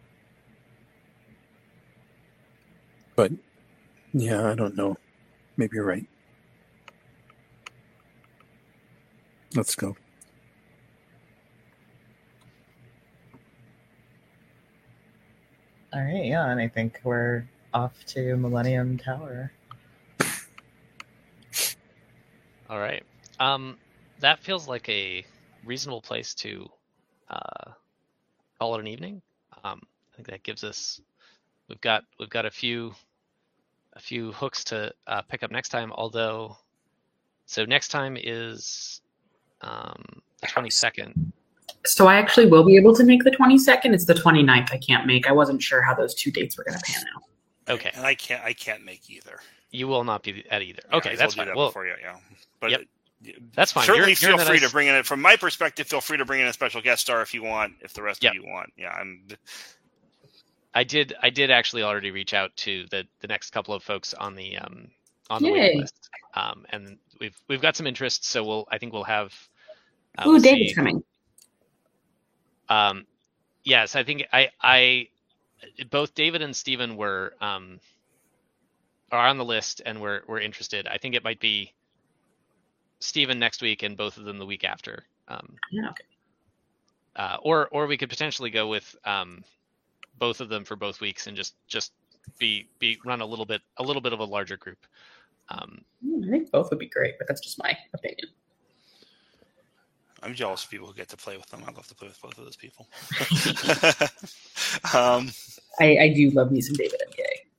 [SPEAKER 3] But, yeah, I don't know. Maybe you're right. Let's go.
[SPEAKER 4] All right, yeah, and I think we're off to Millennium Tower.
[SPEAKER 1] All right. Um, that feels like a reasonable place to uh, call it an evening. Um, I think that gives us we've got we've got a few a few hooks to uh, pick up next time. Although, so next time is um, the twenty-second.
[SPEAKER 2] So I actually will be able to make the twenty-second. It's the twenty-ninth I can't make. I wasn't sure how those two dates were going to pan out.
[SPEAKER 1] Okay.
[SPEAKER 5] And I can't I can't make either.
[SPEAKER 1] You will not be at either.
[SPEAKER 5] Yeah,
[SPEAKER 1] Okay,
[SPEAKER 5] I
[SPEAKER 1] that's
[SPEAKER 5] told you
[SPEAKER 1] fine.
[SPEAKER 5] that
[SPEAKER 1] well,
[SPEAKER 5] before, yeah, yeah. But
[SPEAKER 1] Yep. That's fine.
[SPEAKER 5] Certainly
[SPEAKER 1] You're- you're
[SPEAKER 5] feel
[SPEAKER 1] the
[SPEAKER 5] free
[SPEAKER 1] nice-
[SPEAKER 5] to bring in it. From my perspective, feel free to bring in a special guest star if you want. If the rest
[SPEAKER 1] Yep.
[SPEAKER 5] of you want, yeah, I'm.
[SPEAKER 1] I did. I did actually already reach out to the the next couple of folks on the um on the
[SPEAKER 2] Yay.
[SPEAKER 1] waiting list, um, and we've we've got some interest. So we'll. I think we'll have. Uh,
[SPEAKER 2] Ooh,
[SPEAKER 1] we'll
[SPEAKER 2] David's
[SPEAKER 1] see.
[SPEAKER 2] coming.
[SPEAKER 1] Um, yes, I think I I both David and Stephen were um are on the list and we're we're interested, I think it might be Stephen next week and both of them the week after. Um,
[SPEAKER 2] Yeah. Okay.
[SPEAKER 1] uh, or or we could potentially go with um, both of them for both weeks and just just be be run a little bit a little bit of a larger group. Um,
[SPEAKER 2] I think both would be great, but that's just my opinion.
[SPEAKER 5] I'm jealous of people who get to play with them. I'd love to play with both of those people. um,
[SPEAKER 2] I, I do love me some David M K.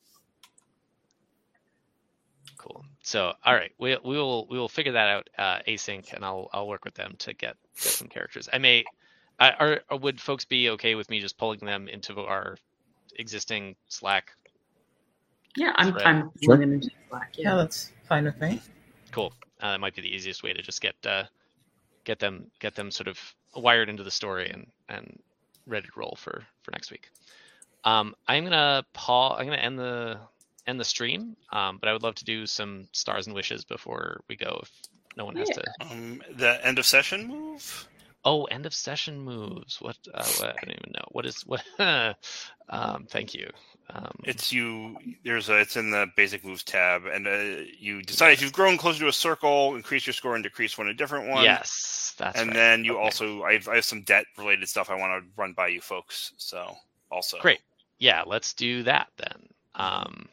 [SPEAKER 1] Cool. So, all right, we we will we will figure that out uh, async, and I'll I'll work with them to get get some characters. I may, I, are or would folks be okay with me just pulling them into our existing Slack?
[SPEAKER 2] Yeah, I'm
[SPEAKER 1] Thread?
[SPEAKER 2] I'm pulling them into Slack.
[SPEAKER 4] Yeah,
[SPEAKER 2] Yeah.
[SPEAKER 4] that's fine with me.
[SPEAKER 1] Cool. Uh, that might be the easiest way to just get uh, get them get them sort of wired into the story and and ready to roll for for next week. Um, I'm gonna pause. I'm gonna end the end the stream, um, but I would love to do some stars and wishes before we go. If no one has
[SPEAKER 2] Yeah.
[SPEAKER 1] to.
[SPEAKER 5] um, the end of session move.
[SPEAKER 1] Oh, end of session moves. What? Uh, what I don't even know. What is what? um, thank you. Um,
[SPEAKER 5] It's you. There's a. It's in the basic moves tab, and uh, you decide if you've grown closer to a circle, increase your score and decrease one a different one.
[SPEAKER 1] yes, that's
[SPEAKER 5] and
[SPEAKER 1] right.
[SPEAKER 5] then you
[SPEAKER 1] Okay.
[SPEAKER 5] also. I have, I have some debt related stuff I want to run by you folks. So also
[SPEAKER 1] Great. Yeah, let's do that then. Um,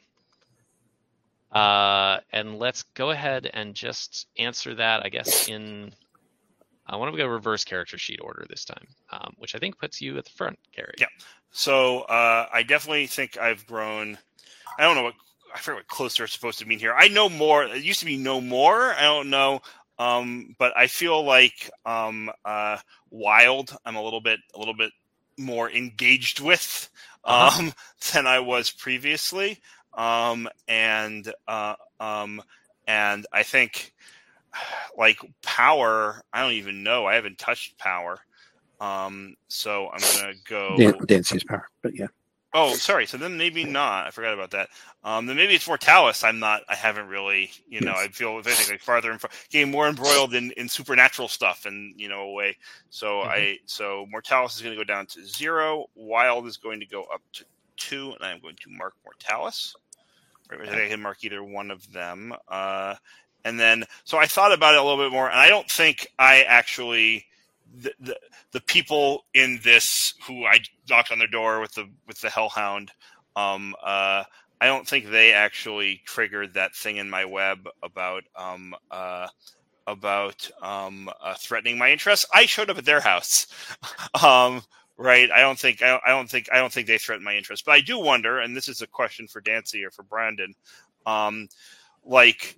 [SPEAKER 1] uh, and let's go ahead and just answer that, I guess, in. I want to go reverse character sheet order this time, um, which I think puts you at the front, Gary.
[SPEAKER 5] Yeah. So uh, I definitely think I've grown. I don't know what I forget what closer is supposed to mean here. I know more. It used to be no more. I don't know, um, but I feel like um, uh, wild. I'm a little bit a little bit more engaged with um,
[SPEAKER 1] Uh-huh.
[SPEAKER 5] than I was previously, um, and uh, um, and I think like power. I don't even know. I haven't touched power. Um, so I'm gonna go.
[SPEAKER 3] Dan- Dancy's power, but yeah.
[SPEAKER 5] Oh, sorry. So then maybe not. I forgot about that. Um, then maybe it's Mortalis. I'm not. I haven't really. You know,
[SPEAKER 3] Yes.
[SPEAKER 5] I feel if anything like farther and far, getting more embroiled in, in supernatural stuff, and you know, a way. So
[SPEAKER 1] Mhm.
[SPEAKER 5] I. So Mortalis is going to go down to zero. Wild is going to go up to two, and I'm going to mark Mortalis. Right, I think I can mark either one of them. Uh, and then, so I thought about it a little bit more, and I don't think I actually. The, the the people in this who I knocked on their door with the with the Hellhound, um, uh, I don't think they actually triggered that thing in my web about um, uh, about um, uh, threatening my interests. I showed up at their house, um, right? I don't think I don't, I don't think I don't think they threatened my interests. But I do wonder, and this is a question for Dancy or for Brandon, um, like,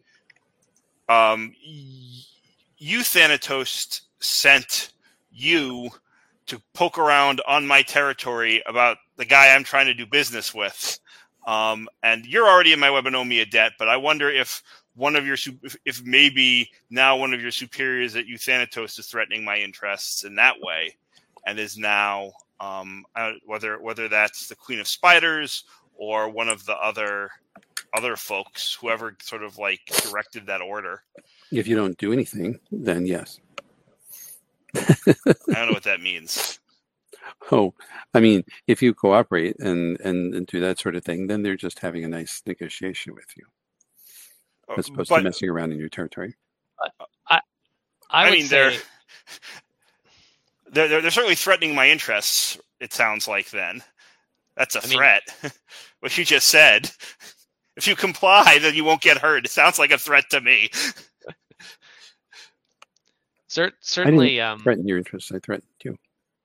[SPEAKER 5] um, y- you Thanatos sent you to poke around on my territory about the guy I'm trying to do business with. Um, and you're already in my Webonomia debt, but I wonder if one of your, if, if maybe now one of your superiors at Euthanatos is threatening my interests in that way and is now, um, uh, whether, whether that's the Queen of Spiders or one of the other, other folks, whoever sort of like directed that order.
[SPEAKER 3] If you don't do anything, then yes.
[SPEAKER 5] I don't know what that means.
[SPEAKER 3] Oh, I mean, if you cooperate and, and, and do that sort of thing, then they're just having a nice negotiation with you, as opposed
[SPEAKER 5] But,
[SPEAKER 3] to messing around in your territory.
[SPEAKER 1] I,
[SPEAKER 5] I
[SPEAKER 1] would
[SPEAKER 5] mean,
[SPEAKER 1] say,
[SPEAKER 5] they're, they're they're they're certainly threatening my interests. It sounds like then that's a
[SPEAKER 1] I mean-
[SPEAKER 5] threat. What you just said. If you comply, then you won't get hurt. It sounds like a threat to me.
[SPEAKER 1] cer- certainly.
[SPEAKER 3] I
[SPEAKER 1] Um,
[SPEAKER 3] threaten your interests. I threatened you.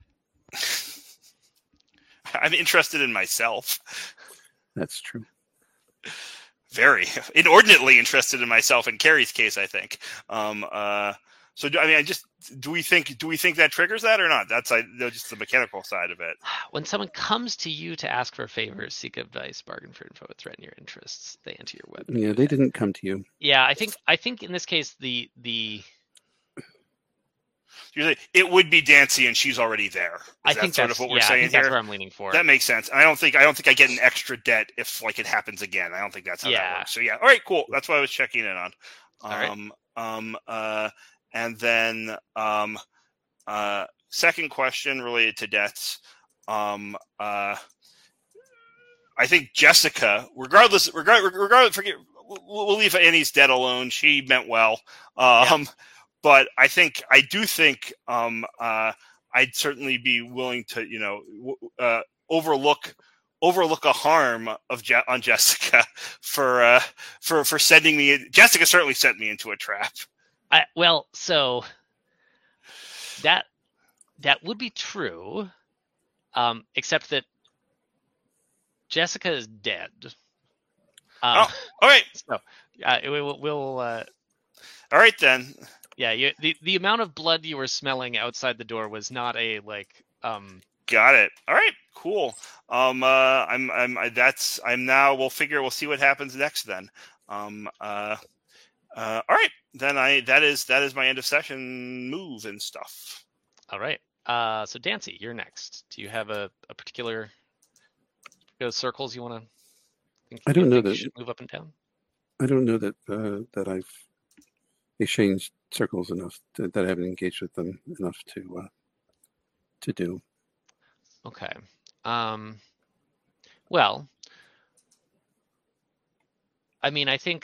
[SPEAKER 5] I'm interested in myself.
[SPEAKER 3] That's true.
[SPEAKER 5] Very inordinately interested in myself. In Carrie's case, I think. Um, uh, so, do, I mean, I just do we think do we think that triggers that or not? That's I, just the mechanical side of it.
[SPEAKER 1] when someone comes to you to ask for favors, seek advice, bargain for info, threaten your interests, they enter your web.
[SPEAKER 3] Yeah, they didn't come to you.
[SPEAKER 1] Yeah, I think I think in this case the the
[SPEAKER 5] You're saying it would be Dancy, and she's already there. Is
[SPEAKER 1] I
[SPEAKER 5] that
[SPEAKER 1] think
[SPEAKER 5] sort
[SPEAKER 1] that's
[SPEAKER 5] of what we're
[SPEAKER 1] yeah, I
[SPEAKER 5] saying
[SPEAKER 1] think
[SPEAKER 5] here?
[SPEAKER 1] that's where I'm leaning for.
[SPEAKER 5] That makes sense. And I don't think I don't think I get an extra debt if like it happens again. I don't think that's how that
[SPEAKER 1] Yeah.
[SPEAKER 5] works. So yeah, all right, cool. That's what I was checking in on.
[SPEAKER 1] All right.
[SPEAKER 5] Um, um, uh, and then um, uh, second question related to debts. Um, uh, I think Jessica, regardless, regard, regardless, forget we'll, we'll leave Annie's dead alone. She meant well. Um, yeah. But I think, I do think um, uh, I'd certainly be willing to, you know, uh, overlook overlook a harm of Je- on Jessica for uh, for for sending me. Jessica certainly sent me into a trap.
[SPEAKER 1] I, well, so that that would be true, um, except that Jessica is dead.
[SPEAKER 5] Uh, oh, all right.
[SPEAKER 1] So uh, we'll. we'll uh,
[SPEAKER 5] all right then.
[SPEAKER 1] Yeah, you, the the amount of blood you were smelling outside the door was not a like. Um,
[SPEAKER 5] Got it. All right. Cool. Um. Uh. I'm. I'm. I, that's. I'm now. We'll figure. We'll see what happens next. Then. Um. Uh. Uh. All right. Then I. That is. That is my end of session move and stuff.
[SPEAKER 1] All right. Uh. So Dancy, you're next. Do you have a, a particular those circles you want to?
[SPEAKER 3] I don't know that.
[SPEAKER 1] Should move up and down.
[SPEAKER 3] I don't know that uh, that I've exchanged circles enough to, that I haven't engaged with them enough to uh, to do.
[SPEAKER 1] Okay. Um, well, I mean, I think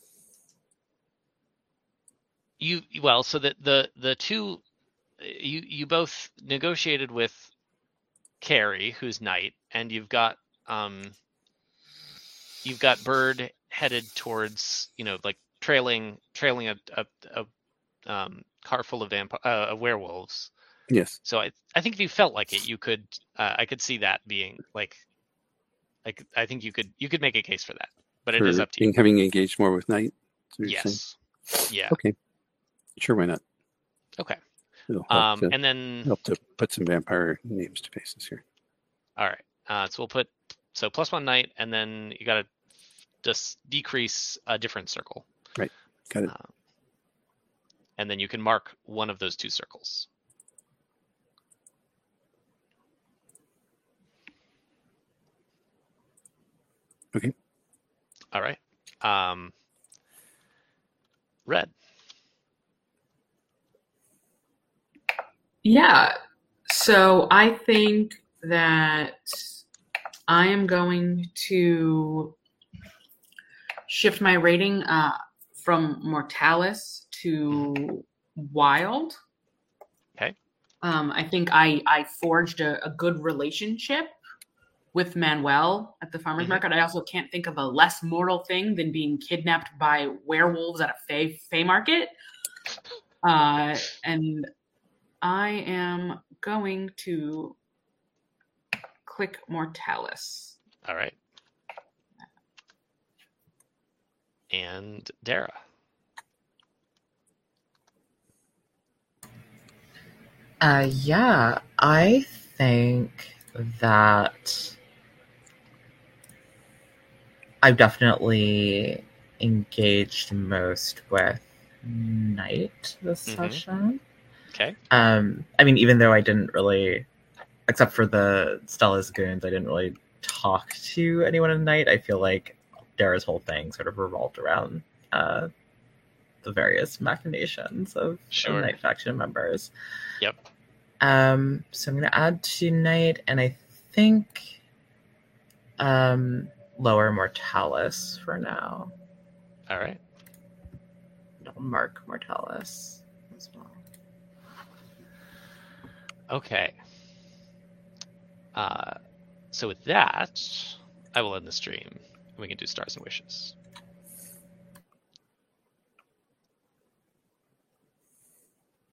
[SPEAKER 1] you well, so that the the two you you both negotiated with Carrie, who's knight, and you've got um you've got Bird headed towards, you know, like trailing trailing a a, a um, car full of vamp- uh, werewolves.
[SPEAKER 3] Yes.
[SPEAKER 1] So I I think if you felt like it, you could uh, I could see that being like like I think you could you could make a case for that, but
[SPEAKER 3] for
[SPEAKER 1] it is up to you.
[SPEAKER 3] Having engaged more with Knight.
[SPEAKER 1] Yes. Yeah.
[SPEAKER 3] Okay. Sure. Why not?
[SPEAKER 1] Okay.
[SPEAKER 3] It'll help
[SPEAKER 1] Um,
[SPEAKER 3] to,
[SPEAKER 1] and then
[SPEAKER 3] help to put some vampire names to faces here.
[SPEAKER 1] All right. Uh, so we'll put so plus one knight, and then you got to just decrease a different circle.
[SPEAKER 3] Right. Got it.
[SPEAKER 1] Uh, and then you can mark one of those two circles.
[SPEAKER 3] Okay.
[SPEAKER 1] All right. Um, Red.
[SPEAKER 2] Yeah. So I think that I am going to shift my rating uh, from Mortalis to Wild.
[SPEAKER 1] Okay.
[SPEAKER 2] Um, I think I, I forged a, a good relationship with Manuel at the farmer's
[SPEAKER 1] mm-hmm.
[SPEAKER 2] market. I also can't think of a less mortal thing than being kidnapped by werewolves at a Fey, Fey market. Uh, and I am going to click Mortalis.
[SPEAKER 1] All right. And Dara.
[SPEAKER 4] Uh, yeah, I think that I've definitely engaged most with Knight this
[SPEAKER 1] Mhm.
[SPEAKER 4] session.
[SPEAKER 1] Okay.
[SPEAKER 4] Um, I mean, even though I didn't really, except for the Stella's goons, I didn't really talk to anyone in Knight. I feel like Dara's whole thing sort of revolved around uh, the various machinations of,
[SPEAKER 1] Sure.
[SPEAKER 4] of Knight faction members.
[SPEAKER 1] Yep.
[SPEAKER 4] Um, so I'm going to add to Knight, and I think um, lower Mortalis for now.
[SPEAKER 1] All right.
[SPEAKER 4] I'll mark Mortalis as well.
[SPEAKER 1] Okay. Uh, so with that, I will end the stream. We can do stars and wishes.